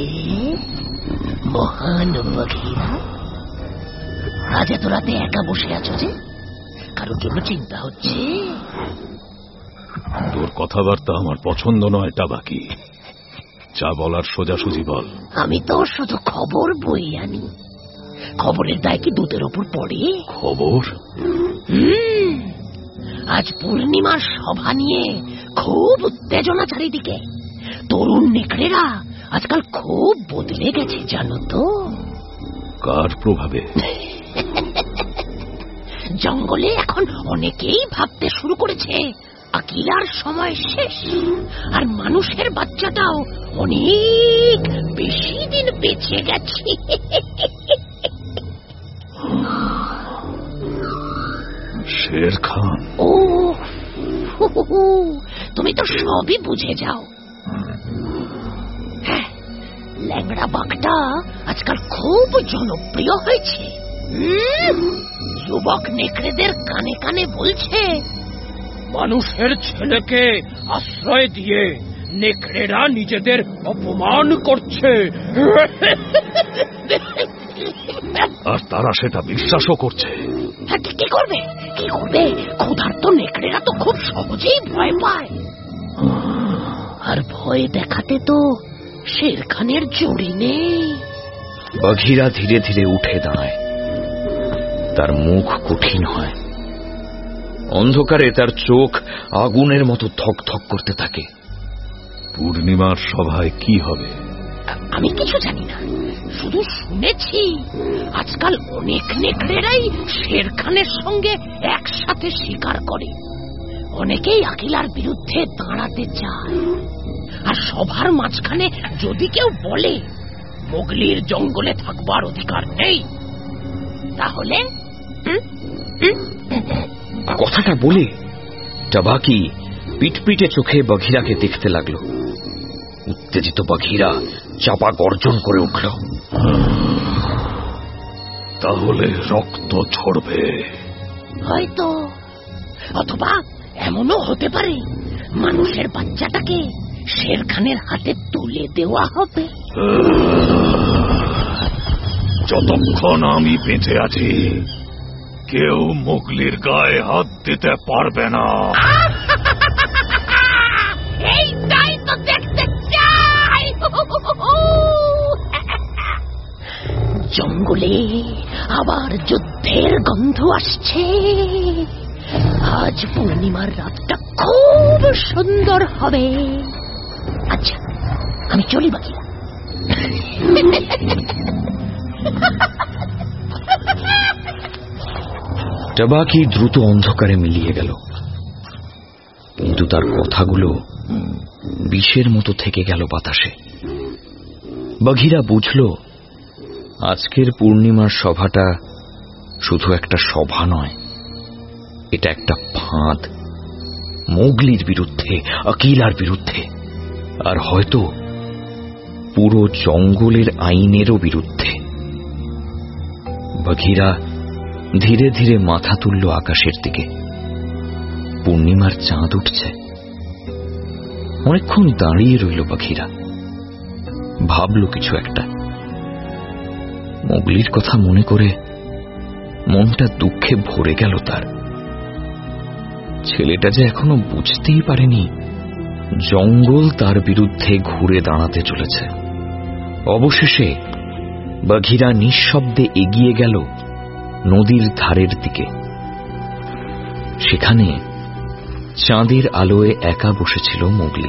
মহান বাঘিরা, আজ এত রাতে একা বসে আছো যে? কারোর জন্য চিন্তা হচ্ছে? তোর কথাবার্তা আমার পছন্দ নয় টাবাকি। যা বলার সোজাসুজি বল। আমি তো শুধু খবর বই আনি। খবরের দায় কি দূতের ওপর পড়ে? খবর? হুম, আজ পূর্ণিমার সভা নিয়ে খুব উত্তেজনা চারিদিকে। তরুণ নেকড়েরা আজকাল খুব বদলে গেছে, জানো তো? কার প্রভাবে? জঙ্গলে এখন অনেকেই ভাবতে শুরু করেছে আকিলার সময় শেষ, আর মানুষের বাচ্চাটাও অনেক বেশি দিন বেঁচে গেছে। শের খান? ও, তুমি তো সবই বুঝে যাও। হ্যাঁ, ল্যাংড়া বাঘটা আজকাল খুব জনপ্রিয় হয়েছে। যুবক নেকড়েদের কানে কানে বলছে, মানুষের ছেলেকে আশ্রয় দিয়ে নেকড়েরা নিজেদের অপমান করছে। আর তারা সেটা বিশ্বাসও করছে। কি করবে কি করবে ক্ষুধার্ত নেকড়েরা তো খুব সহজেই ভয় পায়। আর ভয় দেখাতে তো শের খানের জড়ি নেই। বাঘিরা ধীরে ধীরে উঠে দাঁড়ায়, তার মুখ কঠিন হয়, অন্ধকারে তার চোখ আগুনের মতো ধক ধক করতে থাকে। পূর্ণিমার সভায় কি হবে? আমি কিছু জানি না, শুধু শুনেছি আজকাল অনেক নেকড়েরাই শের খানের সঙ্গে একসাথে শিকার করে। অনেকেই আকিলার বিরুদ্ধে দাঁড়াতে চায়। আর সবার মাঝখানে যদি কেউ বলে মোগলির জঙ্গলে থাকবার অধিকার নেই, তাহলে কথাটা বলে টাবাকি পিটপিটে চোখে বাঘিরাকে দেখতে লাগলো। উত্তেজিত বাঘিরা চাপা গর্জন করে উঠল। তাহলে রক্ত ঝরবে হয়তো, অথবা এমনও হতে পারে মানুষের বাচ্চাটাকে শের খানের হাতে তুলে দেওয়া হবে। যতক্ষণ আমি বেঁচে আছি কেউ মোগলির গায়ে হাত দিতে পারবে না। এইটাই তো দেখতে চাই। জঙ্গলে আবার যুদ্ধের গন্ধ আসছে। আজ পূর্ণিমার রাতটা খুব সুন্দর হবে। আচ্ছা, আমি চলি বাকিরা। টাবাকি দ্রুত অন্ধকারে মিলিয়ে গেল, কিন্তু তার কথাগুলো বিষের মতো থেকে গেল বাতাসে। বাঘিরা বুঝল আজকের পূর্ণিমার সভাটা শুধু একটা সভা নয়, এটা একটা ফাঁদ, মোগলির বিরুদ্ধে, আকিলার বিরুদ্ধে, আর হয়তো পুরো জঙ্গলের আইনেরও বিরুদ্ধে। বাঘিরা ধীরে ধীরে মাথা তুলল আকাশের দিকে। পূর্ণিমার চাঁদ উঠছে। অনেকক্ষণ দাঁড়িয়ে রইল বাঘিরা, ভাবল কিছু একটা। মোগলির কথা মনে করে মনটা দুঃখে ভরে গেল তার। ছেলেটা যে এখনো বুঝতেই পারেনি জঙ্গল তার বিরুদ্ধে ঘুরে দাঁড়াতে চলেছে। অবশেষে বাঘিরা নিঃশব্দে এগিয়ে গেল নদীর ধারের দিকে। সেখানে চাঁদের আলোয় একা বসেছিল মোগলি।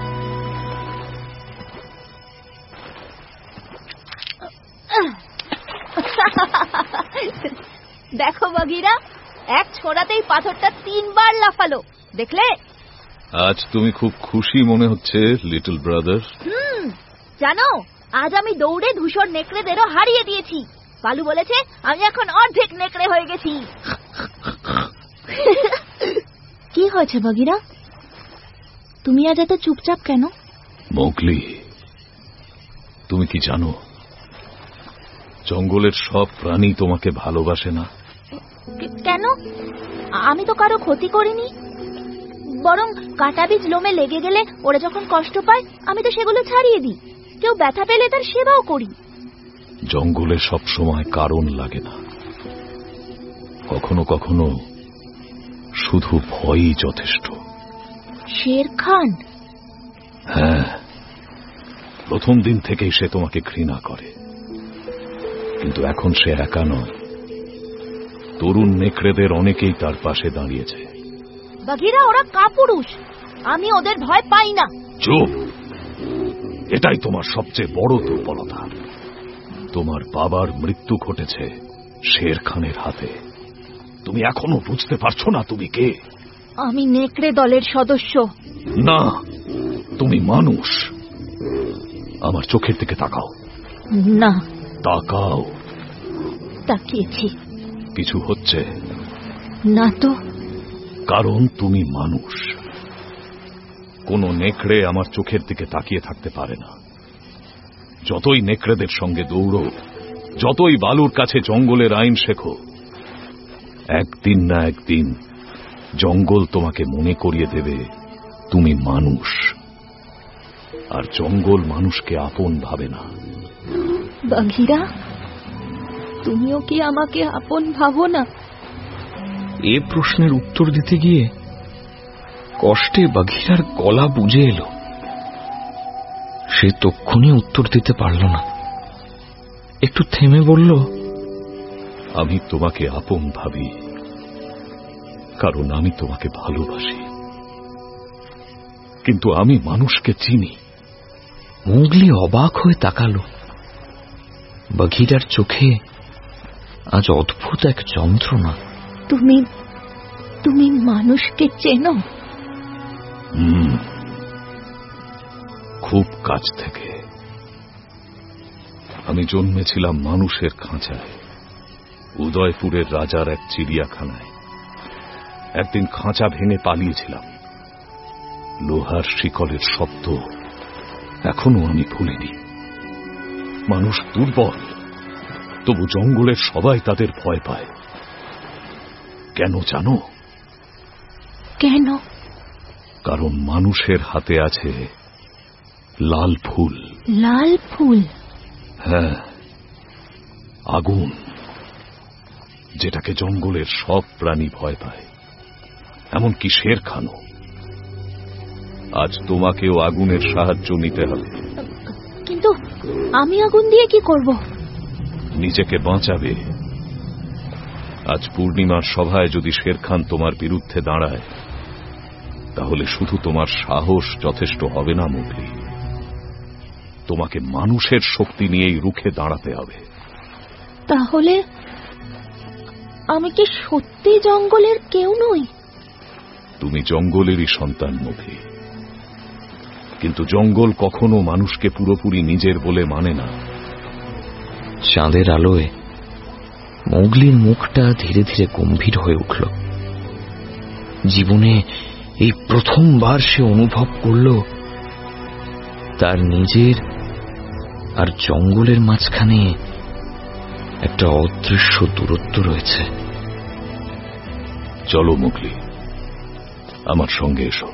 দেখো বাঘিরা, এক ছোড়াতেই পাথরটা তিনবার লাফালো, দেখলে? আজ তুমি খুব খুশি মনে হচ্ছে লিটল ব্রাদার। হুম, জানো আজ আমি দৌড়ে ধূসর নেকড়েদেরও হারিয়ে দিয়েছি। পালু বলেছে আমি এখন অর্ধেক নেকড়ে হয়ে গেছি। কি হয়েছে বাঘিরা, তুমি আজ এত চুপচাপ কেন? মোগলি, তুমি কি জানো জঙ্গলের সব প্রাণী তোমাকে ভালোবাসে না? কেন? আমি তো কারো ক্ষতি করিনি, বরং কাটা বীজ লোমে লেগে গেলে ওরা যখন কষ্ট পায় আমি তো সেগুলো ছাড়িয়ে দিই। কেউ ব্যথা পেলে তার সেবাও করি। জঙ্গলে সব সময় কারণ লাগে না, কখনো কখনো শুধু ভয়ই যথেষ্ট। শের খান? হ্যাঁ, প্রথম দিন থেকেই সে তোমাকে ঘৃণা করে, কিন্তু এখন সে একা নয়। তরুণ নেকড়েদের অনেকেই তার পাশে দাঁড়িয়েছে। বাঘিরা ওরা কাপুরুষ, আমি ওদের ভয় পাই না। চুপ, এটাই তোমার সবচেয়ে বড় দুর্বলতা। তোমার বাবার মৃত্যু ঘটেছে শের খানের হাতে। তুমি এখনো বুঝতে পারছো না তুমি কে? আমি নেকড়ে দলের সদস্য। না, তুমি মানুষ। আমার চোখের দিকে তাকাও। না। তাকাও। তাকিয়েছি। কিছু হচ্ছে না তো। কারণ তুমি মানুষ। কোন নেকড়ে আমার চোখের দিকে তাকিয়ে থাকতে পারে না। যতই নেকড়েদের সঙ্গে দৌড়ো, যতই বালুর কাছে জঙ্গলের আইন শেখো, একদিন না একদিন জঙ্গল তোমাকে মনে করিয়ে দেবে তুমি মানুষ, আর জঙ্গল মানুষকে আপন ভাবে না। বাঘিরা, তুমিও কি আমাকে আপন ভাবো না? এ প্রশ্নের উত্তর দিতে গিয়ে কষ্টে বাঘিরার গলা বুঝে এলো। সে তক্ষুনি উত্তর দিতে পারল না। একটু থেমে বলল, আমি তোমাকে আপন ভাবি, কারণ আমি তোমাকে ভালোবাসি, কিন্তু আমি মানুষকে চিনি। মোগলি অবাক হয়ে তাকালো। বাঘিরার চোখে আজ অদ্ভুত এক যন্ত্রণা। তুমি তুমি মানুষকে চেনো? হুম, খুব কাছ থেকে। আমি জন্মেছিলাম মানুষের খাঁচায়, উদয়পুরের রাজার এক চিড়িয়াখানায়। একদিন খাঁচা ভেঙে পালিয়েছিলাম। লোহার শিকলের শব্দ এখনো আমি ভুলিনি। মানুষ দুর্বল, তবু জঙ্গলের সবাই তাদের ভয় পায়। কেন জানো? কেন? কারণ মানুষের হাতে আছে লাল ফুল। লাল ফুল? হ্যাঁ, আগুন, যেটাকে জঙ্গলের সব প্রাণী ভয় পায়, এমনকি শের খানও। আজ তোমাকেও আগুনের সাহায্য নিতে হবে। কিন্তু আমি আগুন দিয়ে কি করব? নিজেকে বাঁচাবে। আজ পূর্ণিমার সভায় যদি শের খান তোমার বিরুদ্ধে দাঁড়ায়, তাহলে শুধু তোমার সাহস যথেষ্ট হবে না মোগলি, তোমাকে মানুষের শক্তি নিয়েই রুখে দাঁড়াতে হবে। তাহলে আমি কি সত্যি জঙ্গলের কেউ নই? তুমি জঙ্গলেরই সন্তান মোগলি, কিন্তু জঙ্গল কখনো মানুষকে পুরোপুরি নিজের বলে মানে না। চাঁদের আলোয় মোগলির মুখটা ধীরে ধীরে গম্ভীর হয়ে উঠল। জীবনে এই প্রথমবার সে অনুভব করল তার নিজের আর জঙ্গলের মাঝখানে একটা অদৃশ্য দূরত্ব রয়েছে। চলো মোগলি, আমার সঙ্গে এসো।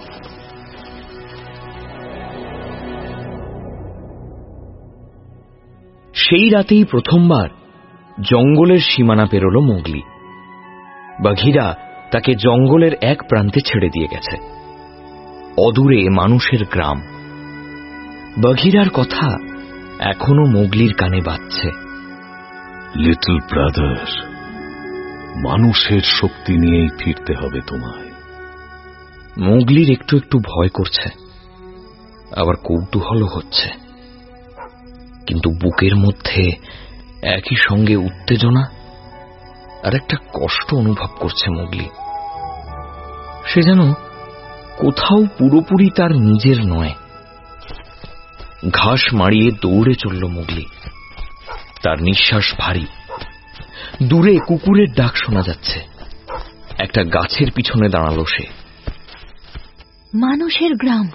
সেই রাতেই প্রথমবার জঙ্গলের সীমানা পেরোল মোগলি। বাঘিরা তাকে জঙ্গলের এক প্রান্তে ছেড়ে দিয়ে গেছে, অদূরে মানুষের গ্রাম। বাঘিরার কথা এখনো মোগলির কানে বাজছে। লিটল ব্রাদার, মানুষের শক্তি নিয়েই ফিরতে হবে তোমায়। মোগলির একটু একটু ভয় করছে, আবার কৌতূহলও হচ্ছে, কিন্তু বুকের মধ্যে একই সঙ্গে উত্তেজনা আর একটা কষ্ট অনুভব করছে মোগলি। সে যেন কোথাও পুরোপুরি তার নিজের নয়। ঘাস মাড়িয়ে দৌড়ে চলল মোগলি। তার নিঃশ্বাস ভারী। দূরে কুকুরের ডাক শোনা যাচ্ছে। একটা গাছের পিছনে দাঁড়ালো সে। মানুষের গ্রাম।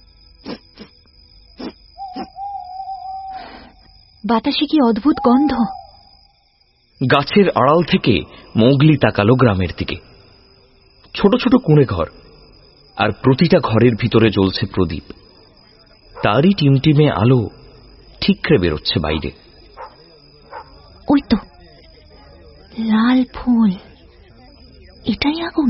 বাতাসে কি অদ্ভুত গন্ধ। গাছের আড়াল থেকে মোগলি তাকালো গ্রামের দিকে। ছোট ছোট কুঁড়ে ঘর, আর প্রতিটা ঘরের ভিতরে জ্বলছে প্রদীপ। তারই টিমটিমে আলো ঠিকরে বেরোচ্ছে বাইরে। ওই তো লাল ফুল, এটাই আগুন।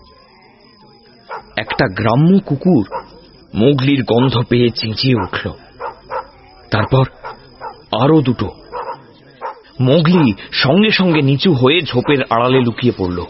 একটা গ্রাম্য কুকুর মোগলির গন্ধ পেয়ে চেঁচিয়ে উঠল। তারপর আরো দুটো। মোগলি সঙ্গে সঙ্গে নিচু হয়ে ঝোপের আড়ালে লুকিয়ে পড়ল।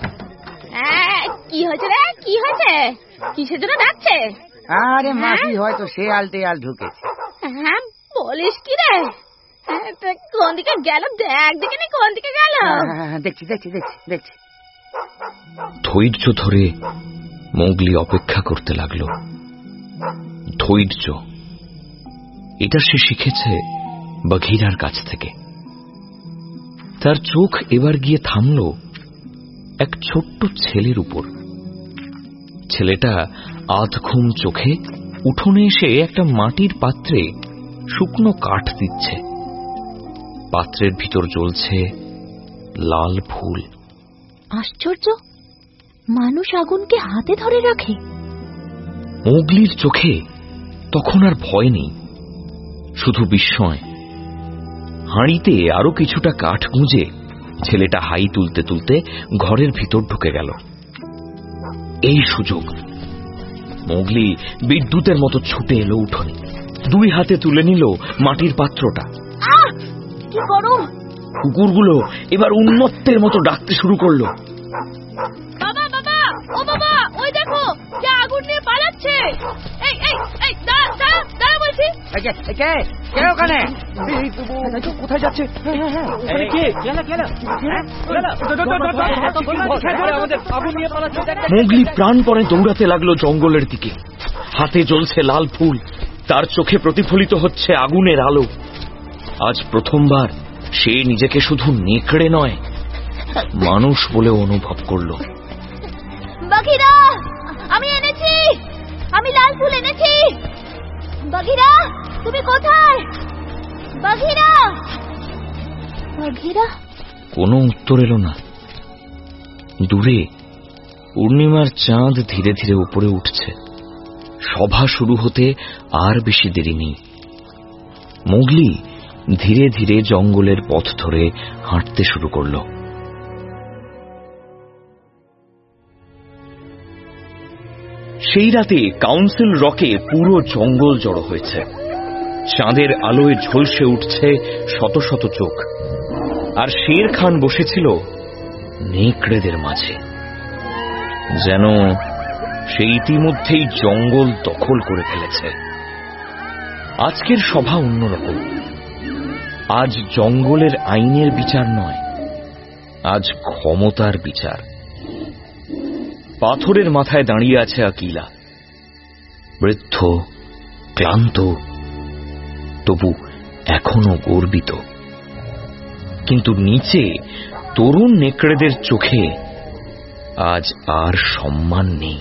কি হয়েছে রে? কি হয়েছে? কিসের জন্য ডাকছে? আরে মাসি হয়তো শেয়াল টেয়াল ঢুকেছে। হ্যাঁ, বলিস কি রে? কোন দিকে গেল? দেখ দিকে নেই, কোন দিকে গেল? দেখছি দেখছি দেখছি দেখছি। ধৈর্য ধরে মোগলি অপেক্ষা করতে লাগলো। ধৈর্য, এটা সে শিখেছে বাঘিরার কাছ থেকে। তার চোখ এবার গিয়ে থামল এক ছোট্ট ছেলের উপর। ছেলেটা আধঘুম চোখে উঠোনে এসে একটা মাটির পাত্রে শুকনো কাঠ দিচ্ছে। পাত্রের ভিতর জ্বলছে লাল ফুল। আশ্চর্য, মানুষ আগুনকে হাতে ধরে রাখে। মোগলির চোখে তখন আর ভয় নেই, শুধু বিস্ময়। হাঁড়িতে আরো কিছুটা কাঠ গুঁজে ছেলেটা হাই তুলতে তুলতে ঘরের ভিতর ঢুকে গেল। এই সুযোগ মোগলি বিদ্যুতের মতো ছুটে এলো উঠোনে, দুই হাতে তুলে নিল মাটির পাত্রটা। কি গরম! কুকুরগুলো এবার উন্মত্তের মতো ডাকতে শুরু করলো। বাবা বাবা, ও বাবা, ওই দেখো কে আগুন নিয়ে পালাচ্ছে। এই এই এই দাঁড়া দাঁড়া দাঁড়া বলছি। কে কে কে ওখানে? কোথায় যাচ্ছে? মোগলি প্রাণপণে দৌড়াতে লাগলো জঙ্গলের দিকে। হাতে জ্বলছে লাল ফুল, তার চোখে প্রতিফলিত হচ্ছে আগুনের আলো। আজ প্রথমবার সে নিজেকে শুধু নেকড়ে নয়, মানুষ বলে অনুভব করল। বাঘিরা, আমি এনেছি, আমি লাল ফুল এনেছি। বাঘিরা, তুমি কোথায়? বাঘিরা, বাঘিরা। কোনো উত্তর এলো না। দূরে পূর্ণিমার চাঁদ ধীরে ধীরে উপরে উঠছে। সভা শুরু হতে আর বেশি দেরি নেই। মোগলি ধীরে ধীরে জঙ্গলের পথ ধরে হাঁটতে শুরু করল। সেই রাতে কাউন্সিল রকে পুরো জঙ্গল জড়ো হয়েছে। চাঁদের আলোয় ঝলসে উঠছে শত শত চোখ। আর শের খান বসেছিল নেকড়েদের মাঝে, যেন সে ইতিমধ্যেই জঙ্গল দখল করে ফেলেছে। আজকের সভা অন্যরকম। আজ জঙ্গলের আইনের বিচার নয়, আজ ক্ষমতার বিচার। পাথরের মাথায় দাঁড়িয়ে আছে আকিলা, বৃদ্ধ, ক্লান্ত, তবু এখনো গর্বিত। কিন্তু নিচে তরুণ নেকড়েদের চোখে আজ আর সম্মান নেই।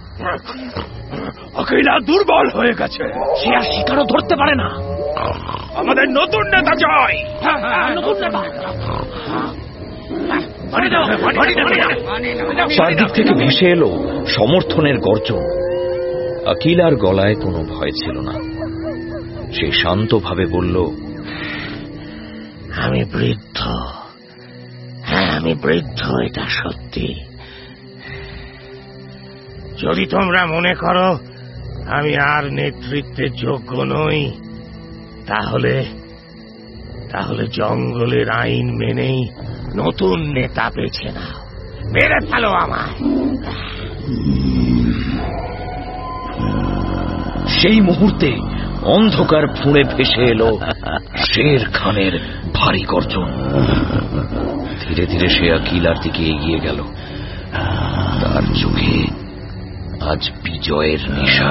আকিলা দুর্বল হয়ে গেছে, সে আর শিকারও ধরতে পারে না। আমাদের নতুন নেতা চাই। নতুন নেতা। চারদিক থেকে ভেসে এলো সমর্থনের গর্জন। আকিলার গলায় কোনো ভয় ছিল না। সে শান্তভাবে বলল, আমি বৃদ্ধ, হ্যাঁ আমি বৃদ্ধ, এটা সত্যি। যদি তোমরা মনে করো আমি আর নেতৃত্বের যোগ্য নই, তাহলে তাহলে জঙ্গলের আইন মেনেই নতুন নেতা বেছে নাও, মেরে ফেলো আমায়। সেই মুহূর্তে অন্ধকার ফুঁড়ে ভেসে এলো শের খানের ভারী গর্জন। ধীরে ধীরে সে আকিলার দিকে এগিয়ে গেল। তার চোখে আজ বিজয়ের নেশা।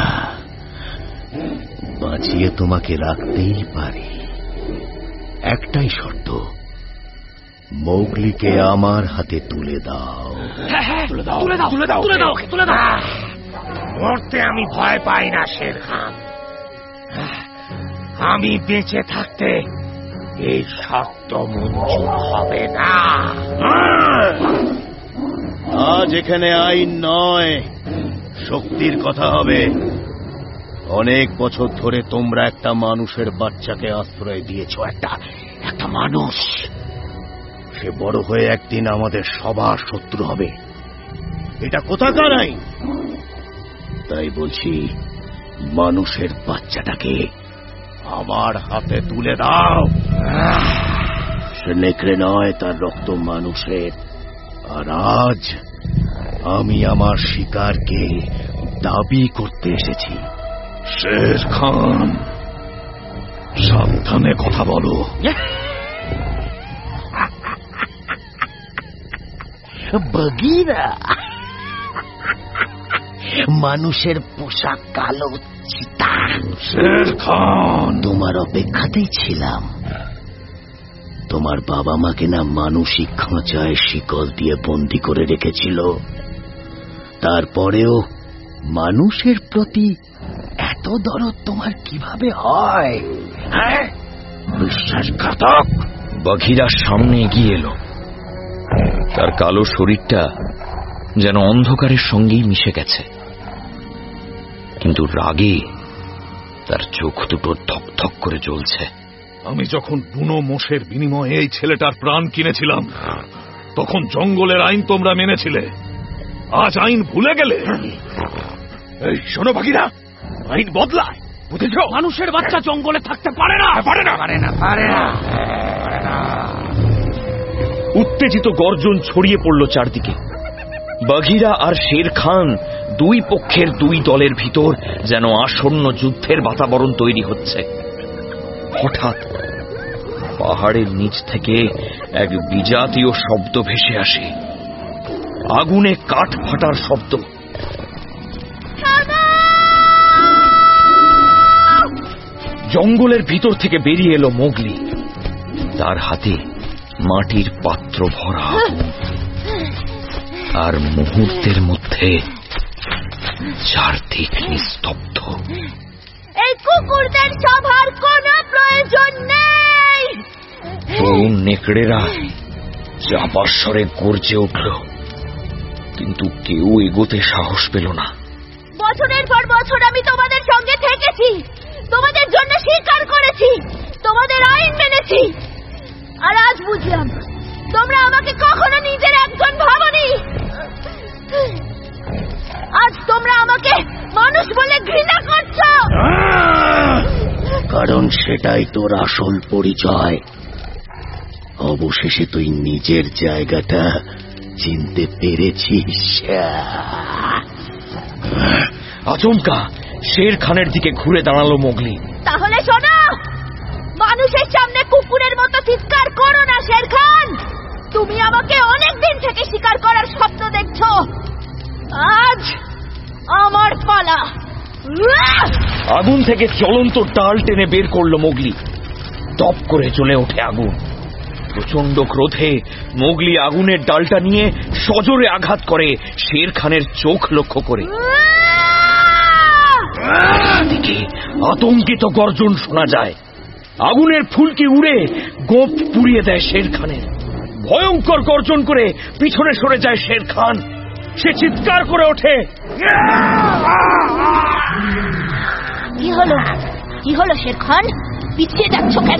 বাঁচিয়ে তোমাকে রাখতেই পারি, একটাই শর্ত, মোগলিকে আমার হাতে তুলে দাও। তুলে দাও, তুলে দাও, তুলে দাও, তুলে দাও, তুলে দাও। মরতে আমি ভয় পাই না শের খান। আমি বেঁচে থাকতে এই শর্ত মঞ্জুর হবে না। আজ এখানে আইন নয়, শক্তির কথা হবে। অনেক বছর ধরে তোমরা একটা মানুষের বাচ্চাকে আশ্রয় দিয়েছ, একটা একটা মানুষ। সে বড় হয়ে একদিন আমাদের সবার শত্রু হবে। এটা কোথাকার আইন? তাই বলছি, মানুষের বাচ্চাটাকে আমার হাতে তুলে দাও। সে নেকড়ে নয়, তার রক্ত মানুষের। আর আজ আমি আমার শিকারকে দাবি করতে এসেছি। শের খান, সাবধানে কথা বলো। বগিরা, মানুষের পোশাক কালো চিতা। শের খান, তোমার অপেক্ষাতেই ছিলাম। তোমার বাবা মাকে না মানসিক খাঁচায় শিকল দিয়ে বন্দী করে রেখেছিল, তারপরেও মানুষের প্রতি এত দরদ তোমার কিভাবে হয়? হ্যাঁ, বিশ্বাসঘাতক। বাঘিরা সামনে এগিয়ে এলো। তার কালো শরীরটা যেন অন্ধকারের সঙ্গেই মিশে গেছে, কিন্তু রাগে তার চোখ দুটো ধকধক করে জ্বলছে। আমি যখন বুনো মোষের বিনিময়ে এই ছেলেটার প্রাণ কিনেছিলাম, তখন জঙ্গলের আইন তোমরা মেনেছিলে। আজ আইন ভুলে গেলে? এই শোনো বাঘিরা, আইন বদলায়, বুঝেছ? মানুষের বাচ্চা জঙ্গলে থাকতে পারে না, পারে না, পারে না, পারে না। উত্তেজিত গর্জন ছড়িয়ে পড়ল চারদিকে। বাঘিরা আর শের খান দুই পক্ষের দুই দলের ভিতর যেন আসন্ন যুদ্ধের বাতাবরণ তৈরি হচ্ছে। হঠাৎ পাহাড়ের নিচ থেকে এক বিজাতীয় শব্দ ভেসে আসে, আগুনে কাঠ ফাটার শব্দ। জঙ্গলের ভিতর থেকে বেরিয়ে এলো মোগলি। তার হাতে মাটির পাত্র ভরা আগুন, আর মুহূর্তের মধ্যে চারদিক নিস্তব্ধ। এই কুকুরদের সভার কোনো প্রয়োজন নেই। তরুণ নেকড়েরা চাপার স্বরে গর্জে উঠল, কিন্তু কেউ এগোতে সাহস পেল না। বছরের পর বছর আমি তোমাদের সঙ্গে থেকেছি, তোমাদের জন্য স্বীকার করেছি, তোমাদের আইন মেনেছি, আর আজ বুঝলাম তোমরা আমাকে কখনো নিজের একজন ভাবনি। আজ তোমরা আমাকে মানুষ বলে ঘৃণা করছো, কারণ সেটাই তোর আসল পরিচয়। অবশেষে তুই নিজের জায়গাটা চিনতে পেরেছিস। আচমকা শের খানের দিকে ঘুরে দাঁড়ালো মোগলি। তাহলে শোনো, মানুষের সামনে কুকুরের মতো চিৎকার করো না শের খান। তুমি আমাকে অনেক দিন থেকে শিকার করার স্বপ্ন দেখছো, আজ আমার পালা। আগুন থেকে জ্বলন্ত ডাল টেনে বের করলো মোগলি। দপ করে জ্বলে ওঠে আগুন। প্রচন্ড ক্রোধে মোগলি আগুনের ডালটা নিয়ে সজোরে আঘাত করে শের খানের চোখ লক্ষ্য করে। দিকে আতঙ্কিত গর্জন শোনা যায়। আগুনের ফুলকি উড়ে গোপ পুড়িয়ে দেয় শের খানের। ভয়ঙ্কর গর্জন করে পিছনে সরে যায় শের খান। সে চিৎকার করে ওঠে, কি হলো, কি হলো শের খান? পিছিয়ে যাচ্ছ কেন?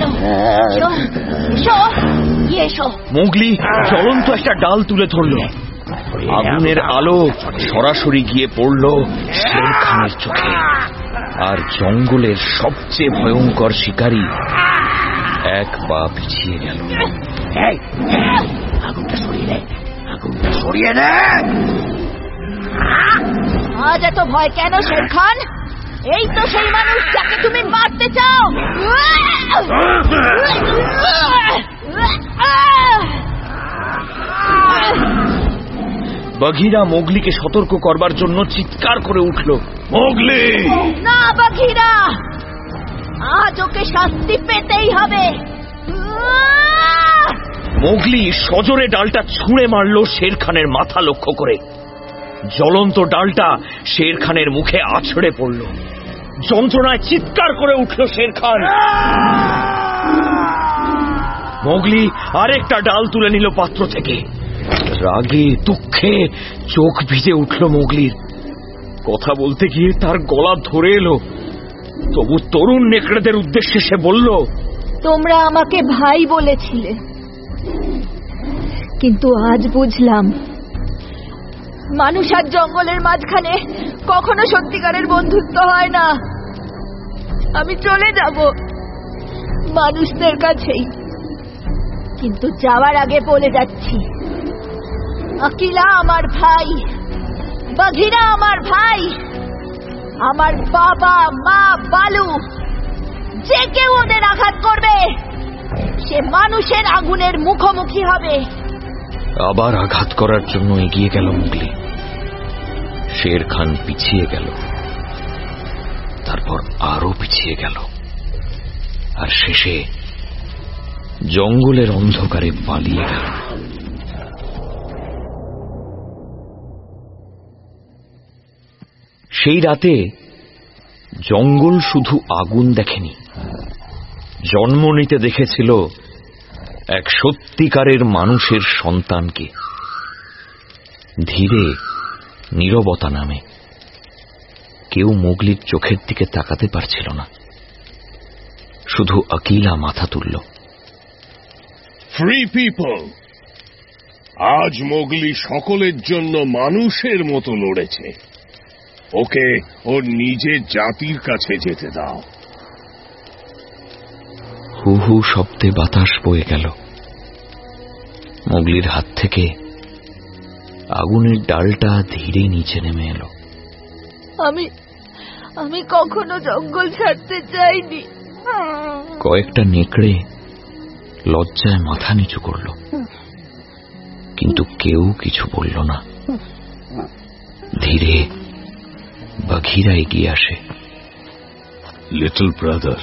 মোগলি জ্বলন্ত একটা ডাল তুলে ধরল। আগুনের আলো সরাসরি গিয়ে পড়ল শের খানের চোখে। আর জঙ্গলের সবচেয়ে ভয়ঙ্কর শিকারী এক পা পিছিয়ে গেল। আগুনটা সরিয়ে দে, আগুনটা সরিয়ে দে। আজ এত ভয় কেন শের খান? এই তো সেই মানুষ যাকে তুমি মারতে চাও। বাঘিরা মোগলিকে সতর্ক করবার জন্য চিৎকার করে উঠল, মোগলি! না বাঘিরা, আজ ওকে শাস্তি পেতেই হবে। মোগলি সজোরে ডালটা ছুঁড়ে মারল শের খানের মাথা লক্ষ্য করে। জ্বলন্ত ডালটা শের খানের মুখে আছড়ে পড়ল। যন্ত্রণায় চিৎকার করে উঠল শের খান। মোগলি আরেকটা ডাল তুলে নিল পাত্র থেকে। রাগে দুঃখে চোখ ভিজে উঠল মোগলির। কথা বলতে গিয়ে তার গলা ধরে এলো। তবু তরুণ নেকড়েদের উদ্দেশ্যে সে বলল, তোমরা আমাকে ভাই বলেছিলে, কিন্তু আজ বুঝলাম মানুষ আর জঙ্গলের মাঝখানে কখনো সত্যিকারের বন্ধুত্ব হয় না। আমি চলে যাব মানুষদের কাছেই, কিন্তু যাওয়ার আগে বলে যাচ্ছি, আকিলা আমার ভাই, বাঘিরা আমার ভাই, আমার বাবা মা বালু, যে কেউ ওদের আঘাত করবে সে মানুষের আগুনের মুখোমুখি হবে। আবার আঘাত করার জন্য এগিয়ে গেল মোগলি। শের খান পিছিয়ে গেল, তারপর আরো পিছিয়ে গেল, আর শেষে জঙ্গলের অন্ধকারে পালিয়ে গেল। সেই রাতে জঙ্গল শুধু আগুন দেখেনি, জন্ম নিতে দেখেছিল এক সত্যিকারের মানুষের সন্তানকে। ধীরে নীরবতা নামে। কেউ মোগলির চোখের দিকে তাকাতে পারছিল না। শুধু আকিলা মাথা তুলল। ফ্রি পিপল, আজ মোগলি সকলের জন্য মানুষের মতো লড়েছে। ওকে ওর নিজের জাতির কাছে যেতে দাও। হু হু শব্দে বাতাস বয়ে গেল। মোগলির হাত থেকে আগুনের ডালটা ধীরে নিচে নেমে এলো। আমি আমি কখনো জঙ্গল ছাড়তে চাইনি। কয়েকটা নেকড়ে লজ্জায় মাথা নিচু করল, কিন্তু কেউ কিছু বলল না। ধীরে বাঘিরা এগিয়ে আসে। লিটল ব্রাদার,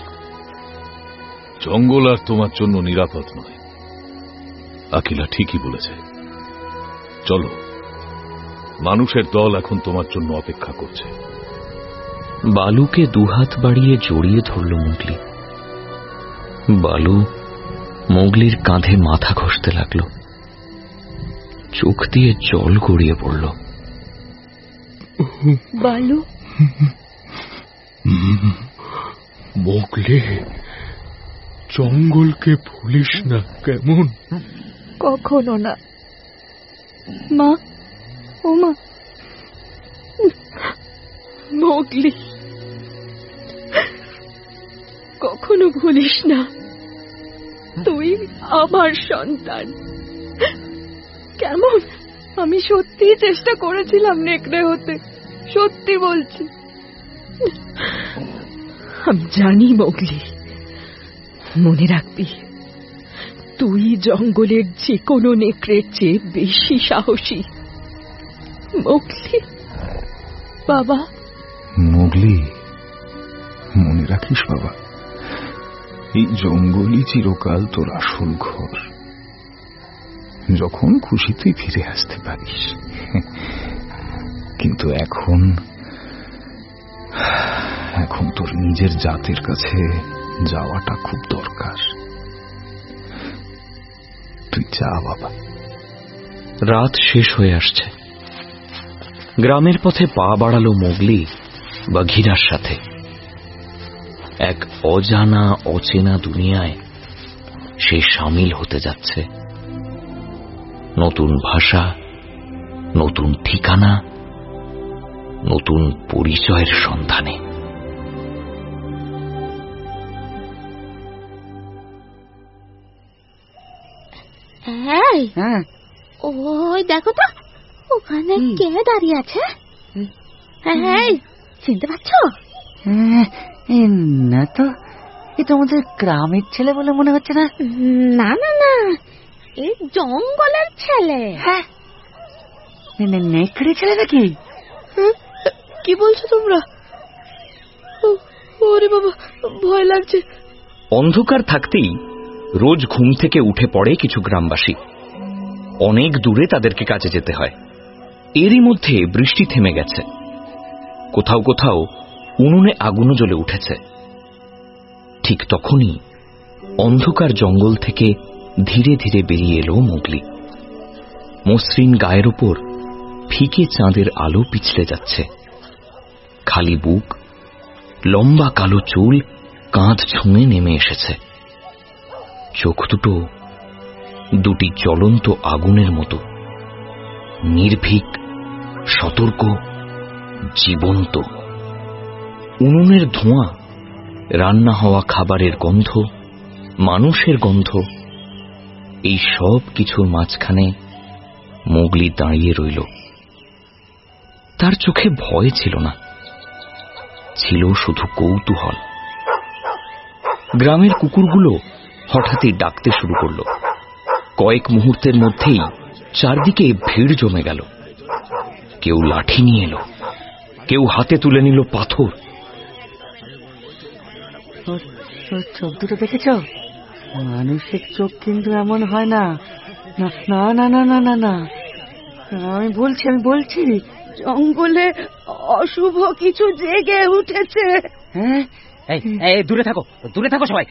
জঙ্গল আর তোমার জন্য নিরাপদ নয়। আকিলা ঠিকই বলেছে। চলো, মানুষের দল এখন তোমার জন্য অপেক্ষা করছে। বালুকে দুহাত বাড়িয়ে জড়িয়ে ধরল মোগলি। বালু মোগলির কাঁধে মাথা ঘষতে লাগল। চোখ দিয়ে জল গড়িয়ে পড়ল। বালু, মোগলি, জঙ্গলকে ভুলিস না কেমন? কখনো না মা। ও মা, মোগলি, কখনো ভুলিস না, তুই আমার সন্তান। কেমন? আমি সত্যি চেষ্টা করেছিলাম নেকড়ে হতে, সত্যি বলছি। আমি জানি মোগলি, মনে রাখবি, তুই জঙ্গলের যে কোনো নেকড়ের চেয়ে বেশি সাহসী। মোগলি বাবা। মোগলি, মনে রাখিস বাবা, এই জঙ্গলই চিরকাল তোর আসল ঘর। যখন খুশি তুই ফিরে আসতে পারিস, কিন্তু এখন এখন তোর নিজের জাতের কাছে যাওয়াটা খুব দরকার। তুই যা বাবা। রাত শেষ হয়ে আসছে। গ্রামের পথে পা বাড়ালো মোগলি বাঘিরার সাথে। এক অজানা অচেনা দুনিয়ায় সে সামিল হতে যাচ্ছে। নতুন ভাষা, নতুন ঠিকানা, নতুন পরিচয়ের সন্ধানে। হ্যাঁ, ওই দেখো তো, ওখানে কে দাঁড়িয়ে আছে? হ্যাঁ, চিনতে পারছো? না তো, এ তো আমাদের গ্রামের ছেলে বলে মনে হচ্ছে না। না না না, এই জঙ্গলের ছেলে। হ্যাঁ, নেকড়ে ছেলে নাকি? কি বলছো তোমরা? ওরে বাবা, ভয় লাগছে। অন্ধকার থাকতেই রোজ ঘুম থেকে উঠে পড়ে কিছু গ্রামবাসী। অনেক দূরে তাদেরকে কাজে যেতে হয়। এরই মধ্যে বৃষ্টি থেমে গেছে। কোথাও কোথাও উনুনে আগুনও জ্বলে উঠেছে। ঠিক তখনই অন্ধকার জঙ্গল থেকে ধীরে ধীরে বেরিয়ে এলো মোগলি। মসৃণ গায়ের উপর ফিকে চাঁদের আলো পিছলে যাচ্ছে। খালি বুক, লম্বা কালো চুল কাঁধ ছুঁয়ে নেমে এসেছে। চোখ দুটো দুটি জ্বলন্ত আগুনের মতো, নির্ভীক, সতর্ক, জীবন্ত। উনুনের ধোঁয়া, রান্না হওয়া খাবারের গন্ধ, মানুষের গন্ধ, এই সব কিছুর মাঝখানে মোগলি দাঁড়িয়ে রইল। তার চোখে ভয় ছিল না, ছিল শুধু কৌতূহল। গ্রামের কুকুরগুলো হঠাৎই ডাকতে শুরু করল। কয়েক মুহূর্তের মধ্যেই চারদিকে ভিড় জমে গেল। কেউ লাঠি নিয়ে এলো, কেউ হাতে তুলে নিল পাথর। চোখ দুটো দেখেছ? মানুষের চোখ কিন্তু এমন হয় না। না না না না না না, আমি বলছি আমি বলছি জঙ্গলে অশুভ কিছু জেগে উঠেছে। হ্যাঁ, এই দূরে থাকো, দূরে থাকো সবাই।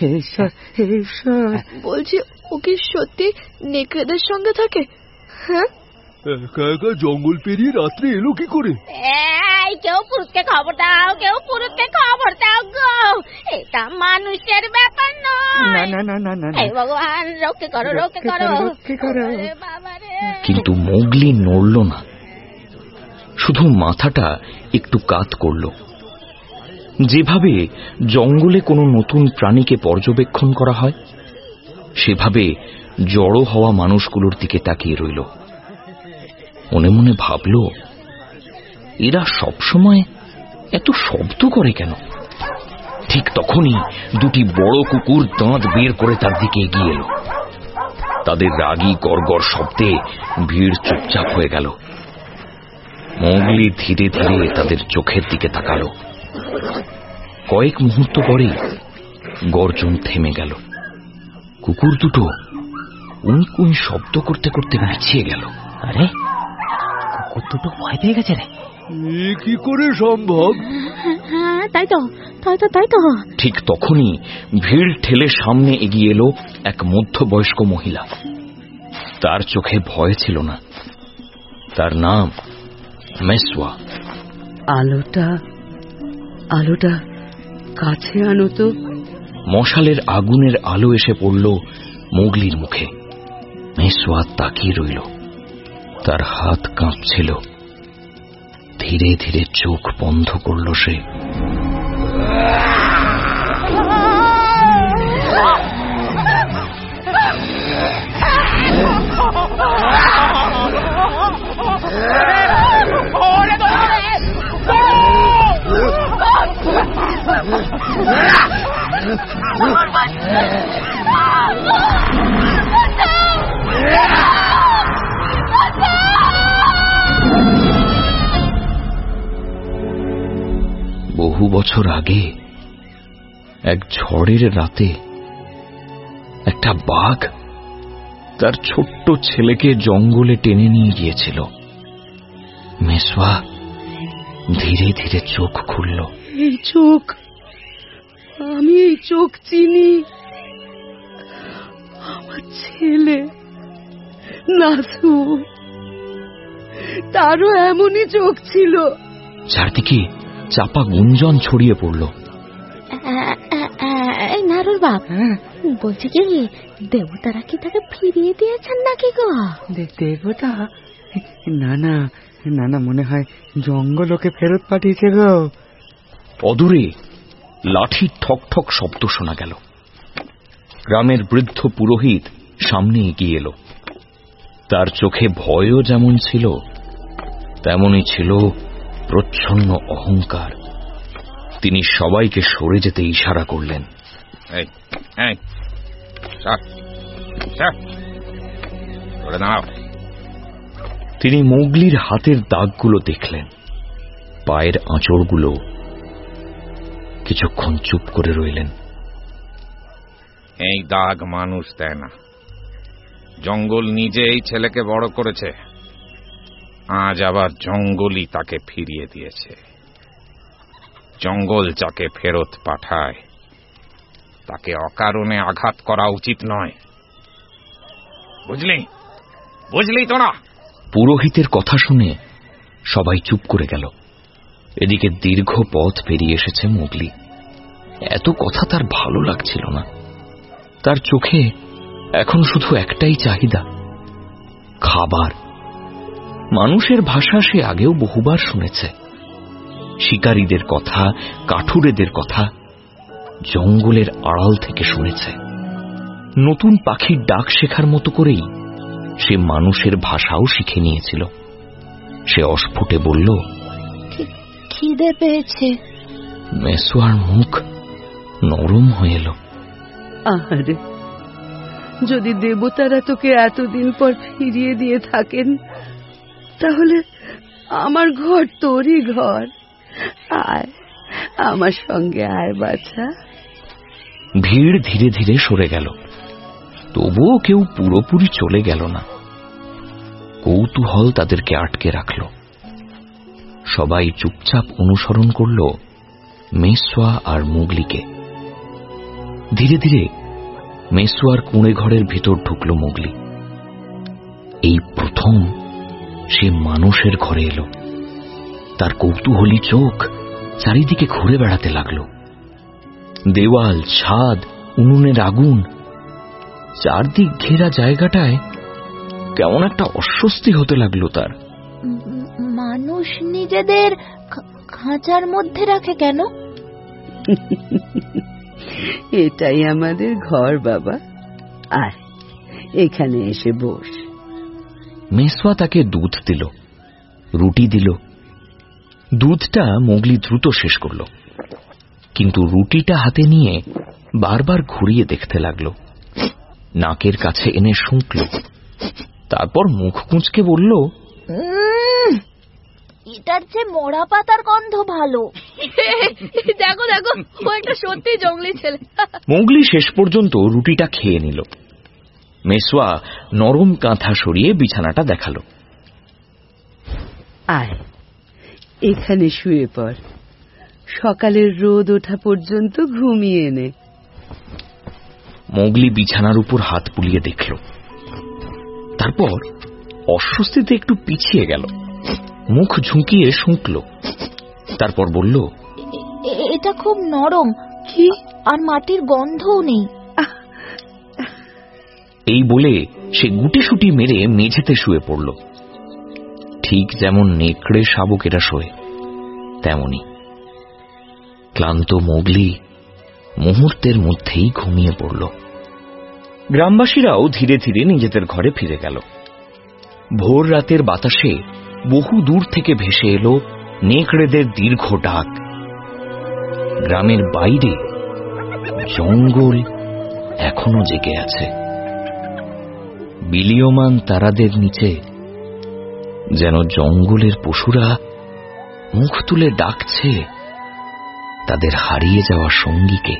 বলছি, ও কি সত্যি নেকড়েদের সঙ্গে থাকে? হ্যাঁ, একা একা জঙ্গল পেরিয়ে রাত্রে এলো কি করে? কেউ পুরুষকে খবর দাও, কেউ পুরুষকে খবর দাও গো, এটা মানুষের ব্যাপার নয়। না না না না, হে ভগবান, রক্ষে করো, রক্ষে করো, রক্ষে করো। কিন্তু মোগলি নড়ল না, শুধু মাথাটা একটু কাত করল। যেভাবে জঙ্গলে কোনো নতুন প্রাণীকে পর্যবেক্ষণ করা হয়, সেভাবে জড়ো হওয়া মানুষগুলোর দিকে তাকিয়ে রইল। মনে মনে ভাবল, এরা সবসময় এত শব্দ করে কেন? ঠিক তখনই দুটি বড় কুকুর দাঁত বের করে তার দিকে এগিয়ে এলো। তাদের রাগী গড়গড় শব্দে ভিড় চুপচাপ হয়ে গেল। মোগলি ধীরে ধীরে তাদের চোখের দিকে তাকালো। কয়েক মুহূর্ত পরেই গর্জন থেমে গেল। কুকুর দুটো উই উই শব্দ করতে করতে পিছিয়ে গেল। আরে, কুকুর দুটো ভয় পেয়ে গেছে রে। কি করে সম্ভব? হ্যাঁ, তাই তো, তাই তো, তাই তো। ঠিক তখনই ভিড় ঠেলে সামনে এগিয়ে এলো এক মধ্যবয়স্ক মহিলা। তার চোখে ভয় ছিল না। তার নাম মেসওয়া। আলোটা আলোটা কাছে আনো তো। মশালের আগুনের আলো এসে পড়ল মোগলির মুখে। মেসওয়া তাকিয়ে রইল। তার হাত কাঁপছিল। ধীরে ধীরে চোখ বন্ধ করল সে। বহু বছর আগে এক ঝড়ের রাতে একটা বাঘ তার ছোট্ট ছেলেকে জঙ্গলে টেনে নিয়ে গিয়েছিল। মেসওয়া ধীরে ধীরে চোখ খুলল। এই চোখ, আমি এই চোখ চিনি। আমার ছেলে নাসু, তারও এমনই চোখ ছিল। চারদিকে চাপা গুঞ্জন ছড়িয়ে পড়ল। নারুর বাপ, বলছি কি, দেবতারা কি তাকে ফিরিয়ে দিয়েছেন নাকি গো? দেবতা? না না না না, মনে হয় জঙ্গল ওকে ফেরত পাঠিয়েছে গো। অদূরে লাঠি ঠক ঠক শব্দ শোনা গেল। গ্রামের বৃদ্ধ পুরোহিত সামনে এগিয়ে এলো। তার চোখে ভয়ও যেমন ছিল, তেমনই ছিল প্রচ্ছন্ন অহংকার। তিনি সবাইকে সরে যেতে ইশারা করলেন। তিনি মোগলির হাতের দাগগুলো দেখলেন, পায়ের আঁচড়গুলো। কিছুক্ষণ চুপ করে রইলেন। এই দাগ মানুষ দেয় না, জঙ্গল নিজে এই ছেলেকে বড় করেছে। আজ আবার জঙ্গলই তাকে ফিরিয়ে দিয়েছে। জঙ্গল যাকে ফেরত পাঠায় তাকে অকারণে আঘাত করা উচিত নয়। বুঝলি বুঝলি তোরা? পুরোহিতের কথা শুনে সবাই চুপ করে গেল। এদিকে দীর্ঘ পথ পেরিয়ে এসেছে মোগলি। এত কথা তার ভালো লাগছিল না। তার চোখে এখন শুধু একটাই চাহিদা, খাবার। মানুষের ভাষা সে আগেও বহুবার শুনেছে। শিকারীদের কথা, কাঠুরেদের কথা জঙ্গলের আড়াল থেকে শুনেছে। নতুন পাখির ডাক শেখার মতো করেই সে মানুষের ভাষাও শিখে নিয়েছিল। সে অস্ফুটে বলল, খিদে পেয়েছে। মেসোয়ার মুখ নরম হয়ে এলো। আরে, যদি দেবতারা তোকে এতদিন পর ফিরিয়ে দিয়ে থাকেন, তাহলে আমার ঘর তোরই ঘর। আয়, আমার সঙ্গে আয় বাছা। ভিড় ধীরে ধীরে সরে গেল, তবুও কেউ পুরোপুরি চলে গেল না। কৌতূহল তাদেরকে আটকে রাখল। সবাই চুপচাপ অনুসরণ করল মেসোয়া আর মোগলিকে। ধীরে ধীরে মেসোয়ার কুঁড়ে ঘরের ভিতর ঢুকল মোগলি। এই প্রথম সে মানুষের ঘরে এলো। তার কৌতূহলী চোখ চারিদিকে ঘুরে বেড়াতে লাগলো। দেওয়াল, ছাদ, উনুনের আগুন, চারদিক ঘেরা জায়গাটায় কেমন একটা অস্বস্তি হতে লাগলো তার। মানুষ নিজেদের খাঁচার মধ্যে রাখে কেন? এটাই আমাদের ঘর বাবা, আয় এখানে এসে বস। মেসোয়া তাকে দুধ দিল, রুটি দিল। দুধটা মোগলি দ্রুত শেষ করল, কিন্তু রুটিটা হাতে নিয়ে বারবার ঘুরিয়ে দেখতে লাগলো। নাকের কাছে এনে শুঁকল, তারপর মুখ কুঁচকে বলল, এটার চেয়ে মরা পাতার গন্ধ ভালো। দেখো দেখো, ও একটা সত্যি জঙ্গলি ছেলে। মোগলি শেষ পর্যন্ত রুটিটা খেয়ে নিল। মেসোয়া নরম কাঁথা সরিয়ে বিছানাটা দেখালো। আয় এখানে শুয়ে পড়, সকালের রোদ ওঠা পর্যন্ত ঘুমিয়ে নে। মোগলি বিছানার উপর হাত বুলিয়ে দেখল, তারপর অস্বস্তিতে একটু পিছিয়ে গেল, মুখ ঝুঁকিয়ে শুঁকল, তারপর বলল, এটা খুব নরম, কি আর মাটির গন্ধও নেই। এই বলে সে গুটিসুটি মেরে মেঝেতে শুয়ে পড়ল, ঠিক যেমন নেকড়ে শাবকেরা শোয় তেমনি। ক্লান্ত মোগলি মুহূর্তের মধ্যেই ঘুমিয়ে পড়ল। গ্রামবাসীরাও ধীরে ধীরে নিজেদের ঘরে ফিরে গেল। ভোর রাতের বাতাসে বহু দূর থেকে ভেসে এলো নেকড়েদের দীর্ঘ ডাক। গ্রামের বাইরে জঙ্গল এখনো জেগে আছে। বিলীয়মান তারাদের নিচে যেন জঙ্গলের পশুরা মুখ তুলে ডাকছে তাদের হারিয়ে যাওয়া সঙ্গীকে।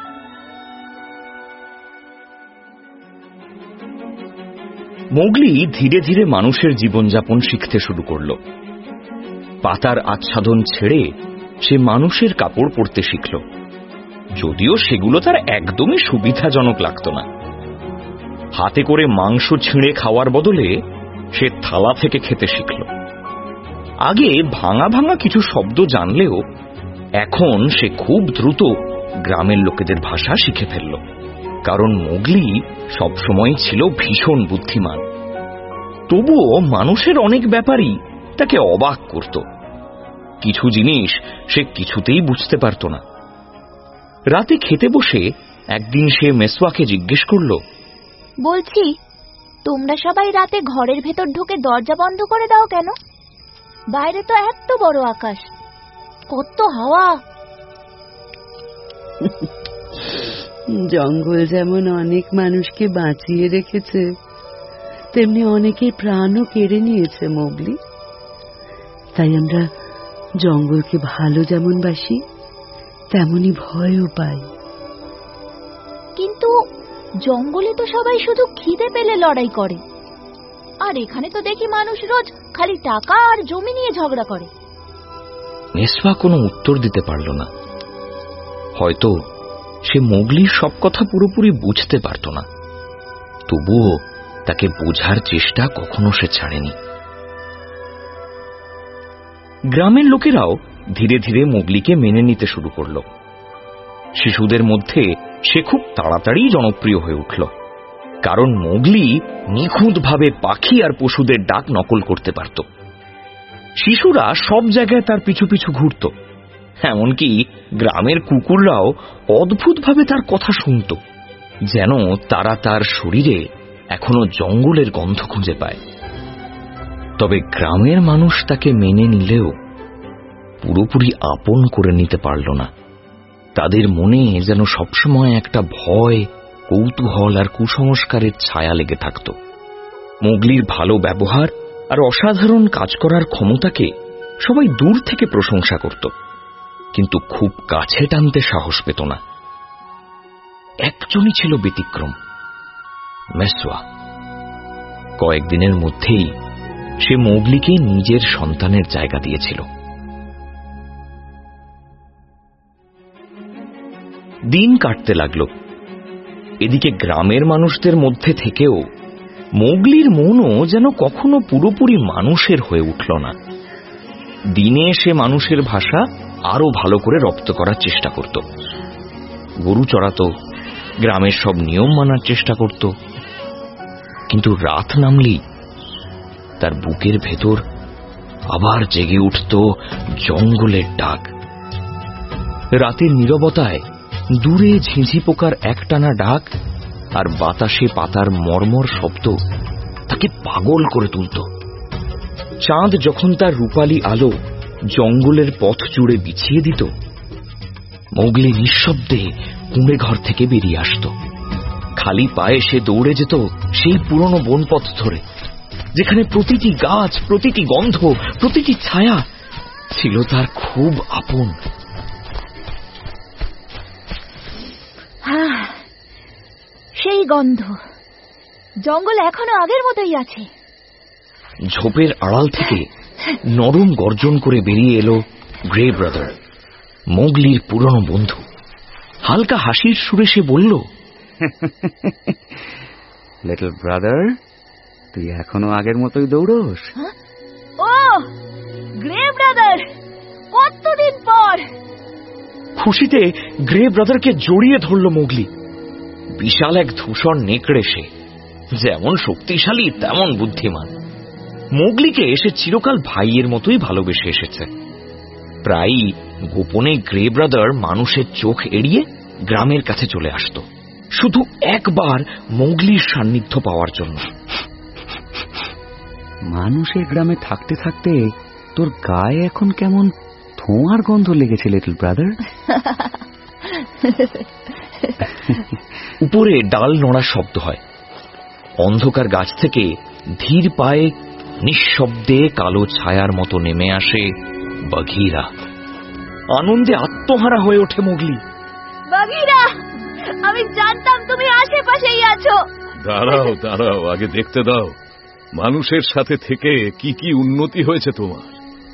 মোগলি ধীরে ধীরে মানুষের জীবনযাপন শিখতে শুরু করল। পাতার আচ্ছাদন ছেড়ে সে মানুষের কাপড় পরতে শিখল, যদিও সেগুলো তার একদমই সুবিধাজনক লাগত না। হাতে করে মাংস ছিঁড়ে খাওয়ার বদলে সে থালা থেকে খেতে শিখল। আগে ভাঙা ভাঙা কিছু শব্দ জানলেও এখন সে খুব দ্রুত গ্রামের লোকেদের ভাষা শিখে ফেলল, কারণ মোগলি সবসময় ছিল ভীষণ বুদ্ধিমান। তবুও মানুষের অনেক ব্যাপারই তাকে অবাক করত। কিছু জিনিস সে কিছুতেই বুঝতে পারত না। রাতে খেতে বসে একদিন সে মেসোয়াকে জিজ্ঞেস করল, বলছি তোমরা সবাই রাতে ঘরের ভেতর ঢুকে দরজা বন্ধ করে দাও কেন? বাইরে তো এত বড় আকাশ, কত হাওয়া। জঙ্গল যেমন অনেক মানুষকে বাঁচিয়ে রেখেছে, তেমনি অনেকের প্রাণও কেড়ে নিয়েছে মোগলি। তাই আমরা জঙ্গলকে ভালো যেমন বাসি, তেমনি ভয়ও পাই। কিন্তু জঙ্গলে তো সবাই শুধু খিদে পেলে লড়াই করে, আর এখানে তো দেখি মানুষ রোজ খালি টাকা আর জমি নিয়ে ঝগড়া করে। মেসোয়া কোনো উত্তর দিতে পারল না। হয়তো সে মোগলির সব কথা পুরোপুরি বুঝতে পারত না, তবুও তাকে বোঝার চেষ্টা কখনো সে ছাড়েনি। গ্রামের লোকেরাও ধীরে ধীরে মোগলিকে মেনে নিতে শুরু করল। শিশুদের মধ্যে সে খুব তাড়াতাড়ি জনপ্রিয় হয়ে উঠল, কারণ মোগলি নিখুঁতভাবে পাখি আর পশুদের ডাক নকল করতে পারত। শিশুরা সব জায়গায় তার পিছু পিছু ঘুরত, এমনকি গ্রামের কুকুররাও অদ্ভুতভাবে তার কথা শুনত, যেন তারা তার শরীরে এখনো জঙ্গলের গন্ধ খুঁজে পায়। তবে গ্রামের মানুষ তাকে মেনে নিলেও পুরোপুরি আপন করে নিতে পারল না। তাদের মনে যেন সবসময় একটা ভয়, কৌতূহল আর কুসংস্কারের ছায়া লেগে থাকত। মোগলির ভালো ব্যবহার আর অসাধারণ কাজ করার ক্ষমতাকে সবাই দূর থেকে প্রশংসা করত, কিন্তু খুব কাছে টানতে সাহস পেত না। একজনই ছিল ব্যতিক্রম, মেসোয়া। কয়েকদিনের মধ্যেই সে মোগলিকে নিজের সন্তানের জায়গা দিয়েছিল। দিন কাটতে লাগল। এদিকে গ্রামের মানুষদের মধ্যে থেকেও মোগলির মনও যেন কখনো পুরোপুরি মানুষের হয়ে উঠল না। দিনে সে মানুষের ভাষা আরো ভালো করে রপ্ত করার চেষ্টা করত, গরু চড়াত, গ্রামের সব নিয়ম মানার চেষ্টা করত। কিন্তু রাত নামলেই তার বুকের ভেতর আবার জেগে উঠত জঙ্গলের ডাক। রাতের নীরবতায় দূরে ঝিঁঝি পোকার একটানা ডাক আর বাতাসে পাতার মর্মর শব্দ তাকে পাগল করে তুলত। চাঁদ যখন তার রূপালী আলো জঙ্গলের পথ জুড়ে বিছিয়ে দিত, মোগলি নিঃশব্দে কুঁড়ে ঘর থেকে বেরিয়ে আসত। খালি পায়ে সে দৌড়ে যেত সেই পুরনো বনপথ ধরে, যেখানে প্রতিটি গাছ, প্রতিটি গন্ধ, প্রতিটি ছায়া ছিল তার খুব আপন। সেই গন্ধ, জঙ্গল এখনো আগের মতোই আছে। ঝোপের আড়াল থেকে নরম গর্জন করে বেরিয়ে এলো গ্রে ব্রাদার, মোগলির পুরনো বন্ধু। হালকা হাসির সুরে সে বলল, লিটল ব্রাদার, তুই এখনো আগের মতোই দৌড়োস? ও গ্রে ব্রাদার, কতদিন পর! খুশিতে গ্রে ব্রাদারকে জড়িয়ে ধরল মোগলি। বিশাল এক ধূসর নেকড়ে সে, যেমন শক্তিশালী তেমন বুদ্ধিমান। মোগলিকে সে চিরকাল ভাইয়ের মতোই ভালোবেসে এসেছে। প্রায়ই গোপনে গ্রে ব্রাদার মানুষের চোখ এড়িয়ে গ্রামের কাছে চলে আসত, শুধু একবার মোগলির সান্নিধ্য পাওয়ার জন্য। মানুষের গ্রামে থাকতে থাকতে তোর গায়ে এখন কেমন ধোঁয়ার গন্ধ লেগেছে লিটল ব্রাদার। উপরে ডাল নড়ার শব্দ হয়। অন্ধকার গাছ থেকে ধীর পায়ে নিঃশব্দে কালো ছায়ার মতো নেমে আসে বাঘিরা। আনন্দে আত্মহারা হয়ে ওঠে মোগলি। বাঘিরা, আমি জানতাম তুমি আশেপাশেই আছো। দাঁড়াও দাঁড়াও, আগে দেখতে দাও মানুষের সাথে থেকে কি কি উন্নতি হয়েছে তোমার।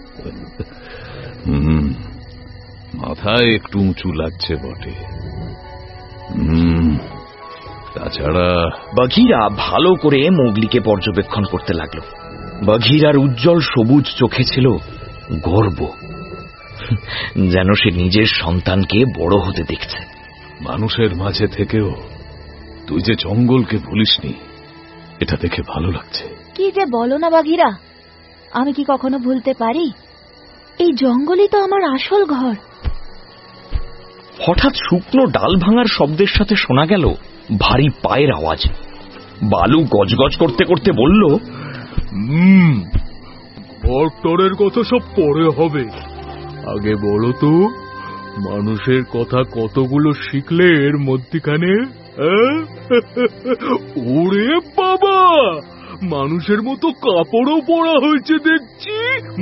হুম, মাথায় একটু উঁচু লাগছে বটে। হুম, তাছাড়া বাঘিরা ভালো করে মোগলিকে পর্যবেক্ষণ করতে লাগলো। বাঘিরার উজ্জ্বল সবুজ চোখে ছিল গর্ব, যেন সে নিজের সন্তানকে বড় হতে দেখছে। মানুষের মাঝে থেকেও তুই যে জঙ্গলকে ভুলিসনি, এটা দেখে ভালো লাগছে। কি যে বলো না বাঘিরা, আমি কি কখনো ভুলতে পারি? এই জঙ্গলই তো আমার আসল ঘর। হঠাৎ শুকনো ডাল ভাঙার শব্দের সাথে শোনা গেল ভারী পায়ের আওয়াজ। বালু গজগজ করতে করতে বলল, হুম, ঘরটরের কথা সব পরে হবে, আগে বলো তো মানুষের কথা কতগুলো শিখলে এর মধ্যখানে? ওরে বাবা, মানুষের মতো কাপড়ও পরা হয়েছে দেখছি।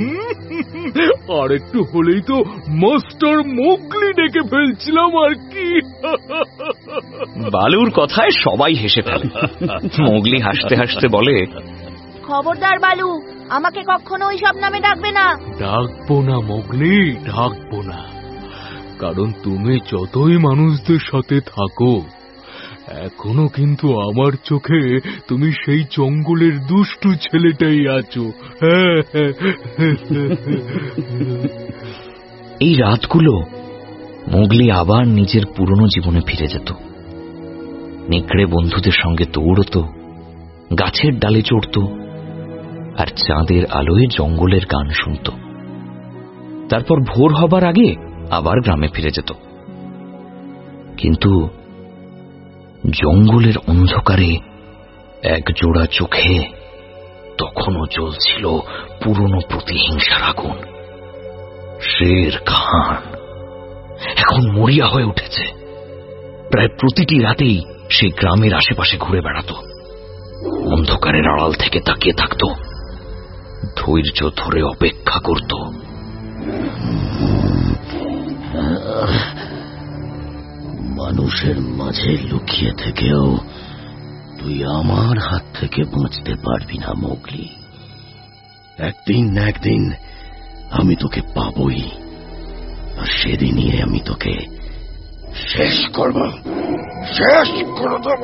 আর একটু হলেই তো মাস্টার মোগলি ডেকে ফেলছিলাম আর কি। বালুর কথায় সবাই হেসে ফেলে। মোগলি হাসতে হাসতে বলে, খবরদার বালু, আমাকে কখনো ওই সব নামে ডাকবে না। ডাকবো না মোগলি, ডাকবো না, কারণ তুমি যতই মানুষদের সাথে থাকো, এখনো কিন্তু আমার চোখে তুমি সেই জঙ্গলের দুষ্টু ছেলেটাই আছো। এই রাতগুলো মোগলি আবার নিজের পুরনো জীবনে ফিরে যেত। নেকড়ে বন্ধুদের সঙ্গে দৌড়ত, গাছের ডালে চড়ত, আর চাঁদের আলোয় জঙ্গলের গান শুনত। তারপর ভোর হবার আগে আবার গ্রামে ফিরে যেত। কিন্তু জঙ্গলের অন্ধকারে এক জোড়া চোখে তখনও জ্বলছিল পুরনো প্রতিহিংসার আগুন। শের খান এখন মরিয়া হয়ে উঠেছে। প্রায় প্রতিটি রাতেই সে গ্রামের আশেপাশে ঘুরে বেড়াত, অন্ধকারের আড়াল থেকে তাকিয়ে থাকত, ধৈর্য ধরে অপেক্ষা করত। মানুষের মাঝে লুকিয়ে থেকেও তুই আমার হাত থেকে বাঁচতে পারবি না মোগলি। একদিন না একদিন আমি তোকে পাবই, আর সেদিনই আমি তোকে শেষ করব, শেষ করে দেব।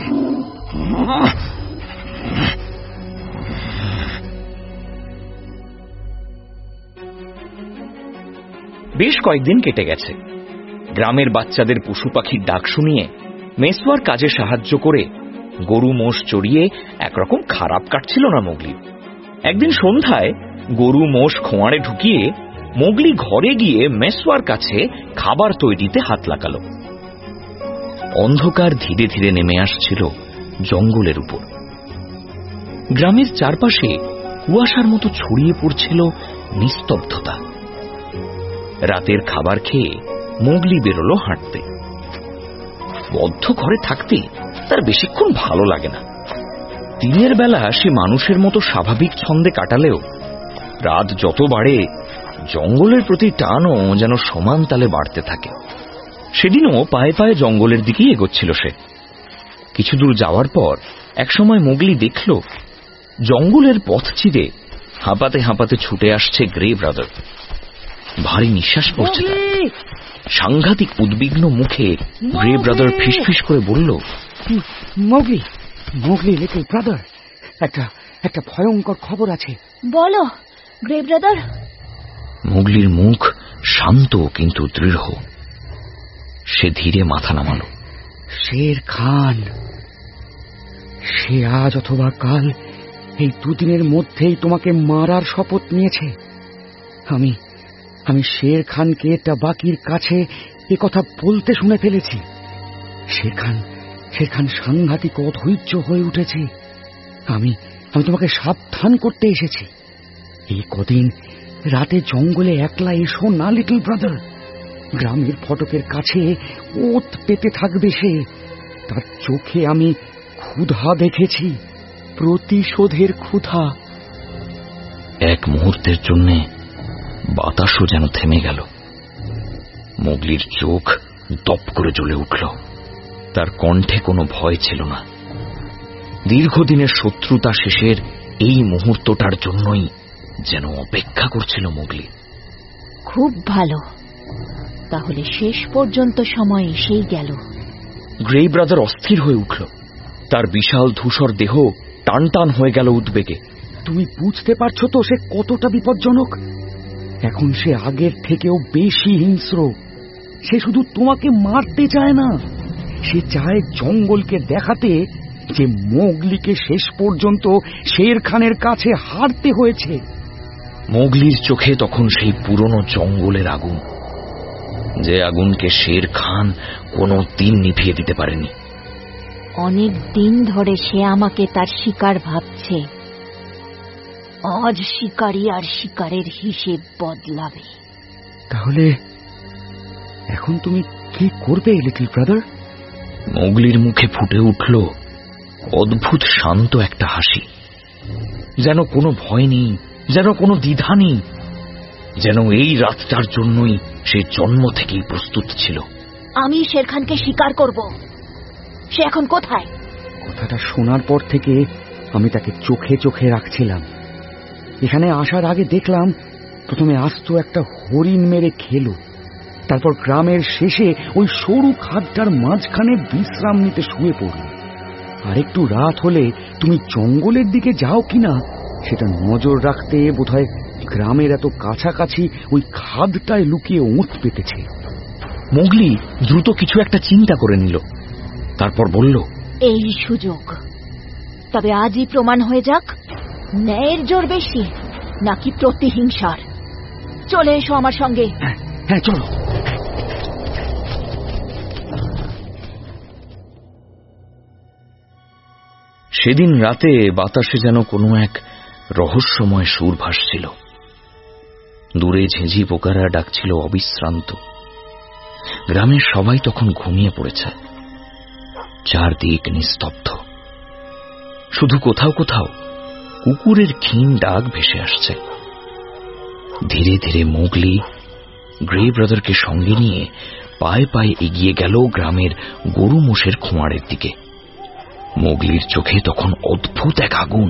বেশ কয়েকদিন কেটে গেছে। গ্রামের বাচ্চাদের পশু পাখির ডাক শুনিয়ে মেসওয়ার কাজে সাহায্য করে গরু মোষ চড়িয়ে একরকম খারাপ কাটছিল না মোগলি। একদিন সন্ধ্যায় গরু মোষ খোঁয়াড়ে ঢুকিয়ে মোগলি ঘরে গিয়ে মেসওয়ার কাছে খাবার তৈরিতে হাত লাগাল। অন্ধকার ধীরে ধীরে নেমে আসছিল জঙ্গলের উপর। গ্রামের চারপাশে কুয়াশার মতো ছড়িয়ে পড়ছিল নিস্তব্ধতা। রাতের খাবার খেয়ে মোগলি বেরোলো হাঁটতে। বদ্ধ ঘরে থাকতে তার বেশিক্ষণ ভালো লাগে না। দিনের বেলা সে মানুষের মতো স্বাভাবিক ছন্দে কাটালেও রাত যত বাড়ে জঙ্গলের প্রতি টানও যেন সমান তালে বাড়তে থাকে। সেদিনও পায়ে পায়ে জঙ্গলের দিকেই এগোচ্ছিল সে। কিছু দূর যাওয়ার পর একসময় মোগলি দেখল জঙ্গলের পথ চিরে হাঁপাতে হাঁপাতে ছুটে আসছে গ্রে ব্রাদার। ভারী নিঃশ্বাস পড়ছে তার। সাংঘাতিক উদ্বিগ্ন মুখে গ্রে ব্রাদার ফিসফিস করে বলল, মোগলি, মোগলি লিটল ব্রাদার, একটা একটা ভয়ঙ্কর খবর আছে। বলো গ্রে ব্রাদার। মোগলির মুখ শান্ত কিন্তু দৃঢ়। সে ধীরে মাথা নামালো। শের খান, সে আজ অথবা কাল এই দুদিনের মধ্যেই তোমাকে মারার শপথ নিয়েছে। আমি আমি শের খানকে টাবাকির কাছে এ কথা বলতে শুনে ফেলেছি। শের খান শের খান সাংঘাতিক অধৈর্য হয়ে উঠেছে। আমি আমি তোমাকে সাবধান করতে এসেছি। এই কদিন রাতে জঙ্গলে একলা এসো না লিটল ব্রাদার। গ্রামের ফটকের কাছে ওত পেতে থাকবে সে। তার চোখে আমি ক্ষুধা দেখেছি, প্রতিশোধের ক্ষুধা। এক মুহূর্তের জন্য বাতাসও যেন থেমে গেল। মোগলির চোখ দপ করে জ্বলে উঠল। তার কণ্ঠে কোনো ভয় ছিল না। দীর্ঘদিনের শত্রুতা শেষের এই মুহূর্তটার জন্যই যেন অপেক্ষা করছিল মোগলি। খুব ভালো, তাহলে শেষ পর্যন্ত সময় এসেই গেল। গ্রে ব্রাদার অস্থির হয়ে উঠল। তার বিশাল ধূসর দেহ টান টান হয়ে গেল উদ্বেগে। তুমি বুঝতে পারছো তো সে কতটা বিপজ্জনক? এখন সে আগের থেকেও বেশি হিংস্র। সে শুধু তোমাকে মারতে চায় না, সে চায় জঙ্গলকে দেখাতে যে মোগলিকে শেষ পর্যন্ত শের খানের কাছে হারতে হয়েছে। মোগলির চোখে তখন সেই পুরনো জঙ্গলের আগুন, যে আগুনকে শের খান কোনো দিন নিভিয়ে দিতে পারেনি। অনেক দিন ধরে সে আমাকে তার শিকার ভাবছে। আজ শিকারী আর শিকারের হিসেব বদলাবে। তাহলে এখন তুমি কি করবে লিটল ব্রাদার? মোগলির মুখে ফুটে উঠল অদ্ভুত শান্ত একটা হাসি। যেন কোনো ভয় নেই, যেন কোনো দ্বিধা নেই, যেন এই রাতটার জন্যই সে জন্ম থেকেই প্রস্তুত ছিল। আমি শের খানকে শিকার করব। সে এখন কোথায়? কথাটা শোনার পর থেকে আমি তাকে চোখে চোখে রাখছিলাম। এখানে আসার আগে দেখলাম প্রথমে আস্ত একটা হরিণ মেরে খেলো, তারপর গ্রামের শেষে ওই সরু খাদটার মাঝখানে বিশ্রাম নিতে শুয়ে পড়ল। আর একটু রাত হলে তুমি জঙ্গলের দিকে যাও কিনা সেটা নজর রাখতে বোধহয় গ্রামের এত কাছাকাছি ওই খাদটায় লুকিয়ে ওঁত পেতেছে। মোগলি দ্রুত কিছু একটা চিন্তা করে নিল, তারপর বলল, এই সুযোগ। তবে আজই প্রমাণ হয়ে যাক ন্যায়ের জোর বেশি নাকি প্রতিহিংসার। চলে এসো আমার সঙ্গে। হ্যাঁ চলো। সেদিন রাতে বাতাসে যেন কোনো এক রহস্যময় সুর ভাসছিল। দূরে ঝিঁঝি পোকারা ডাকছিল অবিশ্রান্ত। গ্রামের সবাই তখন ঘুমিয়ে পড়েছে। চারদিক নিস্তব্ধ। শুধু কোথাও কোথাও কুকুরের ক্ষীণ ডাক ভেসে আসছে। ধীরে ধীরে মোগলি গ্রে ব্রাদারকে সঙ্গে নিয়ে পায়ে পায়ে এগিয়ে গেল গ্রামের গরু মোষের খোঁয়াড়ের দিকে। মোগলির চোখে তখন অদ্ভুত এক আগুন,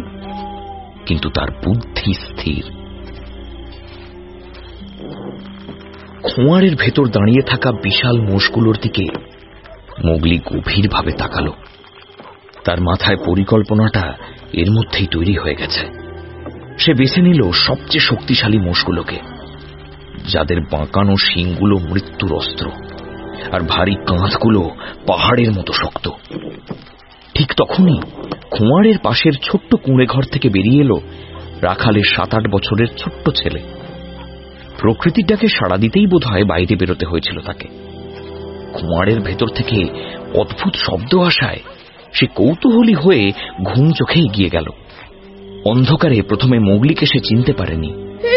কিন্তু তার বুদ্ধি স্থির। খোঁয়ারের ভেতর দাঁড়িয়ে থাকা বিশাল মোষগুলোর দিকে মোগলি গভীরভাবে তাকালো। তার মাথায় পরিকল্পনাটা এর মধ্যেই তৈরি হয়ে গেছে। সে বেছে নিল সবচেয়ে শক্তিশালী মোষগুলোকে, যাদের বাঁকানো শিংগুলো মৃত্যুর অস্ত্র আর ভারী কাঁধগুলো পাহাড়ের মতো শক্ত। ঠিক তখনই খোঁয়ারের পাশের ছোট্ট কুঁড়ে ঘর থেকে বেরিয়ে এলো রাখালের সাত আট বছরের ছোট্ট ছেলে। প্রকৃতিটাকে সাড়া দিতেই বোধ হয় বাইরে বেরোতে হয়েছিল তাকে। খোঁয়ারের ভেতর থেকে অদ্ভুত শব্দ আসায় সে কৌতূহলী হয়ে ঘুম চোখে এগিয়ে গেল। অন্ধকারে প্রথমে মোগলিকে সে চিনতে পারেনি।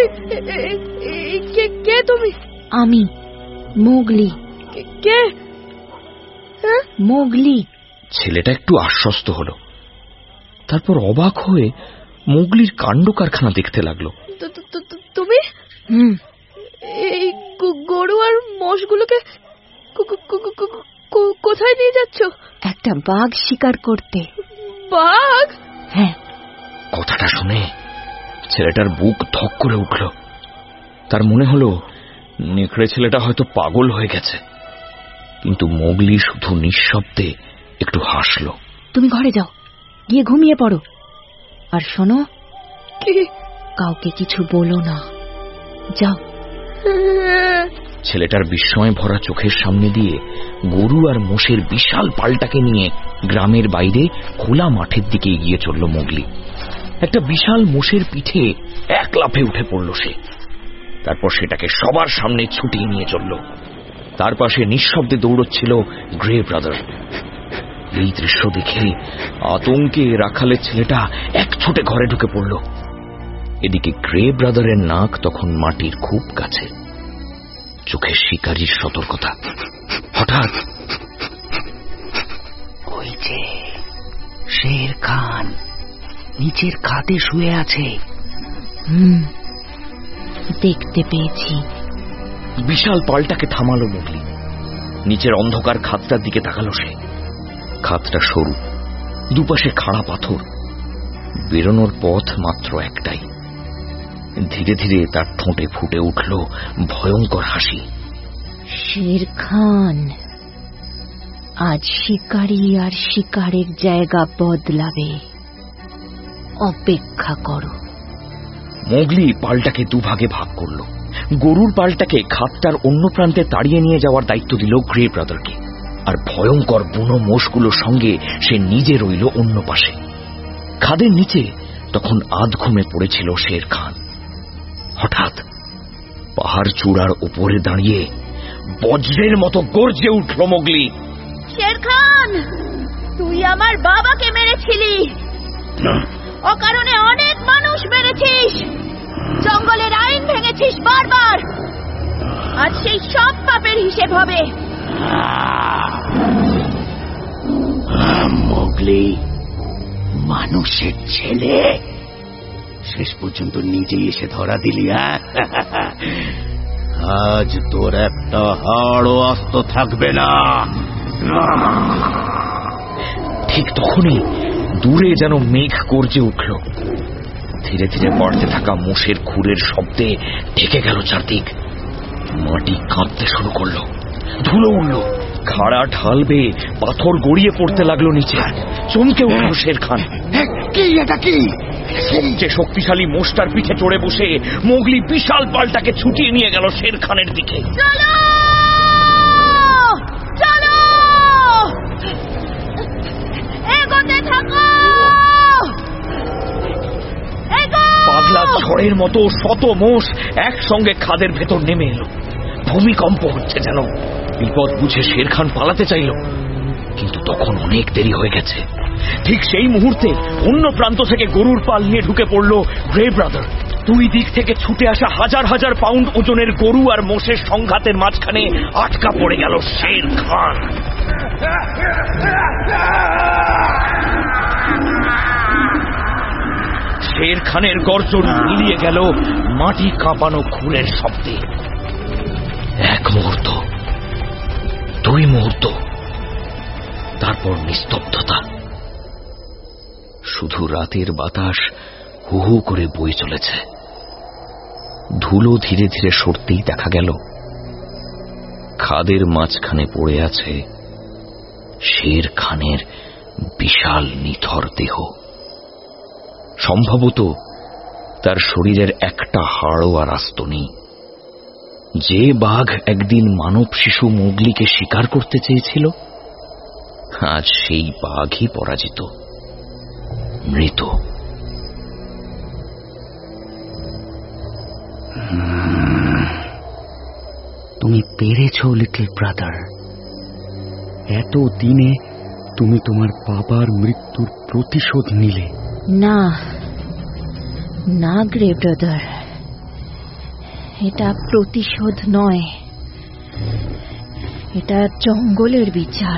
কে তুমি? আমি মোগলি। কে? মোগলি। ছেলেটা একটু আশ্বস্ত হল, তারপর অবাক হয়ে মোগলির কাণ্ড কারখানা দেখতে লাগলো। তুমি এই গরু আর মোষগুলোকে কোথায় নিয়ে যাচ্ছ? একটা বাঘ শিকার করতে। বাঘ? হ্যাঁ। কথাটা শুনে ছেলেটার বুক ধক করে উঠল। তার মনে হলো নেকড়ে ছেলেটা হয়তো পাগল হয়ে গেছে। কিন্তু মোগলি শুধু নিঃশব্দে একটু হাসল। তুমি ঘরে যাও, গিয়ে ঘুমিয়ে পড়ো। আর শোনো, কি? কাউকে কিছু বলো না, যাও। ছেলেটার বিস্ময় ভরা চোখের সামনে দিয়ে গরু আর মোষের বিশাল পালটাকে নিয়ে গ্রামের বাইরে খোলা মাঠের দিকে এগিয়ে চলল মোগলি। একটা বিশাল মোষের পিঠে এক লাফে উঠে পড়ল সে। তারপর সেটাকে সবার সামনে ছুটিয়ে নিয়ে চলল। তার পাশে নিঃশব্দে দৌড়চ্ছিল গ্রে ব্রাদার। এই দৃশ্য দেখে আতঙ্কে রাখালের ছেলেটা এক ছুটে ঘরে ঢুকে পড়ল। এদিকে গ্রে ব্রাদারের নাক তখন মাটির খুব কাছে, চোখে শিকারীর সতর্কতা। হঠাৎ ওই যে শের খান নিচের খাতে শুয়ে আছে। হুম, দেখতে পেয়েছি। বিশাল পালটাকে থামালো মোগলি। নিচের অন্ধকার খাতটার দিকে তাকালো সে। খাতটা সরু, দুপাশে খাড়া পাথর, বেরোনোর পথ মাত্র একটাই। ধীরে ধীরে তার ঠোঁটে ফুটে উঠল ভয়ঙ্কর হাসি। শের খান, আজ শিকারী আর শিকারের জায়গা বদলাবে, অপেক্ষা করো। মোগলি পালটাকে দুভাগে ভাগ করল। গরুর পালটাকে খাতটার অন্য প্রান্তে তাড়িয়ে নিয়ে যাওয়ার দায়িত্ব দিল গ্রে ব্রাদারকে, আর ভয়ঙ্কর বুনো মোষগুলোর সঙ্গে সে নিজে রইল অন্য পাশে। খাদের নিচে তখন আধ ঘুমে পড়েছিল শের খান। হঠাৎ পাহাড় চূড়ার উপরে দাঁড়িয়ে বজ্রের মতো গর্জে উঠল মোগলি। শের খান, তুই আমার বাবাকে মেরেছিলি, অকারণে অনেক মানুষ মেরেছিস, জঙ্গলের আইন ভেঙেছিস বারবার, আজ সেই সব পাপের হিসেব হবে। মোগলি, মানুষের ছেলে, শেষ পর্যন্ত নিজেই এসে ধরা দিলি। আজ তোর একটা হাড়ও আস্ত থাকবে না। ঠিক তখনই দূরে যেন মেঘ গর্জে উঠল। ধীরে ধীরে বাড়তে থাকা মোষের খুরের শব্দে ঢেকে গেল চারদিক। মাটি কাঁপতে শুরু করলো, ধুলো উঠল, খাড়া ঢাল বেয়ে পাথর গড়িয়ে পড়তে লাগলো নিচে। চমকে উঠল শের খান। কি এটা? কি? সবচেয়ে শক্তিশালী মোষটার পিঠে চড়ে বসে মোগলি বিশাল পালটাকে ছুটিয়ে নিয়ে গেল শের খানের দিকে। চলো চলো, এগোতে থাকো। পাগলা ঝড়ের মতো শত মোষ একসঙ্গে খাদের ভেতর নেমে এলো। ভূমিকম্প হচ্ছে যেন। বিপদ বুঝে শের খান পালাতে চাইল, কিন্তু তখন অনেক দেরি হয়ে গেছে। ঠিক সেই মুহূর্তে অন্য প্রান্ত থেকে গরুর পাল নিয়ে ঢুকে পড়ল গ্রে ব্রাদার। দুই দিক থেকে ছুটে আসা হাজার হাজার পাউন্ড ওজনের গরু আর মোষের সংঘাতের মাঝখানে আটকা পড়ে গেল শের খান। শের খানের গর্জন মিলিয়ে গেল মাটি কাঁপানো খুরের শব্দে। এক মুহূর্ত, দুই মুহূর্ত, তারপর নিস্তব্ধতা। শুধু রাতের বাতাস হু হু করে বয়ে চলেছে। ধুলো ধীরে ধীরে সরতেই দেখা গেল খাদের মাঝখানে পড়ে আছে শের খানের বিশাল নিথর দেহ। সম্ভবত তার শরীরের একটা হাড়ও আর আস্ত নেই। যে বাঘ একদিন মানব শিশু মোগলিকে শিকার করতে চেয়েছিল, আজ সেই বাঘই পরাজিত, মৃত। তুমি পেরেছ লিটল ব্রাদার। এত দিনে তুমি তোমার বাবার মৃত্যুর প্রতিশোধ নিলে। না না গ্রে ব্রাদার, এটা প্রতিশোধ নয়, এটা জঙ্গলের বিচার।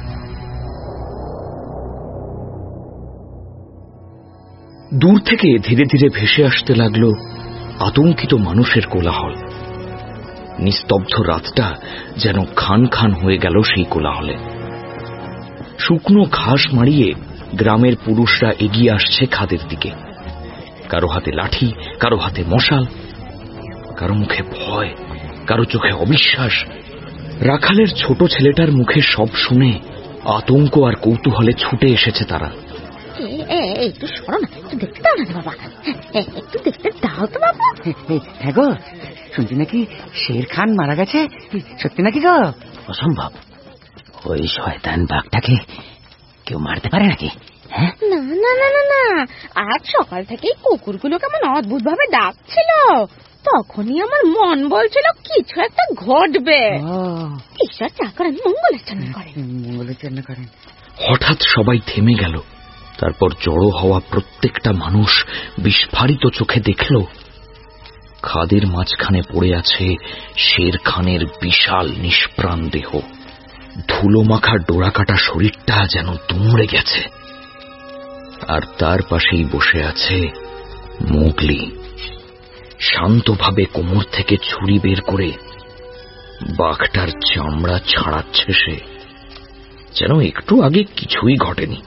দূর থেকে ধীরে ধীরে ভেসে আসতে লাগলো আতঙ্কিত মানুষের কোলাহল। নিস্তব্ধ রাতটা যেন খান খান হয়ে গেল সেই কোলাহলে। শুকনো ঘাস মারিয়ে গ্রামের পুরুষরা এগিয়ে আসছে খাদের দিকে। কারো হাতে লাঠি, কারো হাতে মশাল, কারো মুখে ভয়, কারো চোখে অবিশ্বাস। রাখালের ছোট ছেলেটার মুখে সব শুনে আতঙ্ক আর কৌতূহলে ছুটে এসেছে তারা। একটু সরো না, একটু দেখতে দাও না বাবা, একটু দেখতে দাও তো বাবা। হ্যাঁ গো, শুনছি নাকি শের খান মারা গেছে, সত্যি নাকি গো? অসম্ভব, ওই শয়তান বাঘটাকে কেউ মারতে পারে নাকি? না না না না না, আজ সকাল থেকে কুকুরগুলো কেমন অদ্ভুত ভাবে ডাকছিল, তখনই আমার মন বলছিল কিছু একটা ঘটবে। ঈশ্বর চা করেন, মঙ্গলাচরণ করেন, মঙ্গলাচরণ করেন। হঠাৎ সবাই থেমে গেল। তারপর জড়ো হওয়া প্রত্যেকটা মানুষ বিস্ফারিত চোখে দেখল খাদের মাঝখানে পড়ে আছে শের খানের বিশাল নিষ্প্রাণ দেহ। ধুলো মাখা ডোরাকাটা শরীরটা যেন দুমড়ে গেছে, আর তার পাশেই বসে আছে মোগলি। শান্তভাবে কোমর থেকে ছুরি বের করে বাঘটার চামড়া ছাড়াচ্ছে সে, যেন একটু আগে কিছুই ঘটেনি।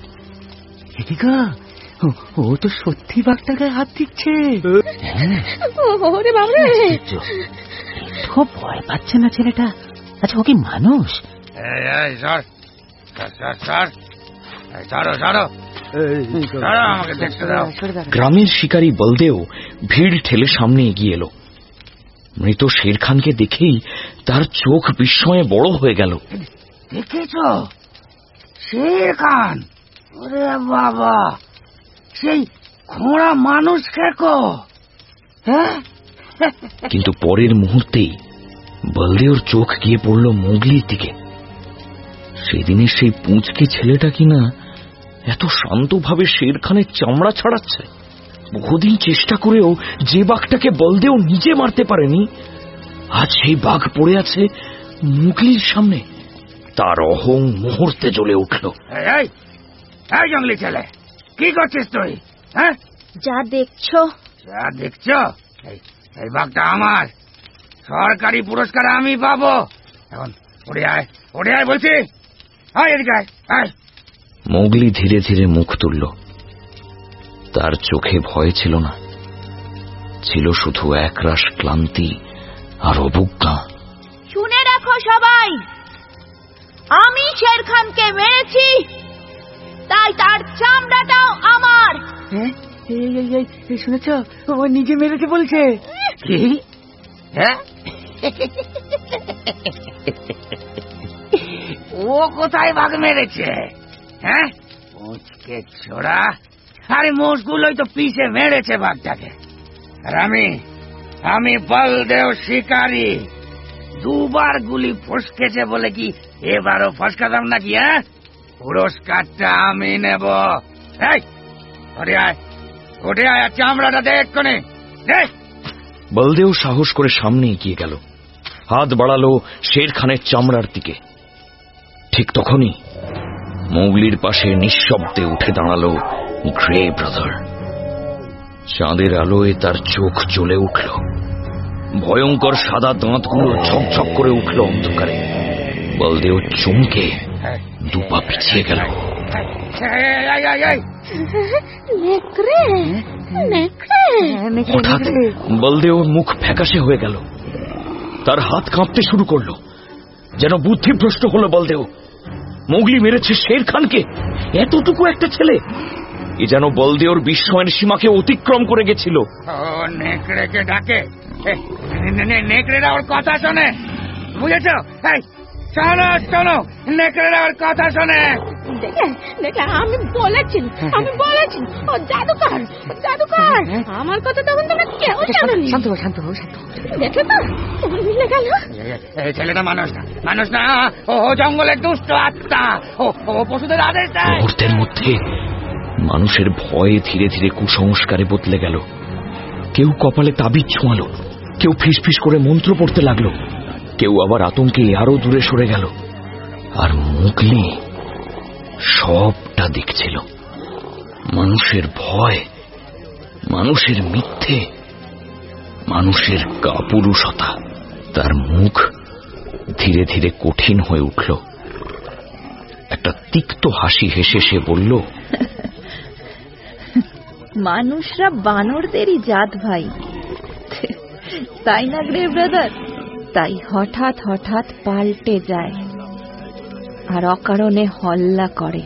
ও তো সত্যি বাঘটাকে হাত দিচ্ছে। খুব ভয় পাচ্ছে না ছেলেটা? আচ্ছা, ও কি মানুষ? গ্রামের শিকারী বলদেও ভিড় ঠেলে সামনে এগিয়ে এলো। মৃত শের খানকে দেখেই তার চোখ বিস্ময়ে বড় হয়ে গেল। দেখেছ শের খান? ওরে বাবা, সেই খোঁড়া মানুষ খেকো। হ্যাঁ, কিন্তু পরের মুহূর্তেই বলদেওর চোখ গিয়ে পড়ল মোগলির দিকে। সেদিনের সেই পুঁচকে ছেলেটা কিনা এত শান্তভাবে শের খানের চামড়া ছাড়াচ্ছে। বহুদিন চেষ্টা করেও যে বাঘটাকে বলদেও নিজে মারতে পারেনি, আজ সেই বাঘ পড়ে আছে মোগলির সামনে। তার অহং মুহূর্তে জ্বলে উঠল। এই জঙ্গলি ছেলে, কি করছিস তুই? হ্যাঁ, যা দেখছো যা দেখছো এই বাঘটা আমার, সরকারি পুরস্কার আমি পাবো। এখন ওড়ে আয়, ওড়ে আয় বলছি। আয় এদিকে আয়। মোগলি ধীরে ধীরে মুখ তুলল। তার চোখে ভয় ছিল না, ছিল শুধু একরাশ ক্লান্তি আর অবজ্ঞা। শুনে রাখো সবাই, আমি শের খানকে মেরেছি, তাই তার চামড়াটাও আমার। শুনেছ, ও নিজে মেরেছে বলছে। কি? হ্যাঁ, ও কোথায় বাঘ মেরেছে? হ্যাঁ, মুচকে ছোড়া, আরে মোষগুলোই তো পিছে মেরেছে বাঘটাকে। আর আমি আমি বলদেও শিকারী, দুবার গুলি ফসকেছে বলে কি এবারও ফসকাতাম নাকি? হ্যাঁ, পুরস্কারটা আমি নেব। এই ওরে আয়, ওরে আয়, চামড়াটা দেখ কোনে দেখ। বলদেও সাহস করে সামনে এগিয়ে গেল, হাত বাড়ালো শের খানের চামড়ার দিকে। ঠিক তখনই মোগলির পাশে নিঃশব্দে উঠে দাঁড়ালো গ্রে ব্রাদার। চাঁদের আলোয় তার চোখ জ্বলে উঠল, ভয়ঙ্কর সাদা দাঁতগুলো ঝকঝক করে উঠল অন্ধকারে। বলদেও চমকে দুপা পিছিয়ে গেল। হঠাৎ বলদেওর মুখ ফ্যাকাশে হয়ে গেল, তার হাত কাঁপতে শুরু করলো। যেন বুদ্ধিভ্রষ্ট হলো বলদেও। মোগলি মেরেছে শের খানকে, এতটুকু একটা ছেলে। এ যেন বলদেওর বিস্ময়ের সীমাকে অতিক্রম করে গেছিল। নেকড়েকে ডাকে, নেকড়েরা ওর কথা শোনে, বুঝেছ? চলো চলো, নেকড়েরা ওর কথা শোনে। দেখলে দেখলে আমি বলেছি, আমি বলেছি ও জাদুকর, জাদুকর। আমার কথা তখন তোমরা কেউ জানোনি। শান্ত হও, শান্ত হও, শান্ত হও। দেখে তো কেমন মিলে গেল। এই ছেলেটা মানুষ না, মানুষ না, ও জঙ্গলের দুষ্ট আত্মা। ও পশুদের আদেশ দেয়। মুহূর্তের মধ্যে মানুষের ভয়ে ধীরে ধীরে কুসংস্কারে বদলে গেল। কেউ কপালে তাবিজ ছোঁয়ালো, কেউ ফিসফিস করে মন্ত্র পড়তে লাগলো, কেউ আবার আতঙ্কে আরো দূরে সরে গেল। আর মোগলি সবটা দেখছিল। মানুষের ভয়, মানুষের মিথ্যে, মানুষের কাপুরুষতা। তার মুখ ধীরে ধীরে কঠিন হয়ে উঠল। একটা তিক্ত হাসি হেসে সে বলল, মানুষরা বানরদেরই জাত ভাই, তাই না গ্রে ব্রাদার? তাই হঠাৎ হঠাৎ পাল্টে যায় আর অকারণে হল্লা করে।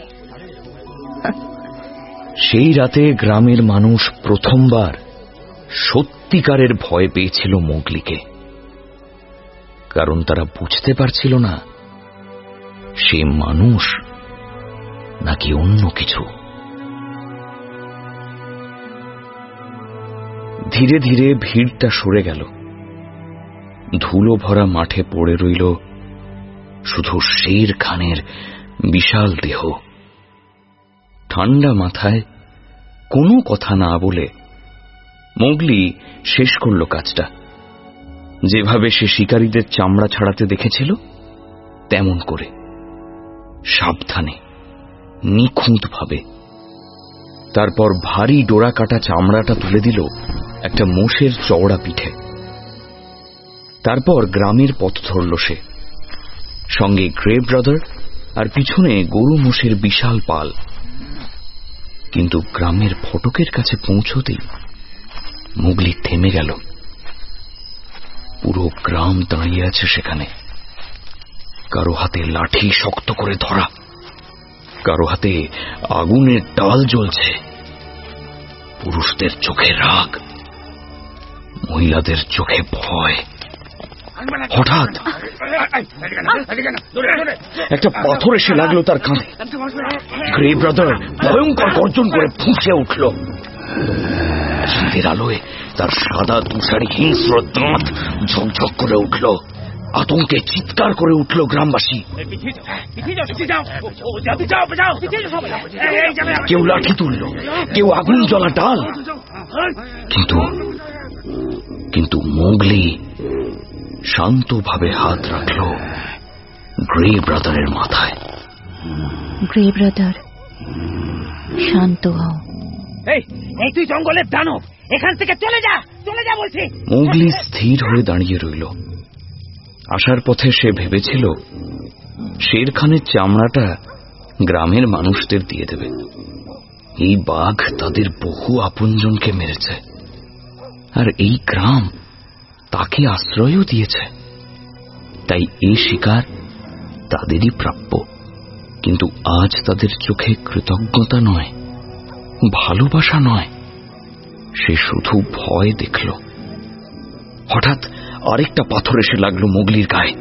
সেই রাতে গ্রামের মানুষ প্রথমবার সত্যিকারের ভয় পেয়েছিল মোগলিকে, কারণ তারা বুঝতে পারছিল না সে মানুষ নাকি অন্য কিছু। ধীরে ধীরে ভিড়টা সরে গেল। ধুলো ভরা মাঠে পড়ে রইল শুধু শের খানের বিশাল দেহ। ঠান্ডা মাথায় কোনো কথা না বলে মোগলি শেষ করল কাজটা। যেভাবে সে শিকারীদের চামড়া ছাড়াতে দেখেছিল তেমন করে, সাবধানে, নিখুঁতভাবে। তারপর ভারী ডোরা কাটা চামড়াটা তুলে দিল একটা মোষের চওড়া পিঠে। তারপর গ্রামের পথ ধরল সে, সঙ্গে গ্রে ব্রাদার আর পিছনে গরু মোষের বিশাল পাল। কিন্তু গ্রামের ফটকের কাছে পৌঁছতেই মোগলি থেমে গেল। পুরো গ্রাম দাঁড়িয়ে আছে সেখানে। কারো হাতে লাঠি শক্ত করে ধরা, কারো হাতে আগুনের ডাল জ্বলছে। পুরুষদের চোখে রাগ, মহিলাদের চোখে ভয়। হঠাৎ একটা পাথর এসে লাগলো তার কাঁধে। গ্রে ব্রাদার ভয়ঙ্কর গর্জন করে ফুঁসে উঠল। চাঁদের আলোয় তার সাদা তুষারি হিংস্র দাঁত ঝকঝক করে উঠল। আতঙ্কে চিৎকার করে উঠল গ্রামবাসী। কেউ লাঠি তুলল, কেউ আগুন জ্বলা ডাল। কিন্তু কিন্তু মোগলি শান্তভাবে হাত রাখল গ্রে ব্রাদারের মাথায়। গ্রে ব্রাদার, শান্ত হও। এই তুই জঙ্গলের দানব, এখান থেকে চলে যা, চলে যা বলছি। মোগলি স্থির হয়ে দাঁড়িয়ে রইল। আসার পথে সে ভেবেছিল শের খানের চামড়াটা গ্রামের মানুষদের দিয়ে দেবে। এই বাঘ তাদের বহু আপনজনকে মেরেছে, আর এই গ্রাম তাকে আশ্রয়ও দিয়েছে। তাই এই শিকার তাদেরই প্রাপ্য। কিন্তু আজ তাদের চোখে কৃতজ্ঞতা নয়, ভালোবাসা নয়, সে শুধু ভয় দেখল। হঠাৎ আরেকটা পাথর এসে লাগলো মোগলির গায়ে।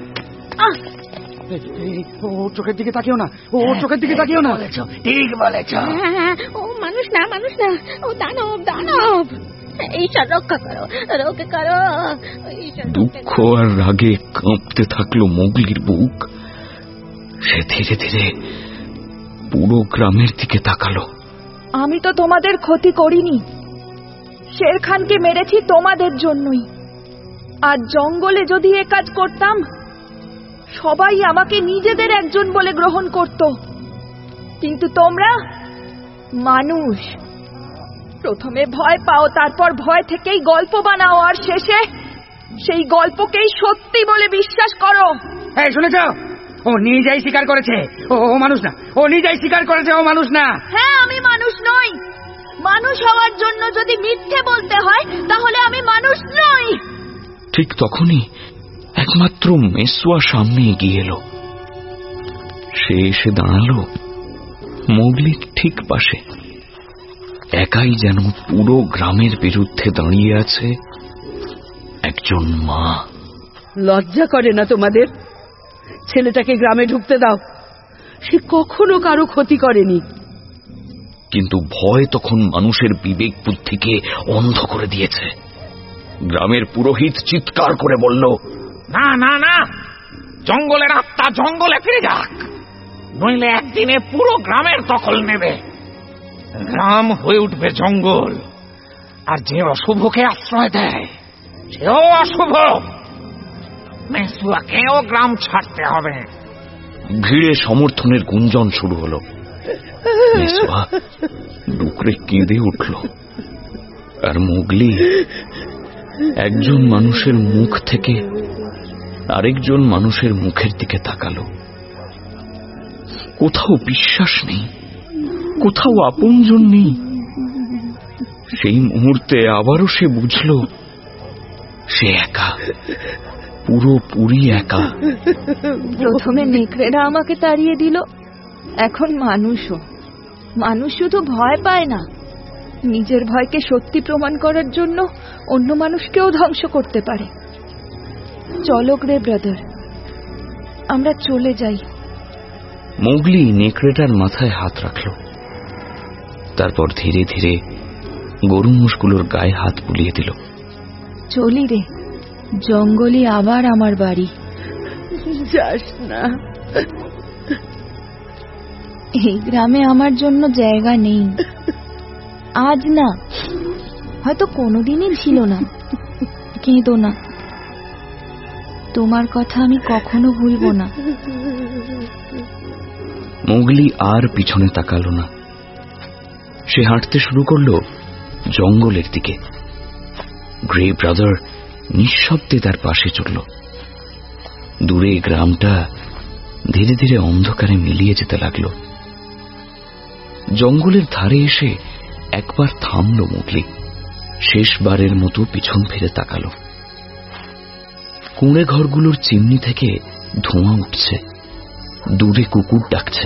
ও চোখের দিকে তাকিও না, ও চোখের দিকে তাকিও না। ঠিক বলেছ। ও মানুষ না, মানুষ না, ও দানব, দানব। ঈশ্বর রক্ষা করো, রক্ষা করো। দুঃখ আর রাগে কাঁপতে থাকলো মোগলির বুক। সে ধীরে ধীরে পুরো গ্রামের দিকে তাকালো। আমি তো তোমাদের ক্ষতি করিনি, শের খানকে মেরেছি তোমাদের জন্যই। আর জঙ্গলে যদি এ কাজ করতাম, সবাই আমাকে নিজেদের একজন বলে গ্রহণ করত। কিন্তু তোমরা মানুষ, প্রথমে ভয় পাও, তারপর ভয় থেকেই গল্প বানাও, আর শেষে সেই গল্পকেই সত্যি বলে বিশ্বাস করো। এই শুনেছ, ও নিজেই স্বীকার করেছে ও মানুষ না। ও নিজেই স্বীকার করেছে ও মানুষ না। হ্যাঁ, আমি মানুষ নই। মানুষ হওয়ার জন্য যদি মিথ্যে বলতে হয়, তাহলে আমি মানুষ নই। ঠিক তখনই একমাত্র মেসোয়া সামনে এগিয়ে এলো। সে এসে দাঁড়ালো মোগলির ঠিক পাশে। একাই যেন পুরো গ্রামের বিরুদ্ধে দাঁড়িয়ে আছে একজন মা। লজ্জা করে না তোমাদের? ছেলেটাকে গ্রামে ঢুকতে দাও, সে কখনো কারো ক্ষতি করেনি। কিন্তু ভয় তখন মানুষের বিবেক বুদ্ধিকে অন্ধ করে দিয়েছে। গ্রামের পুরোহিত চিৎকার করে বলল, না না না, জঙ্গলের আত্মা জঙ্গলে ফিরে যাক, নইলে একদিনে পুরো গ্রামের দখল নেবে। গ্রাম হয়ে উঠবে জঙ্গল, আর যে অশুভকে আশ্রয় দেয় সেও অশুভ। মেসুয়াকেও গ্রাম ছাড়তে হবে। ভিড়ে সমর্থনের গুঞ্জন শুরু হলো। মেসুয়া ডুকরে কেঁদে উঠল, আর মোগলি একজন মানুষের মুখ থেকে আরেকজন মানুষের মুখের দিকে তাকালো। কোথাও বিশ্বাস নেই, কোথাও আপনজন নেই। সেই মুহূর্তে আবারও সে বুঝল সে একা, পুরোপুরি একা। প্রথমে নেকড়েরা আমাকে তাড়িয়ে দিল, এখন মানুষও। মানুষ শুধু ভয় পায় না, নিজের ভয়কে সত্যি প্রমাণ করার জন্য অন্য মানুষকেও ধ্বংস করতে পারে। চলো গ্রে ব্রাদার, আমরা চলে যাই। মোগলি নেকড়েটার মাথায় হাত রাখল, তারপর ধীরে ধীরে গরু মোষগুলোর গায়ে হাত বুলিয়ে দিল। চলি রে, জঙ্গলই আবার আমার বাড়ি। যাস না, এই গ্রামে আমার জন্য জায়গা নেই। আজ না, হয়তো কোনোদিনই ছিল না। কেঁদো না, তোমার কথা আমি কখনো ভুলবো না। মোগলি আর পিছনে তাকালো না। সে হাঁটতে শুরু করলো জঙ্গলের দিকে। গ্রে ব্রাদার নিঃশব্দে তার পাশে চলল। দূরে গ্রামটা ধীরে ধীরে অন্ধকারে মিলিয়ে যেতে লাগলো। জঙ্গলের ধারে এসে একবার থামল মোগলি। শেষবারের মতো পিছন ফিরে তাকালো। কুঁড়ে ঘরগুলোর চিমনি থেকে ধোঁয়া উঠছে, দূরে কুকুর ডাকছে।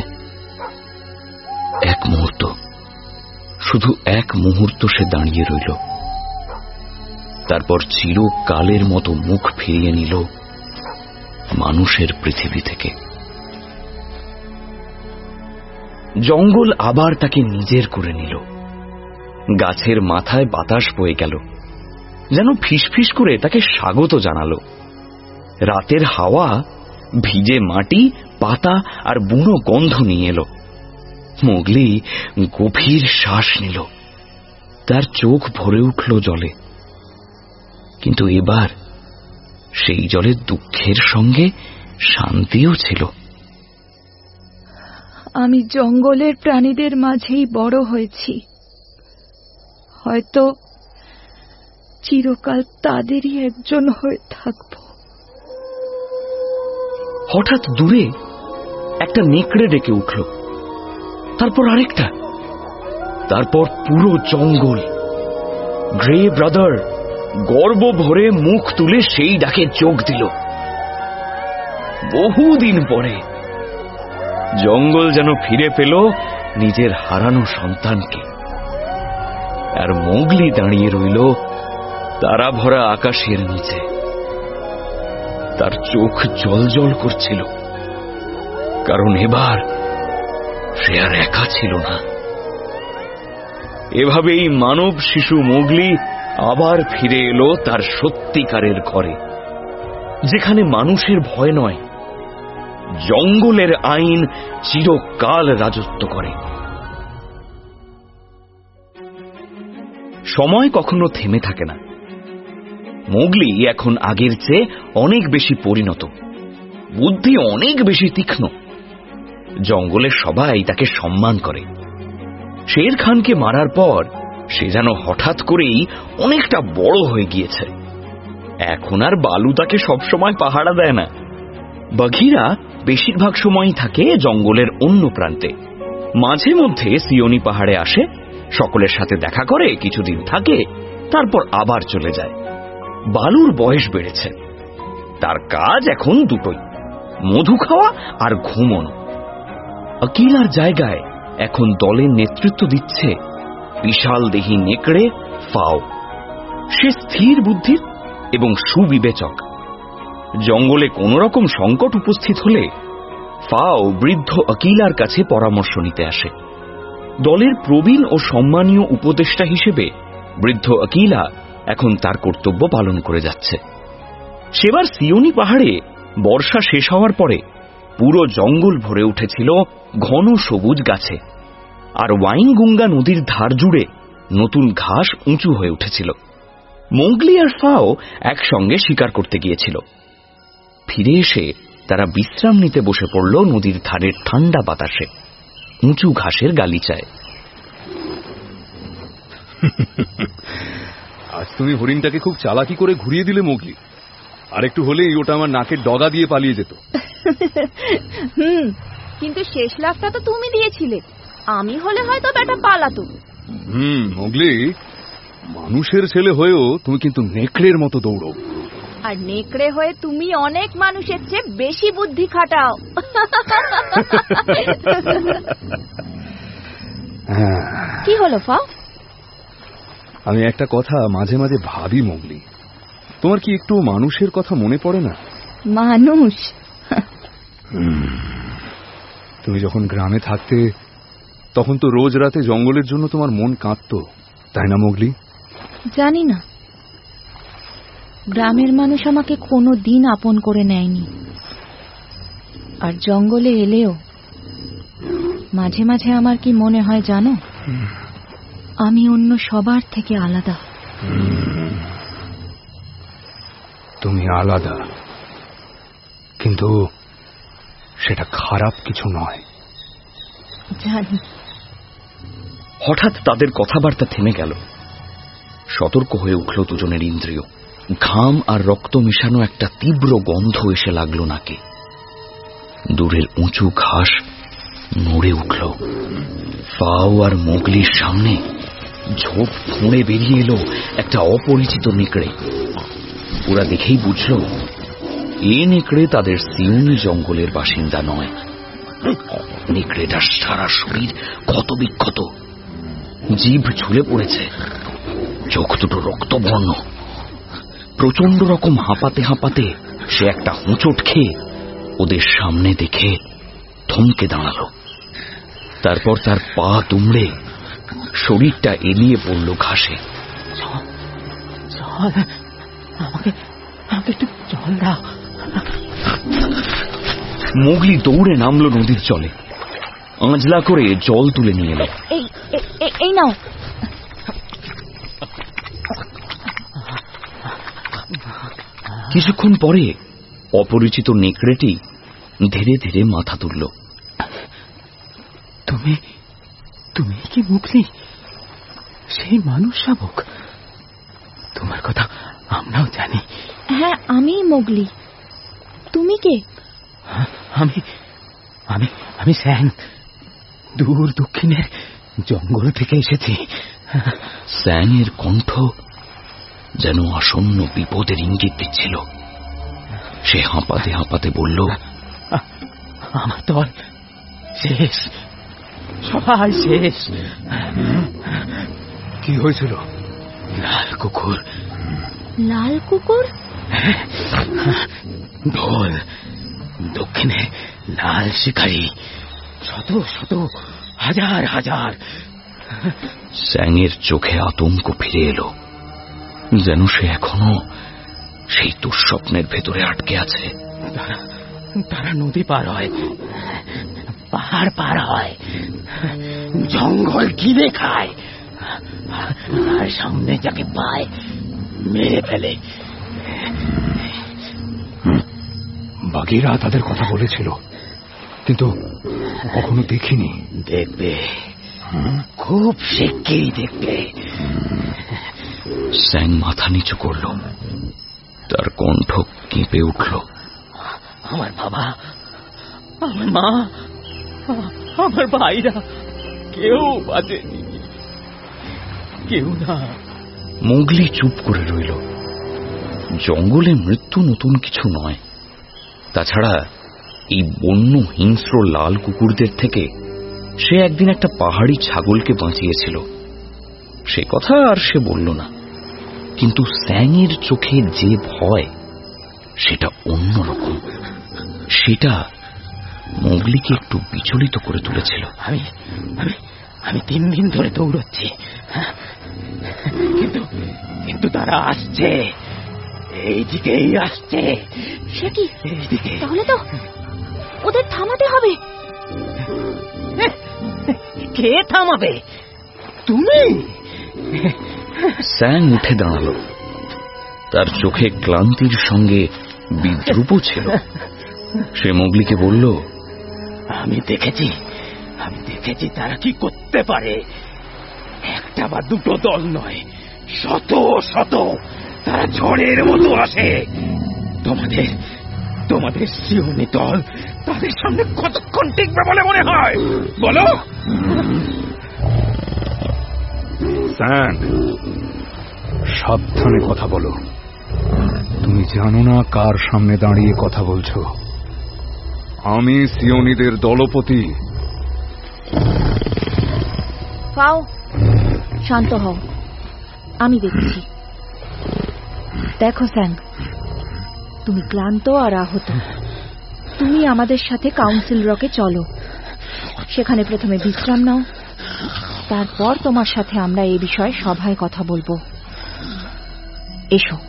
এক মুহূর্ত, শুধু এক মুহূর্ত সে দাঁড়িয়ে রইল। তারপর চিরকালের মতো মুখ ফিরিয়ে নিল মানুষের পৃথিবী থেকে। জঙ্গল আবার তাকে নিজের করে নিল। গাছের মাথায় বাতাস বয়ে গেল, যেন ফিসফিস করে তাকে স্বাগত জানালো। রাতের হাওয়া ভিজে মাটি, পাতা আর বুনো গন্ধ নিয়ে এলো। মোগলি গভীর শ্বাস নিল। তার চোখ ভরে উঠল জলে, কিন্তু এবার সেই জলে দুঃখের সঙ্গে শান্তিও ছিল। আমি জঙ্গলের প্রাণীদের মাঝেই বড় হয়েছি, হয়তো চিরকাল তাদেরই একজন হয়ে থাকব। হঠাৎ দূরে একটা নেকড়ে ডেকে উঠল, তারপর আরেকটা, তারপর পুরো জঙ্গল। গ্রে ব্রাদার গর্ব ভরে মুখ তুলে সেই ডাকে চোখ দিল। বহুদিন পরে জঙ্গল যেন ফিরে পেল নিজের হারানো সন্তানকে। আর মোগলি দাঁড়িয়ে রইল তারা ভরা আকাশের নিচে। তার চোখ জলজল করছিল, কারণ এবার সে আর একা ছিল না। এভাবেই মানব শিশু মোগলি আবার ফিরে এলো তার সত্যিকারের ঘরে, যেখানে মানুষের ভয় নয়, জঙ্গলের আইন চিরকাল রাজত্ব করে। সময় কখনো থেমে থাকে না। মোগলি এখন আগের চেয়ে অনেক বেশি পরিণত, বুদ্ধি অনেক বেশি তীক্ষ্ণ। জঙ্গলের সবাই তাকে সম্মান করে। শের খানকে মারার পর সে যেন হঠাৎ করেই অনেকটা বড় হয়ে গিয়েছে। এখন আর বালু তাকে সবসময় পাহারা দেয় না। বাঘিরা বেশিরভাগ সময়ই থাকে জঙ্গলের অন্য প্রান্তে। মাঝে মধ্যে সিওনি পাহাড়ে আসে, সকলের সাথে দেখা করে, কিছুদিন থাকে, তারপর আবার চলে যায়। বালুর বয়স বেড়েছে, তার কাজ এখন দুটোই, মধু খাওয়া আর ঘুমোনো। আকিলার জায়গায় এখন দলের নেতৃত্ব দিচ্ছে বিশাল দেহী নেকড়ে ফাও। সে স্থির বুদ্ধির এবং সুবিবেচক। জঙ্গলে কোন রকম সংকট উপস্থিত হলে ফাও বৃদ্ধ আকিলার কাছে পরামর্শ নিতে আসে। দলের প্রবীণ ও সম্মানীয় উপদেষ্টা হিসেবে বৃদ্ধ আকিলা এখন তার কর্তব্য পালন করে যাচ্ছে। সেবার সিওনি পাহাড়ে বর্ষা শেষ হওয়ার পরে পুরো জঙ্গল ভরে উঠেছিল ঘন সবুজ গাছে, আর ওয়াইনগুঙ্গা নদীর ধার জুড়ে নতুন ঘাস উঁচু হয়ে উঠেছিল। মোগলি আর ফাও একসঙ্গে শিকার করতে গিয়েছিল। ফিরে এসে তারা বিশ্রাম নিতে বসে পড়ল নদীর ধারের ঠান্ডা বাতাসে, উঁচু ঘাসের গালিচায়। আজ তুমি হরিণটাকে খুব চালাকি করে ঘুরিয়ে দিলে মোগলি। আর একটু হলেই ওটা আমার নাকের ডগা দিয়ে পালিয়ে যেত। হুম, কিন্তু শেষ লাফটা তো তুমি দিয়েছিলে, আমি হলে হয়তো ব্যাটা পালাতো। হুম মোগলি, মানুষের ছেলে হয়েও তুমি কিন্তু নেকড়ের মতো দৌড়ো। আর নেকড়ে হয়ে তুমি অনেক মানুষের চেয়ে বেশি বুদ্ধি খাটাও। কি হলো ফাও? আমি একটা কথা মাঝে মাঝে ভাবি মোগলি, তোমার কি একটু মানুষের কথা মনে পড়ে না? মানুষ? তুমি যখন গ্রামে থাকতে তখন তো রোজ রাতে জঙ্গলের জন্য তোমার মন কাঁদতো, তাই না মোগলি? জানি না, গ্রামের মানুষ আমাকে কোনো দিন আপন করে নেয়নি। আর জঙ্গলে এলেও মাঝে মাঝে আমার কি মনে হয় জানো, আমি অন্য সবার থেকে আলাদা। তুমি আলাদা, কিন্তু সেটা খারাপ কিছু নয়। জানি। হঠাৎ তাদের কথাবার্তা থেমে গেল। সতর্ক হয়ে উঠল দুজনের ইন্দ্রিয়। ঘাম আর রক্ত মিশানো একটা তীব্র গন্ধ এসে লাগলো নাকে। দূরের উঁচু ঘাস নড়ে উঠল। ফাও আর মোগলির সামনে ঝোপ ফুঁড়ে বেরিয়ে এলো একটা অপরিচিত নেকড়ে। ওরা দেখেই বুঝল এ নেকড়ে তাদের সিউনি জঙ্গলের বাসিন্দা নয়। নেকড়েটার সারা শরীর ক্ষত বিক্ষত, জিভ ঝুলে পড়েছে, চোখ দুটো রক্তবর্ণ। প্রচন্ড রকম হাঁপাতে হাঁপাতে সে একটা হোঁচট খেয়ে ওদের সামনে দেখে থমকে দাঁড়ালো। তারপর তার পা দুমড়ে শরীরটা এলিয়ে পড়ল ঘাসে। আমাকে আমাকে একটু জল দাও। মোগলি দৌড়ে নামলো নদীর জলে, আঁজলা করে জল তুলে নিয়ে এলো। এই নাও। কিছুক্ষণ পরে অপরিচিত নেকড়েটি ধীরে ধীরে মাথা তুলল। তুমি তুমি কি মোগলি, সেই মানুষ শাবক? তোমার কথা আমরাও জানি। হ্যাঁ, আমি মোগলি। তুমি কে? আমি আমি আমি স্যাং, দূর দক্ষিণের জঙ্গল থেকে এসেছি। স্যাং এর কণ্ঠ যেন আসন্ন বিপদের ইঙ্গিত দিচ্ছিল। সে হাঁপাতে হাঁপাতে বলল, আমার দল শেষ, সবাই শেষ। কি হয়েছিল? লাল কুকুর। লাল কুকুর? ঢোল, দক্ষিণে লাল শিকারী, শত শত হাজার হাজার। স্যাংয়ের চোখে আতঙ্ক ফিরে এলো, যেন সে এখনো সেই দুঃস্বপ্নের ভেতরে আটকে আছে। তারা তারা নদী পার হয়, পাহাড় পার হয়, জঙ্গল ঘিরে খায়, আর সামনে যাকে পায় মেরে ফেলে। বাঘেরা তাদের কথা বলেছিল, কিন্তু কখনো দেখিনি। দেখবে, খুব শিগগিরই দেখবে। স্যাং মাথা নিচু করল, তার কণ্ঠ কেঁপে উঠল। আমার বাবা, আমার মা, আমার ভাইরা কেউ বাঁচেনি, কেউ না। মোগলি চুপ করে রইল। জঙ্গলে মৃত্যু নতুন কিছু নয়। তাছাড়া এই বন্য হিংস্র লাল কুকুরদের থেকে সে একদিন একটা পাহাড়ি ছাগলকে বাঁচিয়েছিল, সে কথা আর সে বলল না। কিন্তু স্যাংয়ের চোখে যে ভয়, সেটা অন্যরকম। সেটা মোগলিকে একটু বিচলিত করে তুলেছিল। আমি আমি তিন দিন ধরে দৌড়চ্ছি, কিন্তু কিন্তু তারা আসছে, এইদিকেই আসছে। সে কি? তাহলে তো ওদের থামাতে হবে। কে থামাবে? তুমি? স্যাং উঠে দাঁড়ালো। তার চোখে ক্লান্তির সঙ্গে বিদ্রুপ ছিল। সে মোগলিকে বলল, আমি দেখেছি আমি দেখেছি তারা কি করতে পারে। একটা বা দুটো দল নয়, শত শত তারা ঝড়ের মতো আসে। তোমাদের তোমাদের সিওনি দল তাদের সামনে কতক্ষণ টিকবে বলে মনে হয় বলো? স্যাং, সাবধানে কথা বলো। তুমি জানো না কার সামনে দাঁড়িয়ে কথা বলছো। আমি সিওনিদের দলপতি। পাও, শান্ত হও, আমি দেখছি। দেখো স্যাং, তুমি ক্লান্ত আর আহত। তুমি আমাদের সাথে কাউন্সিল রকে চলো, সেখানে প্রথমে বিশ্রাম নাও, তারপর তোমার সাথে আমরা এই বিষয়ে সভায় কথা বলবো। এসো।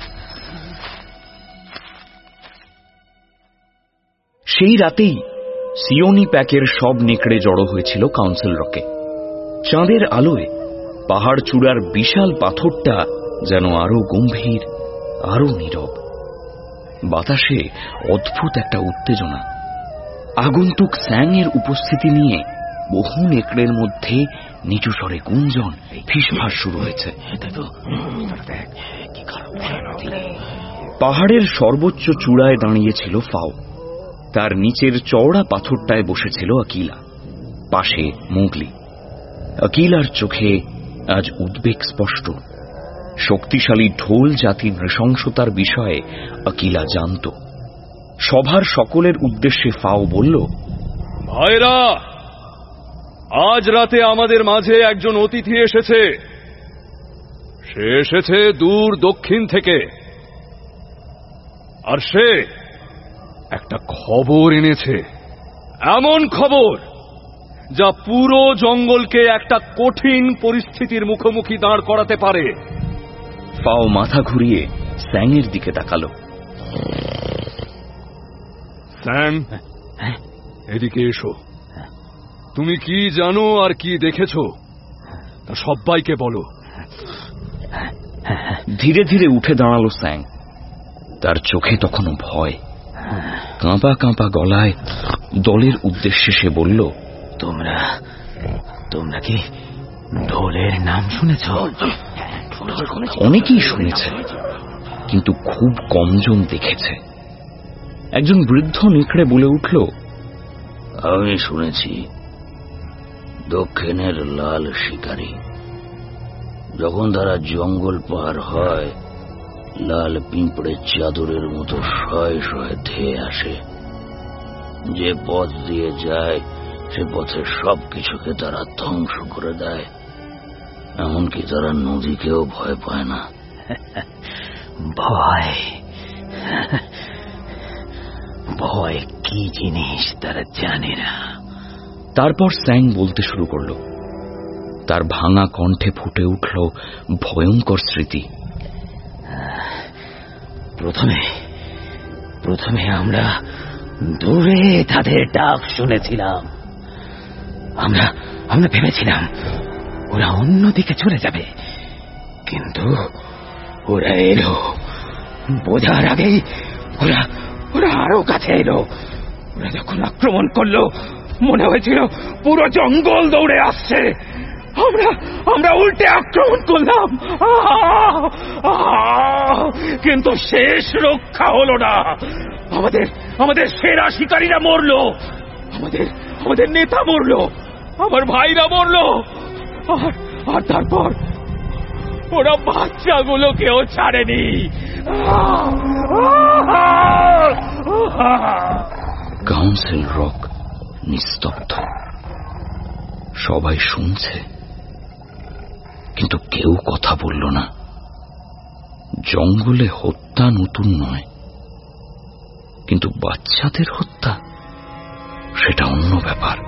সেই রাতেই সিওনি প্যাকের সব নেকড়ে জড়ো হয়েছিল কাউন্সিল রকে। চাঁদের আলোয় পাহাড় চূড়ার বিশাল পাথরটা যেন আরো গম্ভীর, আরো নীরব। বাতাসে অদ্ভুত একটা উত্তেজনা। আগন্তুক স্যাংয়ের উপস্থিতি নিয়ে বহু নেকড়ের মধ্যে নিচু স্বরে গুঞ্জন, ফিসফাস শুরু হয়েছে। পাহাড়ের সর্বোচ্চ চূড়ায় দাঁড়িয়েছিল ফাও। তার নিচের চওড়া পাথরটায় বসেছিল আকিলা, পাশে মোগলি। আকিলার চোখে আজ উদ্বেগ স্পষ্ট। শক্তিশালী ঢোল জাতির নৃশংসতার বিষয়ে আকিলা জানত। সভার সকলের উদ্দেশ্যে ফাও বলল, ভাইরা, আজ রাতে আমাদের মাঝে একজন অতিথি এসেছে। সে এসেছে দূর দক্ষিণ থেকে, আর সে একটা খবর এনেছে। এমন খবর যা পুরো জঙ্গলকে একটা কঠিন পরিস্থিতির মুখোমুখি দাঁড় করাতে পারে। ফাও মাথা ঘুরিয়ে স্যাংয়ের দিকে তাকালো। স্যাং, এদিকে এসো। তুমি কি জানো আর কি দেখেছো তা সবাইকে বলো। ধীরে ধীরে উঠে দাঁড়ালো স্যাং। তার চোখে তখনও ভয়। কাঁপা কাঁপা গলায় দলের উদ্দেশ্যে সে বলল, তোমরা তোমরা কি ঢোলের নাম শুনেছ? অনেকেই শুনেছে, কিন্তু খুব কমজন দেখেছে। একজন বৃদ্ধ নেকড়ে বলে উঠল, আমি শুনেছি দক্ষিণের লাল শিকারী যখন তারা জঙ্গল পার হয়, লাল পিঁপড়ের চাদরের মতো শয়ে শয়ে ধেয়ে আসে। যে পথ দিয়ে যায় সে পথে সবকিছুকে তারা ধ্বংস করে দেয়। এমনকি তারা নদীকেও ভয় পায় না। ভয় ভয় কি জিনিস তারা জানে না। তারপর স্যাং বলতে শুরু করল। তার ভাঙা কণ্ঠে ফুটে উঠল ভয়ঙ্কর স্মৃতি। প্রথমে প্রথমে আমরা দূরে তাদের ডাক শুনেছিলাম। আমরা আমরা ভেবেছিলাম ওরা অন্যদিকে চলে যাবে, কিন্তু ওরা এলো। বোঝার আগেই ওরা ওরা আরো কাছে এলো। ওরা যখন আক্রমণ করলো, মনে হয়েছিল পুরো জঙ্গল দৌড়ে আসছে। আমরা আমরা উল্টে আক্রমণ করলাম, কিন্তু শেষ রক্ষা হলো না। আমাদের আমাদের সেরা শিকারীরা মরলো, আমাদের আমাদের নেতা মরলো, আমার ভাইরা মরলো, আর আর তারপর ওরা বাচ্চাগুলোকেও ছাড়েনি। কাউন্সিল রক নিস্তব্ধ। সবাই শুনছে, কিন্তু কেউ কথা বলল না। জঙ্গলে হত্যা নতুন নয়, কিন্তু বাচ্চাদের হত্যা সেটা অন্য ব্যাপার।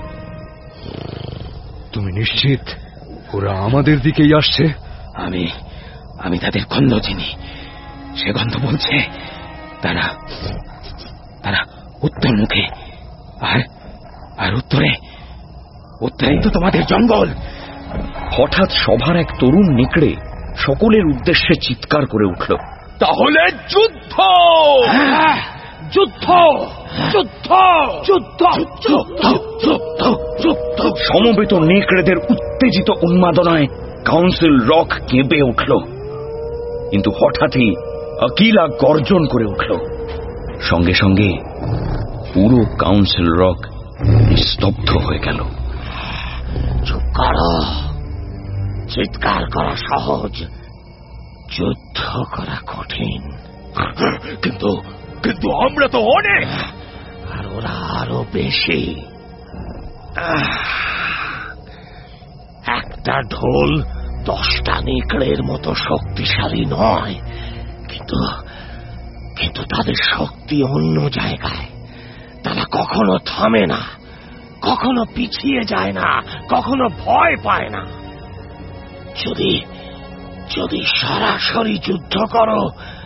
তুমি নিশ্চিত ওরা আমাদের দিকেই আসছে? আমি আমি তাদের গন্ধ চিনি। সে গন্ধ বলছে তারা তারা উত্তর মুখে। আর আর উত্তরে উত্তরেই তো তোমাদের জঙ্গল। হঠাৎ সভার এক তরুণ নেকড়ে সকলের উদ্দেশ্যে চিৎকার করে উঠল, তাহলে যুদ্ধ! যুদ্ধ যুদ্ধ যুদ্ধ যুদ্ধ যুদ্ধ যুদ্ধ। সমবেত নেকড়েদের উত্তেজিত উন্মাদনায় কাউন্সিল রক কেঁপে উঠল। কিন্তু হঠাৎই আকিলা গর্জন করে উঠল। সঙ্গে সঙ্গে পুরো কাউন্সিল রক নিস্তব্ধ হয়ে গেল। চুপ করো। চিৎকার করা সহজ, যুদ্ধ করা কঠিন। কিন্তু কিন্তু আমরা তো অনেক, আর ওরা আরো বেশি। একটা ঢোল দশটা নেকড়ের মতো শক্তিশালী নয়, কিন্তু কিন্তু তাদের শক্তি অন্য জায়গায়। তারা কখনো থামে না, কখনো পিছিয়ে যায় না, কখনো ভয় পায় না। যদি যদি সরাসরি যুদ্ধ করো,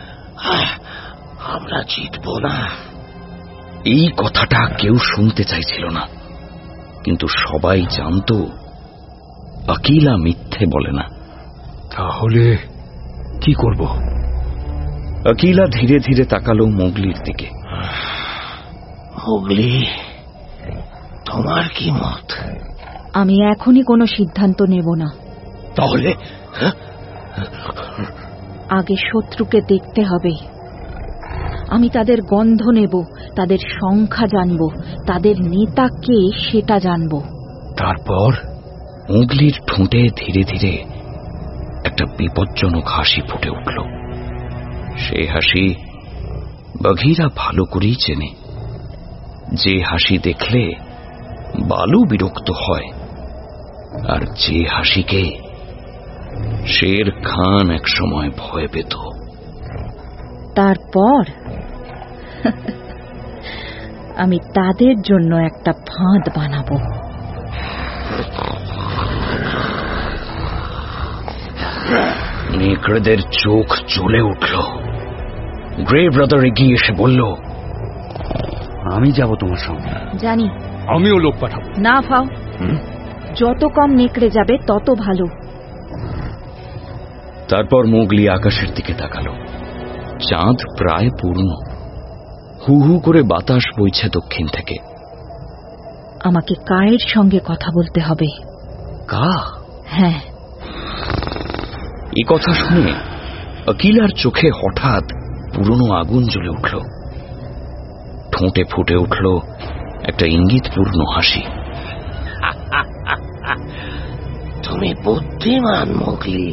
আমরা জিতব না। এই কথাটা কেউ শুনতে চাইছিল না, কিন্তু সবাই জানত আকিলা মিথ্যে বলে না। তাহলে কি করব? আকিলা ধীরে ধীরে তাকালো মোগলির দিকে। মোগলি, তোমার কি মত? আমি এখনই কোনো সিদ্ধান্ত নেব না। তাহলে আগে শত্রুকে দেখতে হবে। আমি তাদের গন্ধ নেব, তাদের সংখ্যা জানব, তাদের নেতা কে সেটা জানব। তারপর মোগলির ঠোঁটে ধীরে ধীরে একটা বিপজ্জনক হাসি ফুটে উঠল। সে হাসি বাঘিরা ভালো করেই চেনে। যে হাসি দেখলে বালু বিরক্ত হয়, আর যে হাসিকে শের খান এক সময় ভয় পেত। তারপর আমি তাদের জন্য একটা ফাঁদ বানাবো। নেকড়েদের চোখ জ্বলে উঠল। গ্রে ব্রাদার এগিয়ে এসে বলল, আমি যাব তোমার সঙ্গে। জানি। আমিও লোক পাঠাবো। না ফাও, যত কম নেকড়ে যাবে তত ভালো। তারপর মোগলি আকাশের দিকে তাকালো। চাঁদ প্রায় পূর্ণ। হু হু করে বাতাস বইছে দক্ষিণ থেকে। আমাকে কায়ের সঙ্গে কথা বলতে হবে। কা? হ্যাঁ। এই কথা শুনে আকিলার চোখে হঠাৎ পুরনো আগুন জ্বলে উঠল। ঠোঁটে ফুটে উঠল একটা ইঙ্গিতপূর্ণ হাসি। তুমি বুদ্ধিমান মোগলি।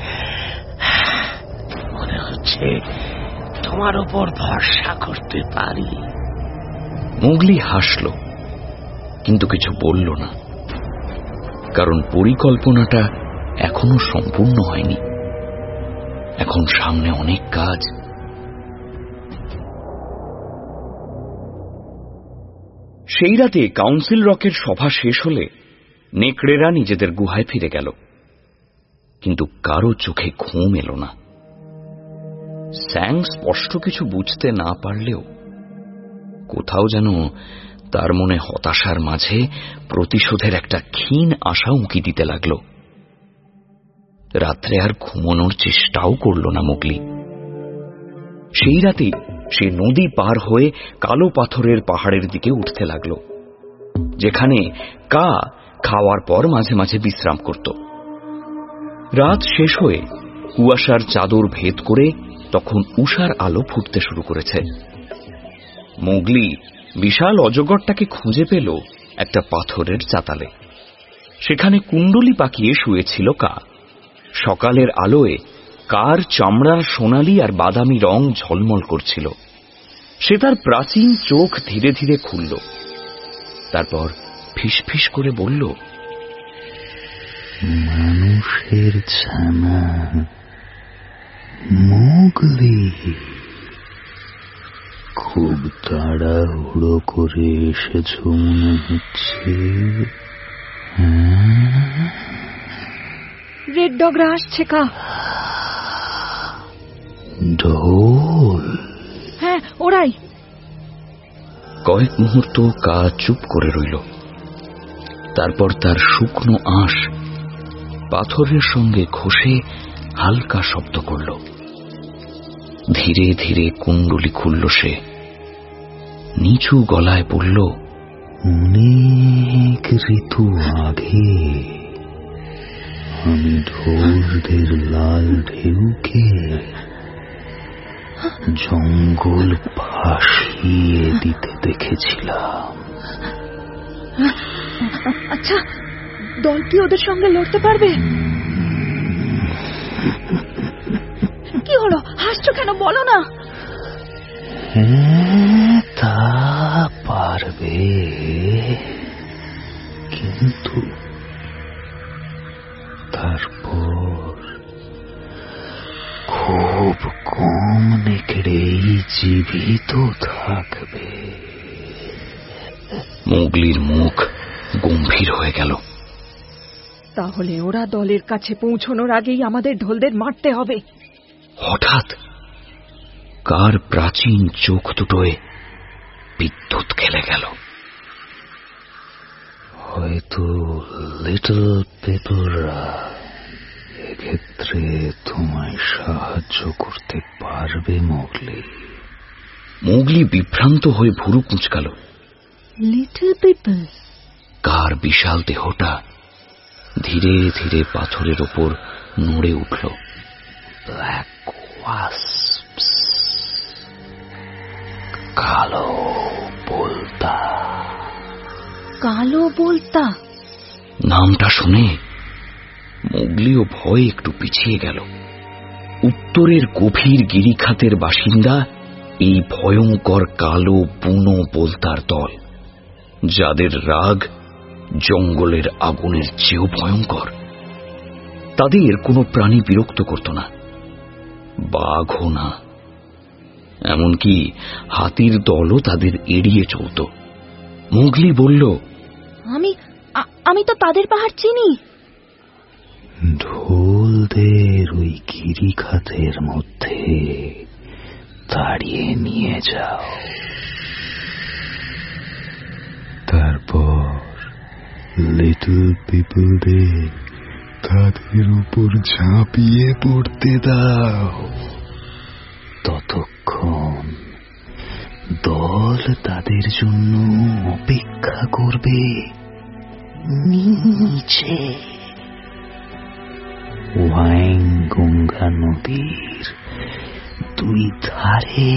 মনে হচ্ছে তোমার উপর ভরসা করতে পারি। মোগলি হাসল, কিন্তু কিছু বলল না, কারণ পরিকল্পনাটা এখনো সম্পূর্ণ হয়নি। এখন সামনে অনেক কাজ। সেই রাতে কাউন্সিল রকের সভা শেষ হলে নেকড়েরা নিজেদের গুহায় ফিরে গেল, কিন্তু কারো চোখে ঘুম এলো না। স্যাং স্পষ্ট কিছু বুঝতে না পারলেও কোথাও যেন তার মনে হতাশার মাঝে প্রতিশোধের একটা ক্ষীণ আশা উঁকি দিতে লাগল। রাত্রে আর ঘুমানোর চেষ্টাও করল না মোগলি। সেই রাতে সে নদী পার হয়ে কালো পাথরের পাহাড়ের দিকে উঠতে লাগল, যেখানে কা খাওয়ার পর মাঝে মাঝে বিশ্রাম করত। রাত শেষ হয়ে কুয়াশার চাদর ভেদ করে তখন উষার আলো ফুটতে শুরু করেছে। মোগলি বিশাল অজগরটাকে খুঁজে পেল একটা পাথরের চাতালে। সেখানে কুণ্ডলি পাকিয়ে শুয়েছিল কা। সকালের আলোয় কার চামড়ার সোনালি আর বাদামি রং ঝলমল করছিল। সে তার প্রাচীন চোখ ধীরে ধীরে খুলল, তারপর ফিসফিস করে বলল, মানুষের ছানা মোগলি, খুব তাড়াহুড়ো করে এসেছ মনে হচ্ছে। রেড ডগরা আসছে কা? ঢোল? হ্যাঁ, ওরাই। কয়েক মুহূর্ত কা চুপ করে রইল, তারপর তার শুকনো আঁশ পাথরের সঙ্গে ঘষে হালকা শব্দ করল। ধীরে ধীরে কুণ্ডলি খুলল সে, নিচু গলায় বলল, অনেক ঋতু আগে আমি ঢোলদের লাল ঢেউকে জঙ্গল ভাসিয়ে দিতে দেখেছিলাম। আচ্ছা, দল কি ওদের সঙ্গে লড়তে পারবে? কি হলো, হাসছো কেন? বলো না। হ্যাঁ, তা পারবে, কিন্তু তারপর খুব কম নেকড়েই জীবিত থাকবে। মোগলির মুখ গম্ভীর হয়ে গেল। তাহলে ওরা দলের কাছে পৌঁছানোর আগেই আমাদের ঢোলদের মারতে হবে। হঠাৎ কার প্রাচীন চোখ দুটোয় বিদ্যুৎ খেলে গেল। হয়তো লিটল পিপলরা এক্ষেত্রে তোমায় সাহায্য করতে পারবে মোগলি। মোগলি বিভ্রান্ত হয়ে ভুরু কুঁচকাল। Little people? কার বিশাল দেহটা ধীরে ধীরে পাথরের ওপর নড়ে উঠল। ব্ল্যাক ওয়াস্পস, কালো বলতা। কালো বলতা? নামটা শুনে মোগলিও ভয়ে একটু পিছিয়ে গেল। উত্তরের গভীর গিরিখাতের বাসিন্দা এই ভয়ঙ্কর কালো বুনো বলতার দল, যাদের রাগ জঙ্গলের আগুনের চেয়েও ভয়ঙ্কর। তাদের কোনো প্রাণী বিরক্ত করত না, বাঘও না, এমনকি হাতির দলও তাদের এড়িয়ে চলত। মোগলি বলল, আমি আমি তো তাদের পাহাড় চিনি। ঢোলদের ওই গিরিখাতের মধ্যে তাড়িয়ে নিয়ে যাও, তারপর লিটল পিপলদের তাদের উপর ঝাঁপিয়ে পড়তে দাও। ততক্ষণ দল তাদের জন্য অপেক্ষা করবে নিচে ওয়াইং গঙ্গা নদীর দুই ধারে।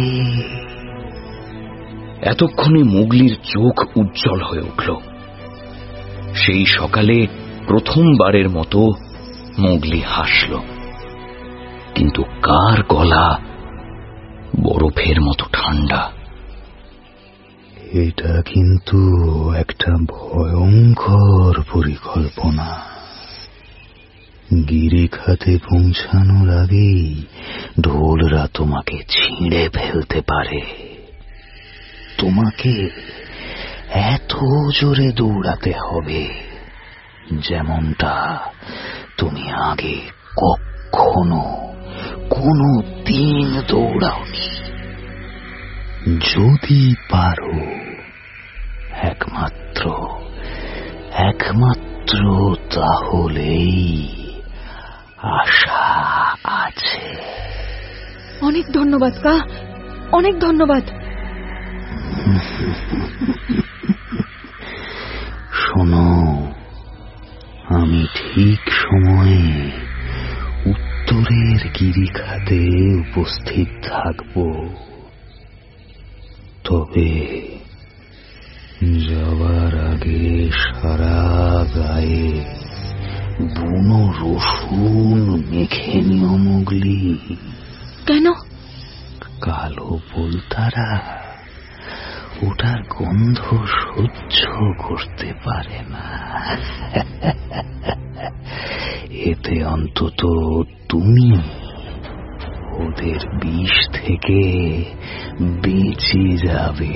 এতক্ষণে মোগলির চোখ উজ্জ্বল হয়ে উঠল। সেই সকালে প্রথমবারের মতো মোগলি হাসল, কিন্তু কার গলা বরফের মতো ঠান্ডা। এটা কিন্তু একটা ভয়ঙ্কর পরিকল্পনা। গিরিখাতে পৌঁছানোর আগেই ঢোলরা তোমাকে ছিঁড়ে ফেলতে পারে। তোমাকে এত জোরে দৌড়াতে হবে যেমনটা তুমি আগে কখনো কোনো দিন দৌড়াওনি। যদি পারো, একমাত্র একমাত্র তাহলেই আশা আছে। অনেক ধন্যবাদ কা, অনেক ধন্যবাদ। শোনো, আমি ঠিক সময়ে উত্তরের গিরিখাতে উপস্থিত থাকব। তবে যাওয়ার আগে সারা গায়ে বুনো রসুন মেখে নিও মোগলি। কেন? কালো বলতারা ওটার গন্ধ সহ্য করতে পারে না। এতে অন্তত তুমি ওদের বিষ থেকে বেঁচে যাবে।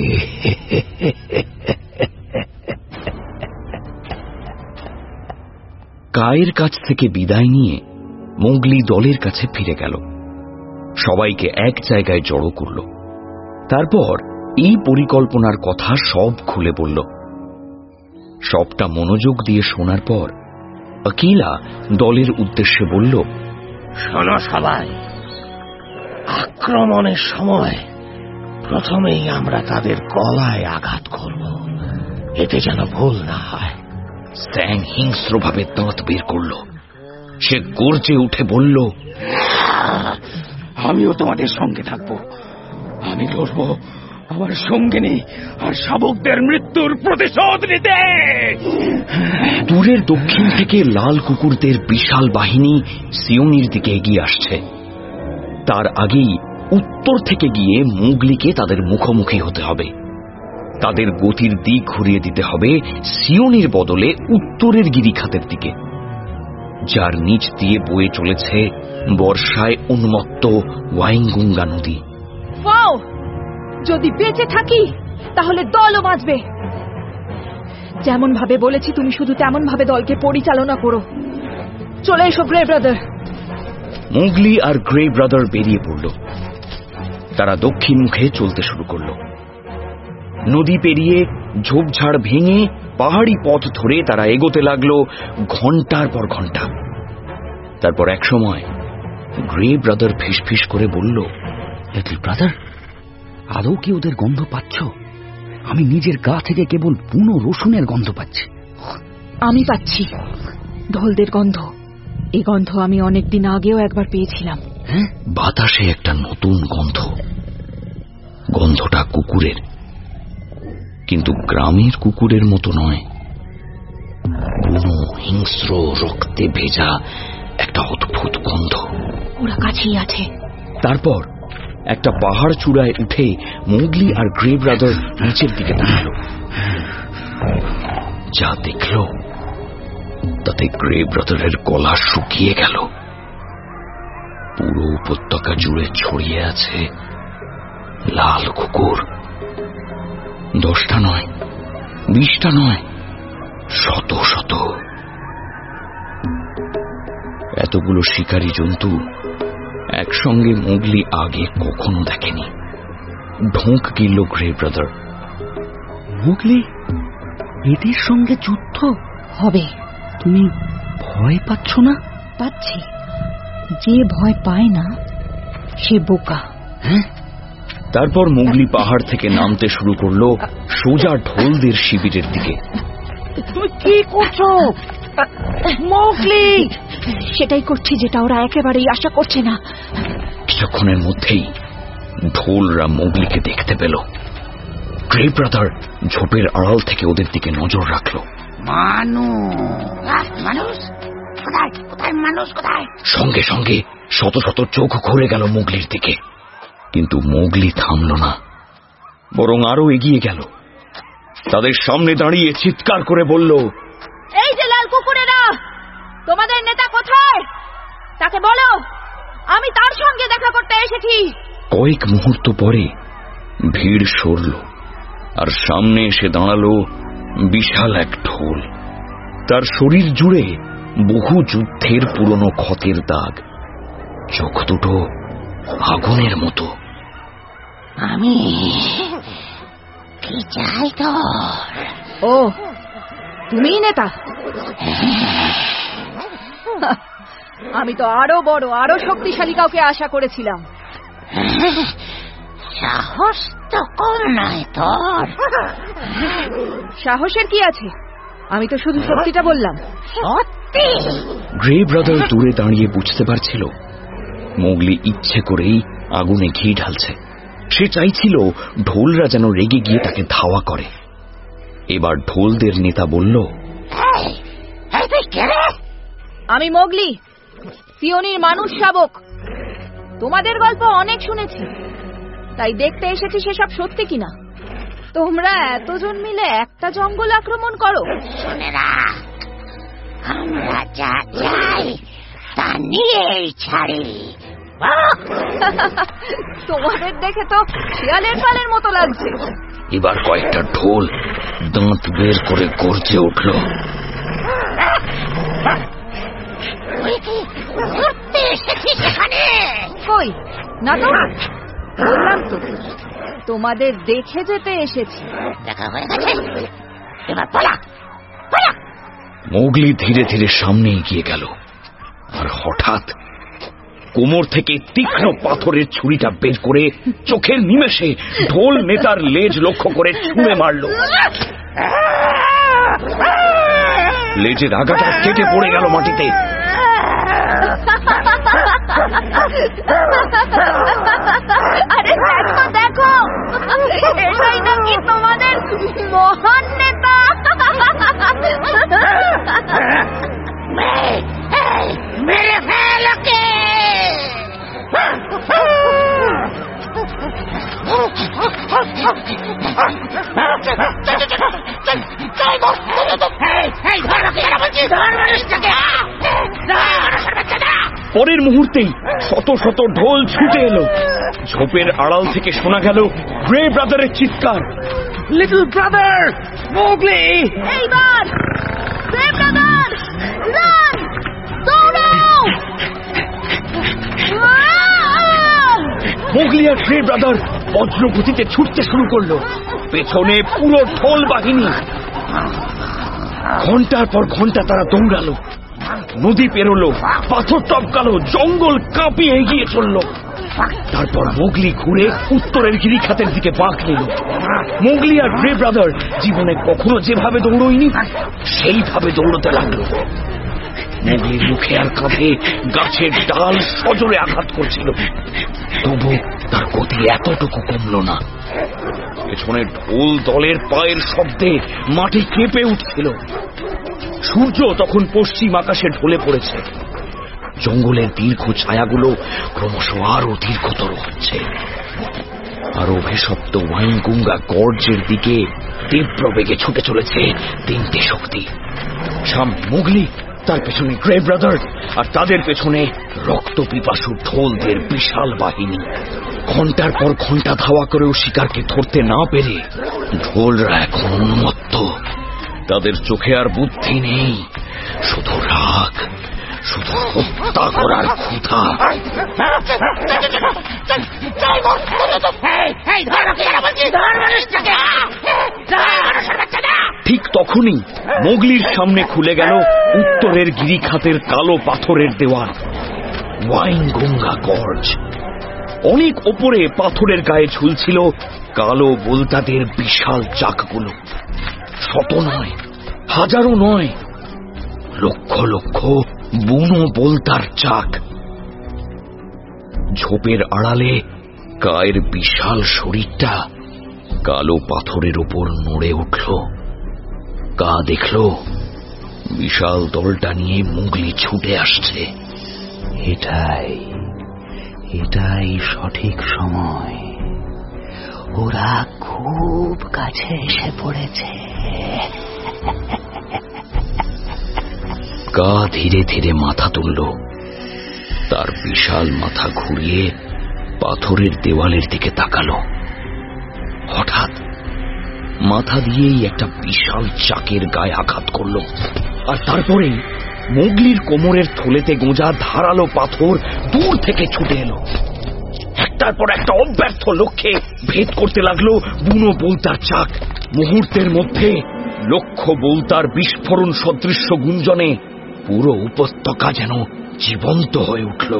কায়ের কাছ থেকে বিদায় নিয়ে মোগলি দলের কাছে ফিরে গেল, সবাইকে এক জায়গায় জড়ো করল। তারপর এই পরিকল্পনার কথা সব খুলে বলল। সবটা মনোযোগ দিয়ে শোনার পর আকিলা দলের উদ্দেশ্যে বলল, শোনো সবাই, আক্রমণের সময় প্রথমেই আমরা তাদের গলায় আঘাত করব, এতে যেন ভুল না হয়। স্যাং হিংস্রভাবে দাঁত বের করল। সে গর্জে উঠে বলল, আমিও তোমাদের সঙ্গে থাকবো। আমি লড়বো আমার সঙ্গিনী আর শাবকদের মৃত্যুর প্রতিশোধ নিতে। দূরের দক্ষিণ থেকে লাল কুকুরদের বিশাল বাহিনী সিওনির দিকে এগিয়ে আসছে। তার আগেই উত্তর থেকে গিয়ে মোগলিকে তাদের মুখোমুখি হতে হবে। তাদের গতির দিক ঘুরিয়ে দিতে হবে সিওনির বদলে উত্তরের গিরিখাতের দিকে, যার নিচ দিয়ে বয়ে চলেছে বর্ষায় উন্মত্ত ওয়াইনগুঙ্গা নদী। ওয়াও! যদি বেঁচে থাকি তাহলে দলও বাঁচবে। যেমন ভাবে বলেছি তুমি শুধু তেমন ভাবে দলকে পরিচালনা করো। চলে এসো গ্রে ব্রাদার। মোগলি আর গ্রে ব্রাদার বেরিয়ে পড়ল। তারা দক্ষিণ মুখে চলতে শুরু করল। নদী পেরিয়ে ঝোপঝাড় ভেঙে পাহাড়ি পথ ধরে তারা এগোতে লাগলো ঘন্টার পর ঘন্টা। তারপর এক সময় গ্রে ব্রাদার ফিসফিস করে বলল, লিটল ব্রাদার, আদৌ কি ওদের গন্ধ পাচ্ছ? আমি নিজের গা থেকে কেবল বুনো রসুনের গন্ধ পাচ্ছি। আমি পাচ্ছি ঢোলদের গন্ধ। এই গন্ধ আমি অনেকদিন আগেও একবার পেয়েছিলাম। হ্যাঁ, বাতাসে একটা নতুন গন্ধ। গন্ধটা কুকুরের, কিন্তু গ্রামের কুকুরের মতো নয়। বুনো হিংস্র রক্তে ভেজা একটা অদ্ভুত গন্ধ। ওরা কাছেই আছে। তারপর একটা পাহাড় চূড়ায় উঠে মোগলি আর গ্রে ব্রাদার নিচের দিকে তাকাল। যা দেখল তাতে গ্রে ব্রাদারের গলা শুকিয়ে গেল। পুরো উপত্যকা জুড়ে ছড়িয়ে আছে লাল কুকুর। দশটা নয়, বিশটা নয়, শত শত। এতগুলো শিকারী জন্তু একসঙ্গে মোগলি আগে কখনো দেখেনি। ঢোক গিলল গ্রে ব্রাদার। মোগলি, এদের সঙ্গে যুদ্ধ হবে? তুমি ভয় পাচ্ছ না? পাচ্ছি। যে ভয় পায় না সে বোকা। হ্যাঁ। তারপর মোগলি পাহাড় থেকে নামতে শুরু করলো সোজা ঢোলদের শিবিরের দিকে। তুমি কি করছো মোগলি? সেটাই করছি যেটা ওরা একেবারেই আশা করছে না। কিছুক্ষণের মধ্যেই ঢোলরা মোগলিকে দেখতে পেল। গ্রে ব্রাদার ঝোপের আড়াল থেকে ওদের দিকে নজর রাখল। মানুষ কোথায়? কোথায় মানুষ? কোথায়? সঙ্গে সঙ্গে শত শত চোখ ঘুরে গেল মোগলির দিকে, কিন্তু মোগলি থামল না, বরং আরো এগিয়ে গেল। তাদের সামনে দাঁড়িয়ে চিৎকার করে বলল, এই যে লাল কুকুরেরা, তোমাদের নেতা কোথায়? তাকে বলো আমি তার সঙ্গে দেখা করতে এসেছি। কয়েক মুহূর্ত পরে ভিড় সরল, আর সামনে এসে দাঁড়ালো বিশাল এক ঢোল। তার শরীর জুড়ে বহু যুদ্ধের পুরনো ক্ষতের দাগ, চোখ দুটো আগুনের মতো। আমি কি চাই তোর? ও, তুমি নেতা? আমি তো আরো বড়, আরো শক্তিশালী কাউকে আশা করেছিলাম। সাহস তো কম নয় তোর। সাহসের কি আছে? আমি তো শুধু সত্যিটা বললাম। সত্যি? গ্রে ব্রাদার দূরে দাঁড়িয়ে বুঝতে পারছিল মোগলি ইচ্ছে করেই আগুনে ঘি ঢালছে। সে চাইছিল ঢোলরা যেন রেগে গিয়ে তাকে ধাওয়া করে। এবার ঢোলদের নেতা বলল, আমি মোগলি, সিওনির মানুষ শাবক। তোমাদের গল্প অনেক শুনেছি, তাই দেখতে এসেছি সেসব সত্যি কিনা। তোমরা এতজন মিলে একটা জঙ্গল আক্রমণ করো? শোনেরা, আমরা যা চাই তা নিয়েই ছাড়ি। তোমাদের দেখে তো শিয়ালের পালের মতো লাগছে। এবার কয়েকটা ঢোল দাঁত বের করে গর্জে উঠল। কই না তো, বললাম তো তোমাদের দেখে যেতে এসেছি। দেখা হয়ে গেছে, এবার পালা পালা। মোগলি ধীরে ধীরে সামনে এগিয়ে গেল, আর হঠাৎ কোমর থেকে তীক্ষ্ণ পাথরের ছুরিটা বের করে চোখের নিমেষে ঢোল নেতার লেজ লক্ষ্য করে ছুঁড়ে মারল। লেজের আগাটা কেটে পড়ে গেল মাটিতে। আরে দেখো দেখো, এটাই নাকি তোমাদের মহান নেতা। মেরে ফেল ওকে। পরের মুহূর্তেই শত শত ঢোল ছুটে এলো। ঝোপের আড়াল থেকে শোনা গেল গ্রে ব্রাদারের চিৎকার, লিটল ব্রাদার মোগলি। এইবার গ্রে ব্রাদার রান, দৌড়াও। মোগলি আর গ্রে ব্রাদার বজ্র গতিতে ছুটতে শুরু করলো। পেছনে পুরো ঢোল বাহিনী। ঘন্টার পর ঘন্টা তারা দৌড়ালো, নদী পেরোলো, পাথর টপকালো, জঙ্গল কাঁপিয়ে এগিয়ে চলল। তারপর মোগলি ঘুরে উত্তরের গিরিখাতের দিকে বাঁক নিল। মোগলি আর গ্রে ব্রাদার জীবনে কখনো যেভাবে দৌড়ইনি সেইভাবে দৌড়তে লাগলো। মোগলির মুখে আর কাঁধে গাছের ডাল সজোরে আঘাত করছিল, তবু তার গতি এতটুকু কমল না। পেছনে ঢোল দলের পায়ের শব্দে মাটি কেঁপে উঠছিল। সূর্য তখন পশ্চিম আকাশে ঢলে পড়েছে। জঙ্গলের দীর্ঘ ছায়াগুলো ক্রমশ আরো দীর্ঘতর হচ্ছে, আর অভিশপ্ত ওয়াইনগুঙ্গা গর্জের দিকে তীব্র বেগে ছুটে চলেছে তিনটি শক্তি। সামনে মোগলি, তার পেছনে গ্রে ব্রাদার, আর তাদের পেছনে রক্ত পিপাসু ঢোলদের বিশাল বাহিনী। ঘন্টার পর ঘন্টা ধাওয়া করেও শিকারকে ধরতে না পেরে ঢোলরা এখন উন্মত্ত। তাদের চোখে আর বুদ্ধি নেই, শুধু রাগ, শুধু হত্যা করার ক্ষুধা। ঠিক তখনই মোগলির সামনে খুলে গেল উত্তরের গিরিখাতের কালো পাথরের দেওয়াল, ওয়াইনগুঙ্গা গর্জ। অনেক ওপরে পাথরের গায়ে ঝুলছিল কালো বোলতাদের বিশাল চাকগুলো। শত নয়, হাজারো নয়, লক্ষ লক্ষ বুনো বোলতার চাক। ঝোপের আড়ালে গায়ের বিশাল শরীরটা কালো পাথরের উপর নড়ে উঠল। কা দেখল বিশাল দলটা নিয়ে মোগলি ছুটে আসছে। এটাই এটাই সঠিক সময়, ওরা খুব কাছে এসে পড়েছে। কা ধীরে ধীরে মাথা তুলল, তার বিশাল মাথা ঘুরিয়ে পাথরের দেওয়ালের দিকে তাকালো। হঠাৎ মাথা দিয়েই একটা বিশাল চাকের গায়ে আঘাত করল, আর তারপরেই মোগলির কোমরের থলেতে গোঁজা ধারালো পাথর দূর থেকে ছুটে এলো। একটার পর একটা অব্যর্থ লক্ষ্যে ভেদ করতে লাগলো বুনো বোলতার চাক। মুহূর্তের মধ্যে লক্ষ বোলতার বিস্ফোরণ সদৃশ্য গুঞ্জনে পুরো উপত্যকা যেন জীবন্ত হয়ে উঠল।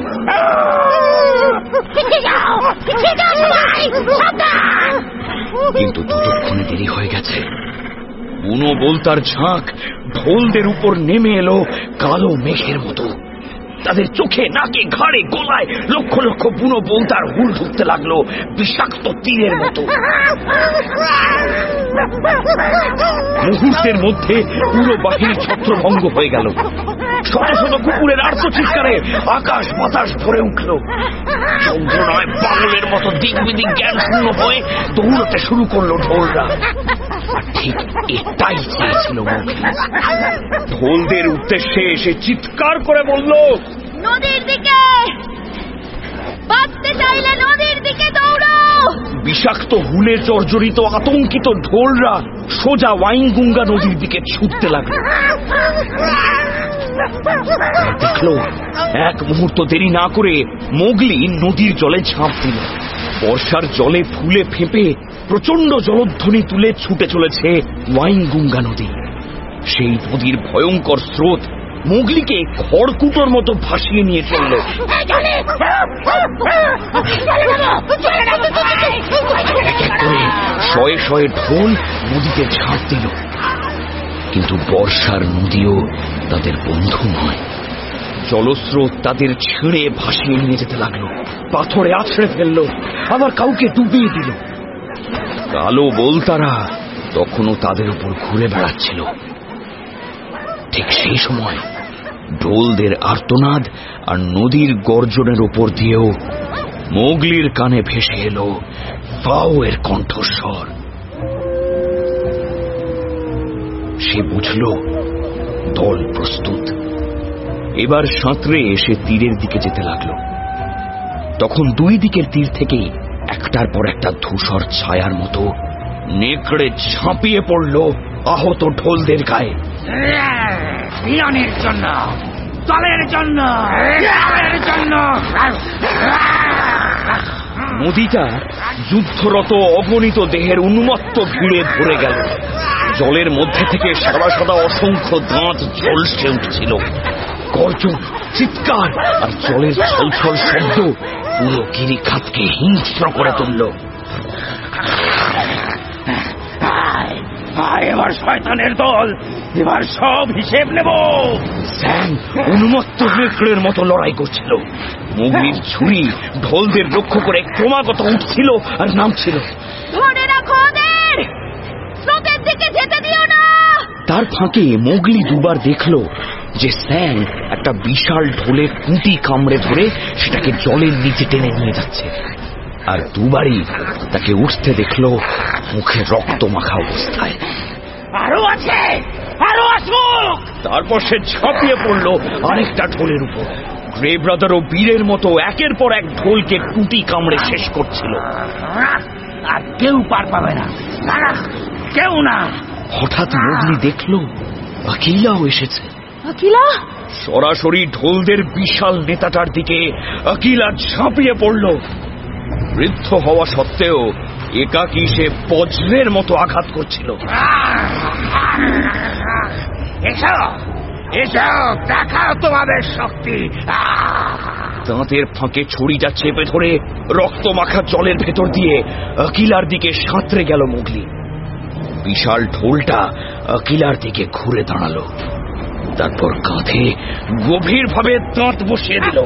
কিন্তু ততক্ষণে দেরি হয়ে গেছে। বুনো বোলতার ঝাঁক ঢোলদের উপর নেমে এলো কালো মেঘের মতো। তাদের চোখে, নাকে, ঘাড়ে, গলায় লক্ষ লক্ষ বুনো বোলতার হুল ঢুকতে লাগলো বিষাক্ত তীরের মতো। মুহূর্তের মধ্যে পুরো বাহিনী ছত্রভঙ্গ হয়ে গেল। শত শত কুকুরের আর্ত চিৎকারে আকাশ বাতাস ভরে উঠল। যন্ত্রণায় পাগলের মতো দিক বিদিক জ্ঞান শূন্য হয়ে দৌড়তে শুরু করলো ঢোলরা। ঠিক এটাই চেয়েছিল মোগলি। ঢোলদের উদ্দেশ্যে এসে চিৎকার করে বলল, নদীর দিকে বাঁচতে চাইলে নদীর দিকে দৌড়াও। বিষাক্ত হুলে জর্জরিত আতঙ্কিত ঢোলরা সোজা ওয়াইনগুঙ্গা নদীর দিকে ছুটতে লাগলো। দেখলো এক মুহূর্ত দেরি না করে মোগলি নদীর জলে ঝাঁপ দিল। বর্ষার জলে ফুলে ফেঁপে প্রচন্ড জলধ্বনি তুলে ছুটে চলেছে ওয়াইনগুঙ্গা নদী। সেই নদীর ভয়ঙ্কর স্রোত মোগলিকে খড়কুটোর মতো ভাসিয়ে নিয়ে চলল। শয়ে শয়ে ঢোল নদীতে ঝাঁপ দিল, কিন্তু বর্ষার নদীও তাদের বন্ধু নয়। জলস্রোত তাদের ছেড়ে ভাসিয়ে নিয়ে যেতে লাগলো, পাথরে আছড়ে ফেললো, আবার কাউকে ডুবিয়ে দিল। কালো বোলতারা তখনও তাদের উপর ঘুরে বেড়াচ্ছিল। ঠিক সেই সময় ঢোলদের আর্তনাদ আর নদীর গর্জনের উপর দিয়েও মোগলির কানে ভেসে এলো ফাওয়ের কণ্ঠস্বর। সে বুঝল দল প্রস্তুত। এবার সাঁতরে এসে তীরের দিকে যেতে লাগলো। তখন দুই দিকের তীর থেকেই একটার পর একটা ধূসর ছায়ার মতো নেকড়ে ঝাঁপিয়ে পড়ল আহত ঢোলদের গায়ে। পিয়নের জন্য, দলের জন্য, দলের জন্য। নদীটা যুদ্ধরত অগণিত দেহের উন্মত্ত ভিড়ে ভরে গেল। জলের মধ্যে থেকে সাদা সাদা অসংখ্য দাঁত ঝলসে উঠছিল। গর্জন, চিৎকার আর জলের ছলছল শব্দ পুরো গিরিখাতকে হিংস্র করে তুলল। এবার শয়তানের দল, এবার সব হিসেব নেব। স্যাং উন্মত্ত নেকড়ের মতো লড়াই করছিল। মোগলির ছুরি ঢোলদের লক্ষ্য করে ক্রমাগত উঠছিল আর নামছিল। ধরে রাখো ওদের, স্রোতের দিকে যেতে দিও না। তার ফাঁকে মোগলি দুবার দেখল যে স্যাং একটা বিশাল ঢোলের কুঁটি কামড়ে ধরে সেটাকে জলের নিচে টেনে নিয়ে যাচ্ছে, আর দুবারই তাকে উঠতে দেখল মুখে রক্ত মাখা অবস্থায়। আরো আছে, আরো আসুক। তারপর সে ঝাঁপিয়ে পড়ল আরেকটা ঢোলের উপর। গ্রে ব্রাদার ও বীরের মতো একের পর এক ঢোলকে কুঁটি কামড়ে শেষ করছিল। আর কেউ পার পাবে না, কেউ না। হঠাৎ মোগলি দেখল আকিলাও এসেছে। আকিলা সরাসরি ঢোলদের বিশাল নেতাটার দিকে আকিলা ঝাঁপিয়ে পড়ল। বৃদ্ধ হওয়া সত্ত্বেও একাকী সে বজ্রের মতো আঘাত করছিল। এসো, এসো, দেখাও তোমাদের শক্তি। দাঁতের ফাঁকে ছুরিটা চেপে ধরে রক্ত মাখা জলের ভেতর দিয়ে আকিলার দিকে সাঁতরে গেল মোগলি। বিশাল ঢোলটা আকিলার দিকে ঘুরে দাঁড়ালো, তারপর কাঁধে গভীর ভাবে দাঁত বসিয়ে দিল।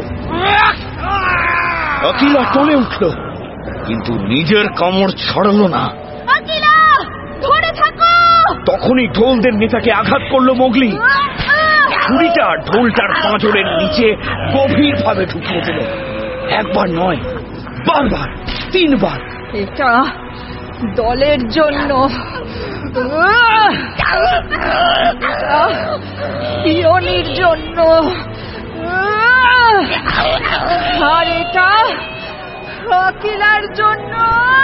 আকিলা টলে উঠল, কিন্তু নিজের কামড় ছাড়ল না। আকিলা, ধরে থাকো। তখনই ঢোলদের নেতাকে আঘাত করলো মোগলি। ছুরিটা ঢোলটার পাঁজরের নিচে গভীর ভাবে ঢুকিয়ে দিল। একবার নয়, বারবার, তিনবার। এটা দলের জন্য, পিয়নের জন্য, আর এটা আকিলার জন্য।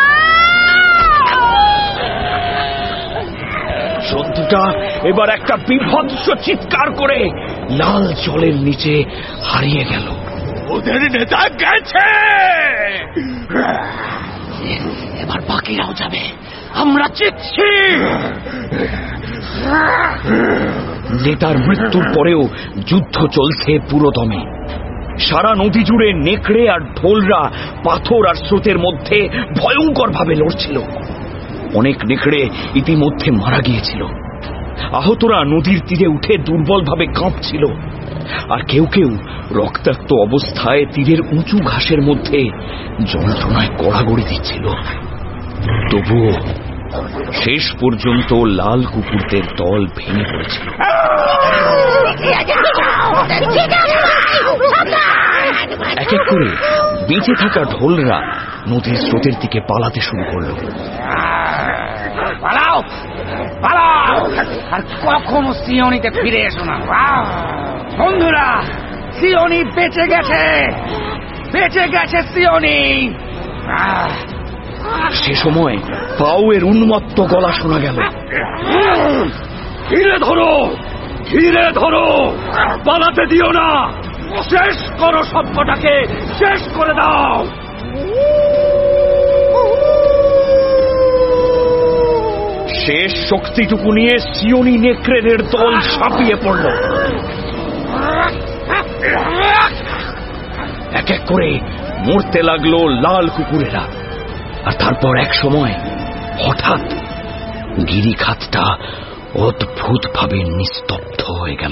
জন্তুটা এবার একটা বিভৎস চিৎকার করে লাল জলের নিচে হারিয়ে গেল। ওদের নেতা গেছে, এবার বাকিরাও যাবে, আমরা চিৎছি। নেতার মৃত্যুর পরেও যুদ্ধ চলছে পুরোদমে। সারা নদী জুড়ে নেকড়ে আর ঢোলরা পাথর আর স্রোতের মধ্যে ভয়ঙ্কর ভাবে লড়ছিল। অনেক নেকড়ে ইতিমধ্যে মারা গিয়েছিল। আহতরা নদীর তীরে উঠে দুর্বল ভাবে কাঁপছিল, আর কেউ কেউ রক্তাক্ত অবস্থায় তীরের উঁচু ঘাসের মধ্যে যন্ত্রণায় গড়াগড়ি দিচ্ছিল। তবুও শেষ পর্যন্ত লাল কুকুরদের দল ভেঙে পড়েছিল। করে বেঁচে থাকা ঢোলরা নদীর স্রোতের দিকে পালাতে শুরু করল। পালাও পালাও, আর কখনো সিওনিতে ফিরে এসো না। বন্ধুরা, সিওনি বেঁচে গেছে, বেঁচে গেছে সিওনি। সে সময় পাউয়ের উন্মত্ত গলা শোনা গেল। ঘিরে ধরো, ঘিরে ধরো, পালাতে দিও না, শেষ করো, সভ্যটাকে শেষ করে দাও। শেষ শক্তিটুকু নিয়ে সিওনি নেকড়েদের দল ঝাঁপিয়ে পড়ল। এক এক করে মরতে লাগলো লাল কুকুরেরা। আর তারপর এক সময় হঠাৎ গিরিখাতটা অদ্ভুত ভাবে নিস্তব্ধ হয়ে গেল।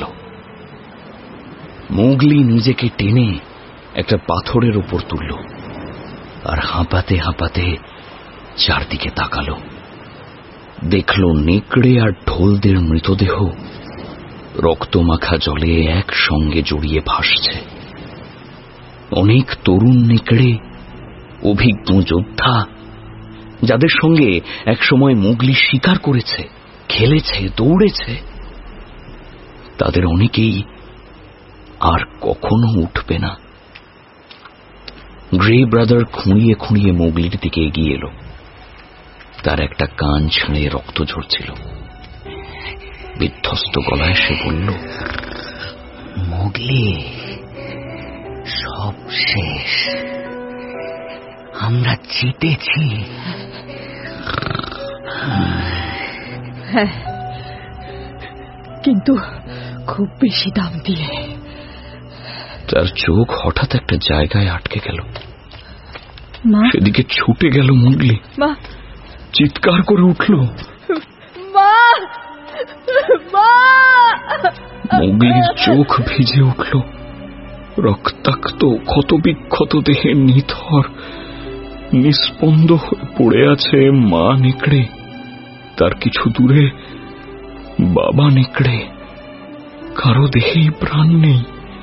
মোগলি নিজেকে টেনে একটা পাথরের উপর তুলল আর হাঁপাতে হাঁপাতে চারদিকে তাকালো। দেখল নেকড়ে আর ঢোলদের মৃতদেহ রক্তমাখা জলে একসঙ্গে জড়িয়ে ভাসছে। অনেক তরুণ নেকড়ে, অভিজ্ঞ যোদ্ধা, যাদের সঙ্গে একসময় মোগলি শিকার করেছে, খেলেছে, দৌড়েছে, তাদের অনেকেই আর কখনো উঠবে না। গ্রে ব্রাদার খুঁড়িয়ে খুঁড়িয়ে মোগলির দিকে এগিয়ে এলো। তার একটা কান ছিঁড়ে রক্ত ঝরছিল। বিধ্বস্ত গলায় সে বলল, মোগলি, সব শেষ, আমরা জিতেছি। হ্যাঁ, কিন্তু খুব বেশি দাম দিয়ে। তার চোখ হঠাৎ একটা জায়গায় আটকে গেল। সেদিকে ছুটে গেল মোগলি। মা চিৎকার করে উঠল, মা, মা। মোগলির চোখ ভিজে উঠল। রক্তাক্ত ক্ষত বিক্ষত দেহে নিথর নিস্পন্দ হয়ে পড়ে আছে মা নেকড়ে। তার কিছু দূরে বাবা নেকড়ে। কারো দেহেই প্রাণ নেই।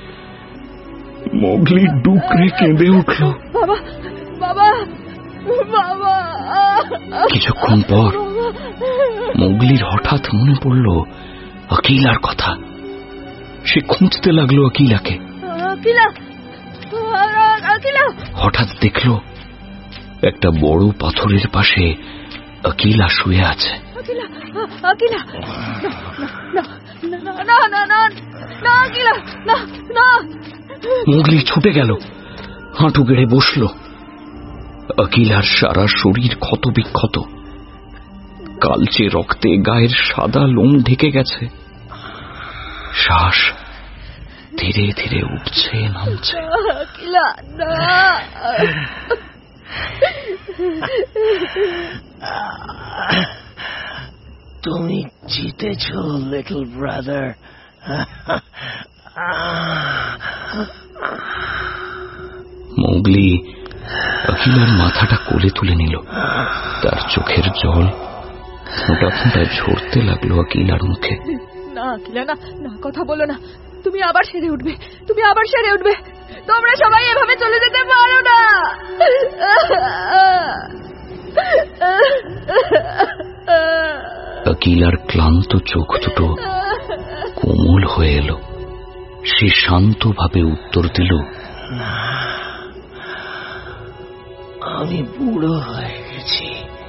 মোগলি ডুকরে কেঁদে উঠল। বাবা, বাবা, বাবা। কিছুক্ষণ পর মোগলির হঠাৎ মনে পড়ল আকিলার কথা। সে খুঁজতে লাগলো আকিলাকে। আকিলা, আকিলা। হঠাৎ দেখল একটা বড় পাথরের পাশে আকিলা শুয়ে আছে। আকিলা, আকিলা, না, না, না, না, না, না, আকিলা, না, না। মোগলি ছুটে গেল, হাঁটু গেড়ে বসল। আকিলার সারা শরীর ক্ষত বিক্ষত, কালচে রক্তে গায়ের সাদা লোম ঢেকে গেছে। শ্বাস ধীরে ধীরে উঠছে, নামছে। আকিলা, না। তুমি জিতেছ লিটল ব্রাদার। মোগলি আকিলার মাথাটা কোলে তুলে নিল। তার চোখের জল ফোঁটা ফোঁটা ঝরতে লাগলো আকিলার মুখে। না আকিলা, না, না, কথা বলো না। তুমি আবার সেরে উঠবে, তুমি আবার সেরে উঠবে। তোমরা সবাই এভাবে চলে যেতে পারো না। আকিলার ক্লান্ত চোখ দুটো কোমল হয়ে এলো। সে শান্তভাবে উত্তর দিল, আমি বুড়ো হয়ে গেছি,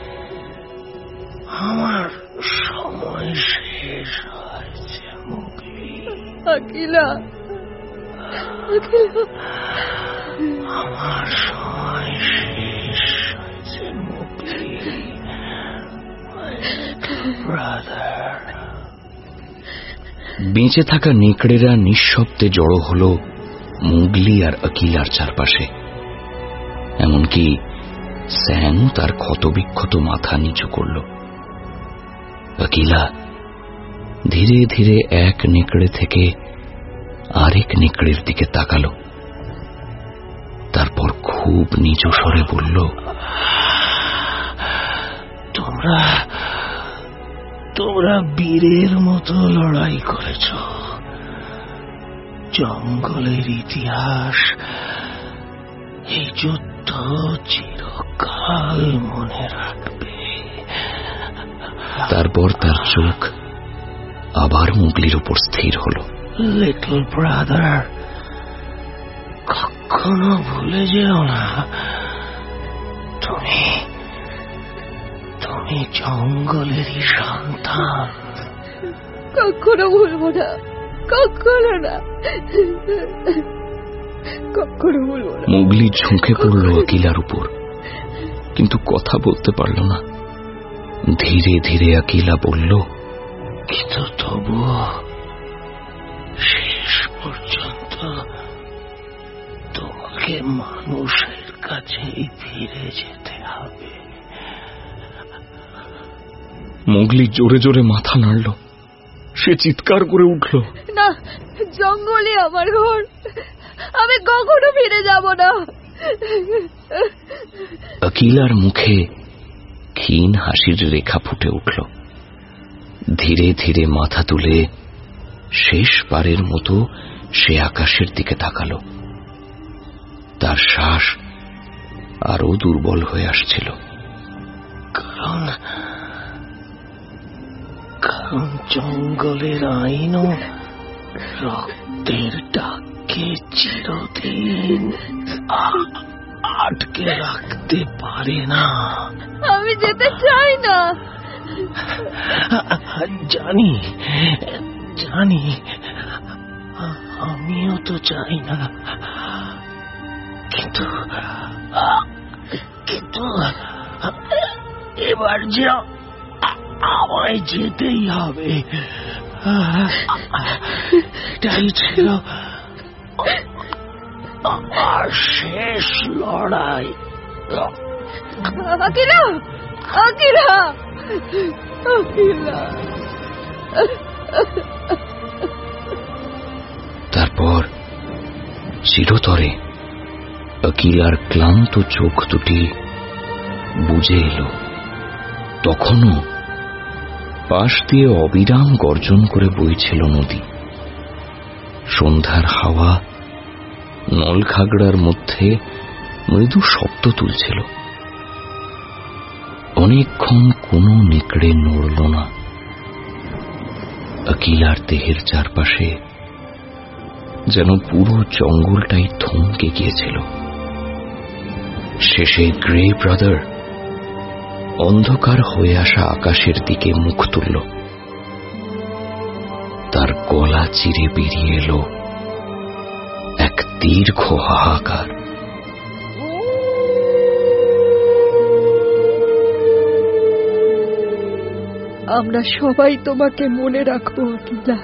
আমার সময় শেষ হয়েছে মোগলি। আকিলা, আকিলা, আমার সময় শেষ হয়েছে মোগলি। ব্রাদার। বেঁচে থাকা নেকড়েরা নিঃশব্দে জড়ো হল মোগলি আর আকিলার চারপাশে। এমনকি স্যাং তার ক্ষতবিক্ষত মাথা নিচু করল। আকিলা ধীরে ধীরে এক নেকড়ে থেকে আরেক নেকড়ের দিকে তাকালো। তারপর খুব নিচু স্বরে বলল, তোমরা তোমরা বীরের মতো লড়াই করেছ। জঙ্গলের ইতিহাস এই যুদ্ধ চিরকাল মনে রাখবে। তারপর তার চোখ আবার মুগলির উপর স্থির হল। লিটল ব্রাদার, কখনো ভুলে যেও না, তুমি তুমি জঙ্গলেরই সন্তান। কখনো ভুলবো না, কখনো না, কখনো ভুলবো না। মুগলি ঝুঁকে পড়ল আকিলার উপর, কিন্তু কথা বলতে পারল না। ধীরে ধীরে আকিলা বলল, কিন্তু তবুও শেষ পর্যন্ত তোমাকে মানুষের কাছেই ফিরে যেতে হবে। মুগলি জোরে জোরে মাথা নাড়ল। সে চিৎকার করে উঠল, না, জঙ্গলে আমার ঘর, আমি কখনো ফিরে যাব না। আকিলার মুখে ক্ষীণ হাসির রেখা ফুটে উঠল। ধীরে ধীরে মাথা তুলে শেষবারের মতো সে আকাশের দিকে তাকাল। তার শ্বাস আরো দুর্বল হয়ে আসছিল। কারণ কারণ জঙ্গলের আইনও রক্তের ডাককে চিরদিন আটকে রাখতে পারে না। আমি যেতে চাই না। জানি জানি আমিও তো চাই না, কিন্তু কিন্তু এবার যে আমায় যেতেই হবে। এটাই ছিল আমার শেষ লড়াই। আকিলা, আকিলা, আকিলা। তারপর চিরতরে আকিলার ক্লান্ত চোখ দুটি বুজে এলো। তখনও পাশ দিয়ে অবিরাম গর্জন করে বইছিল নদী। সন্ধ্যার হাওয়া নলখাগড়ার মধ্যে মৃদু শব্দ তুলছিল। অনেকক্ষণ কোনো নেকড়ে নড়ল না। আকিলার দেহের চারপাশে যেন পুরো জঙ্গলটাই থমকে গিয়েছিল। শেষে গ্রে ব্রাদার অন্ধকার হয়ে আসা আকাশের দিকে মুখ তুলল। তার গলা চিরে বেরিয়ে এলো এক দীর্ঘ হাহাকার। আমরা সবাই তোমাকে মনে রাখবো আকিলা।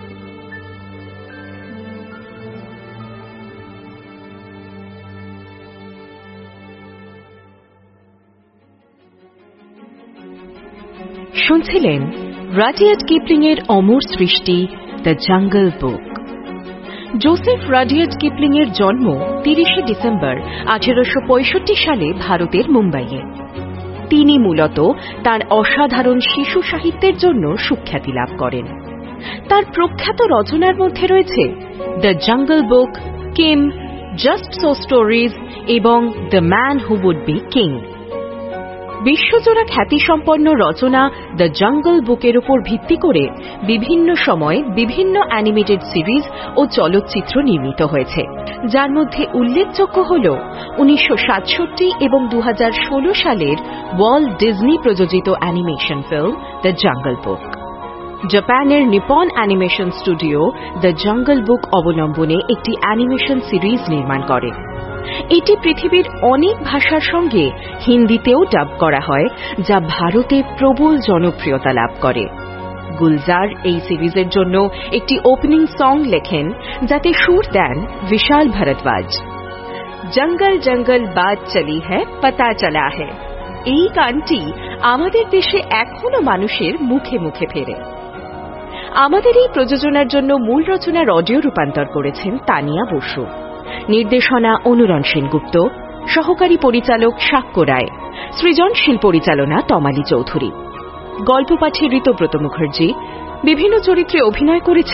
শুনছিলেন রাডিয়ার্ড কিপলিং এর অমর সৃষ্টি the jungle book. Joseph Rudyard Kipling এর জন্ম তিরিশে ডিসেম্বর আঠেরোশো পঁয়ষট্টি সালে ভারতের মুম্বাইয়ে। তিনি মূলত তার অসাধারণ শিশু সাহিত্যের জন্য সুখ্যাতি লাভ করেন। তার প্রখ্যাত রচনার মধ্যে রয়েছে the jungle book, Kim, just so stories এবং the man who would be king. বিশ্বজোড়া খ্যাতিসম্পন্ন রচনা দ্য জাঙ্গল বুকের উপর ভিত্তি করে বিভিন্ন সময়ে বিভিন্ন অ্যানিমেটেড সিরিজ ও চলচ্চিত্র নির্মিত হয়েছে, যার মধ্যে উল্লেখযোগ্য হল উনিশশো সাতষট্টি এবং দু হাজার ষোলো সালের ওয়াল্ট ডিজনি প্রযোজিত animation film the jungle book. জাপানের Nippon animation studio the jungle book অবলম্বনে একটি অ্যানিমেশন সিরিজ নির্মাণ করে। এটি পৃথিবীর অনেক ভাষার সঙ্গে হিন্দিতেও ডাব করা হয়, যা ভারতে প্রবল জনপ্রিয়তা লাভ করে। গুলজার এই সিরিজের জন্য একটি ওপেনিং সং লেখেন, যাতে সুর দেন বিশাল ভরদ্বাজ। জঙ্গল জঙ্গল বাত চলি হ্যায় পতা চলা হ্যায়, এই গানটি আমাদের দেশে এখনো মানুষের মুখে মুখে ফেরে। আমাদের এই প্রযোজনার জন্য মূল রচনার অডিও রূপান্তর করেছেন তানিয়া বসু। নির্দেশনা অনুরণ সেনগুপ্ত, সহকারী পরিচালক সাক্ষ্য রায়, সৃজনশীল পরিচালনা তমালী চৌধুরী। গল্প পাঠে ঋতব্রত মুখার্জি। বিভিন্ন চরিত্রে অভিনয় করেছেন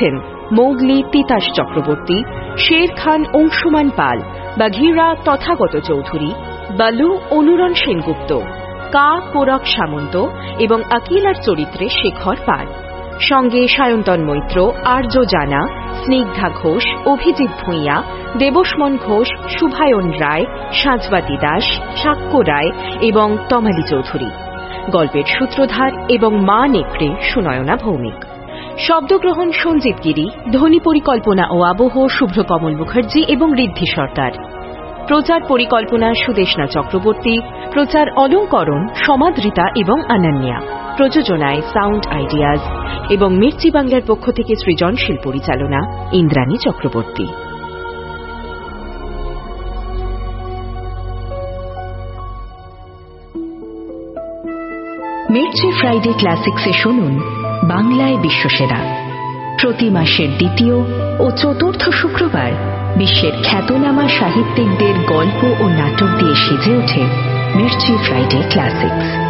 মৌগলি তিতাস চক্রবর্তী, শের খান অংশুমান পাল, বাঘিরা তথাগত চৌধুরী, বালু অনুরণ সেনগুপ্ত, কা কোরক সামন্ত এবং আকিলার চরিত্রে শেখর পাল। সঙ্গে সায়ন্তন মৈত্র, আর্য জানা, স্নিগ্ধা ঘোষ, অভিজিৎ ভূঁইয়া, দেবসমন ঘোষ, শুভায়ন রায়, সাজবাতি দাস, সাক্ষ্য রায় এবং তমালী চৌধুরী। গল্পের সূত্রধার এবং মা নেকড়ে সুনয়না ভৌমিক। শব্দগ্রহণ সঞ্জিত গিরি, ধ্বনি পরিকল্পনা ও আবহ শুভ্রকমল মুখার্জি এবং ঋদ্ধি সরকার। প্রচার পরিকল্পনা সুদেশনা চক্রবর্তী, প্রচার অলঙ্করণ সমাদৃতা এবং অনন্যা, প্রযোজনায় সাউন্ড আইডিয়াজ এবং মির্চি বাংলার পক্ষ থেকে সৃজনশীল পরিচালনা ইন্দ্রাণী চক্রবর্তী। মির্চি ফ্রাইডে ক্লাসিক্সে শুনুন বাংলায় বিশ্বসেরা। প্রতি মাসের দ্বিতীয় ও চতুর্থ শুক্রবার বিশ্বের খ্যাতনামা সাহিত্যিকদের গল্প ও নাটক দিয়ে সেজে ওঠে মির্চি ফ্রাইডে ক্লাসিক্স।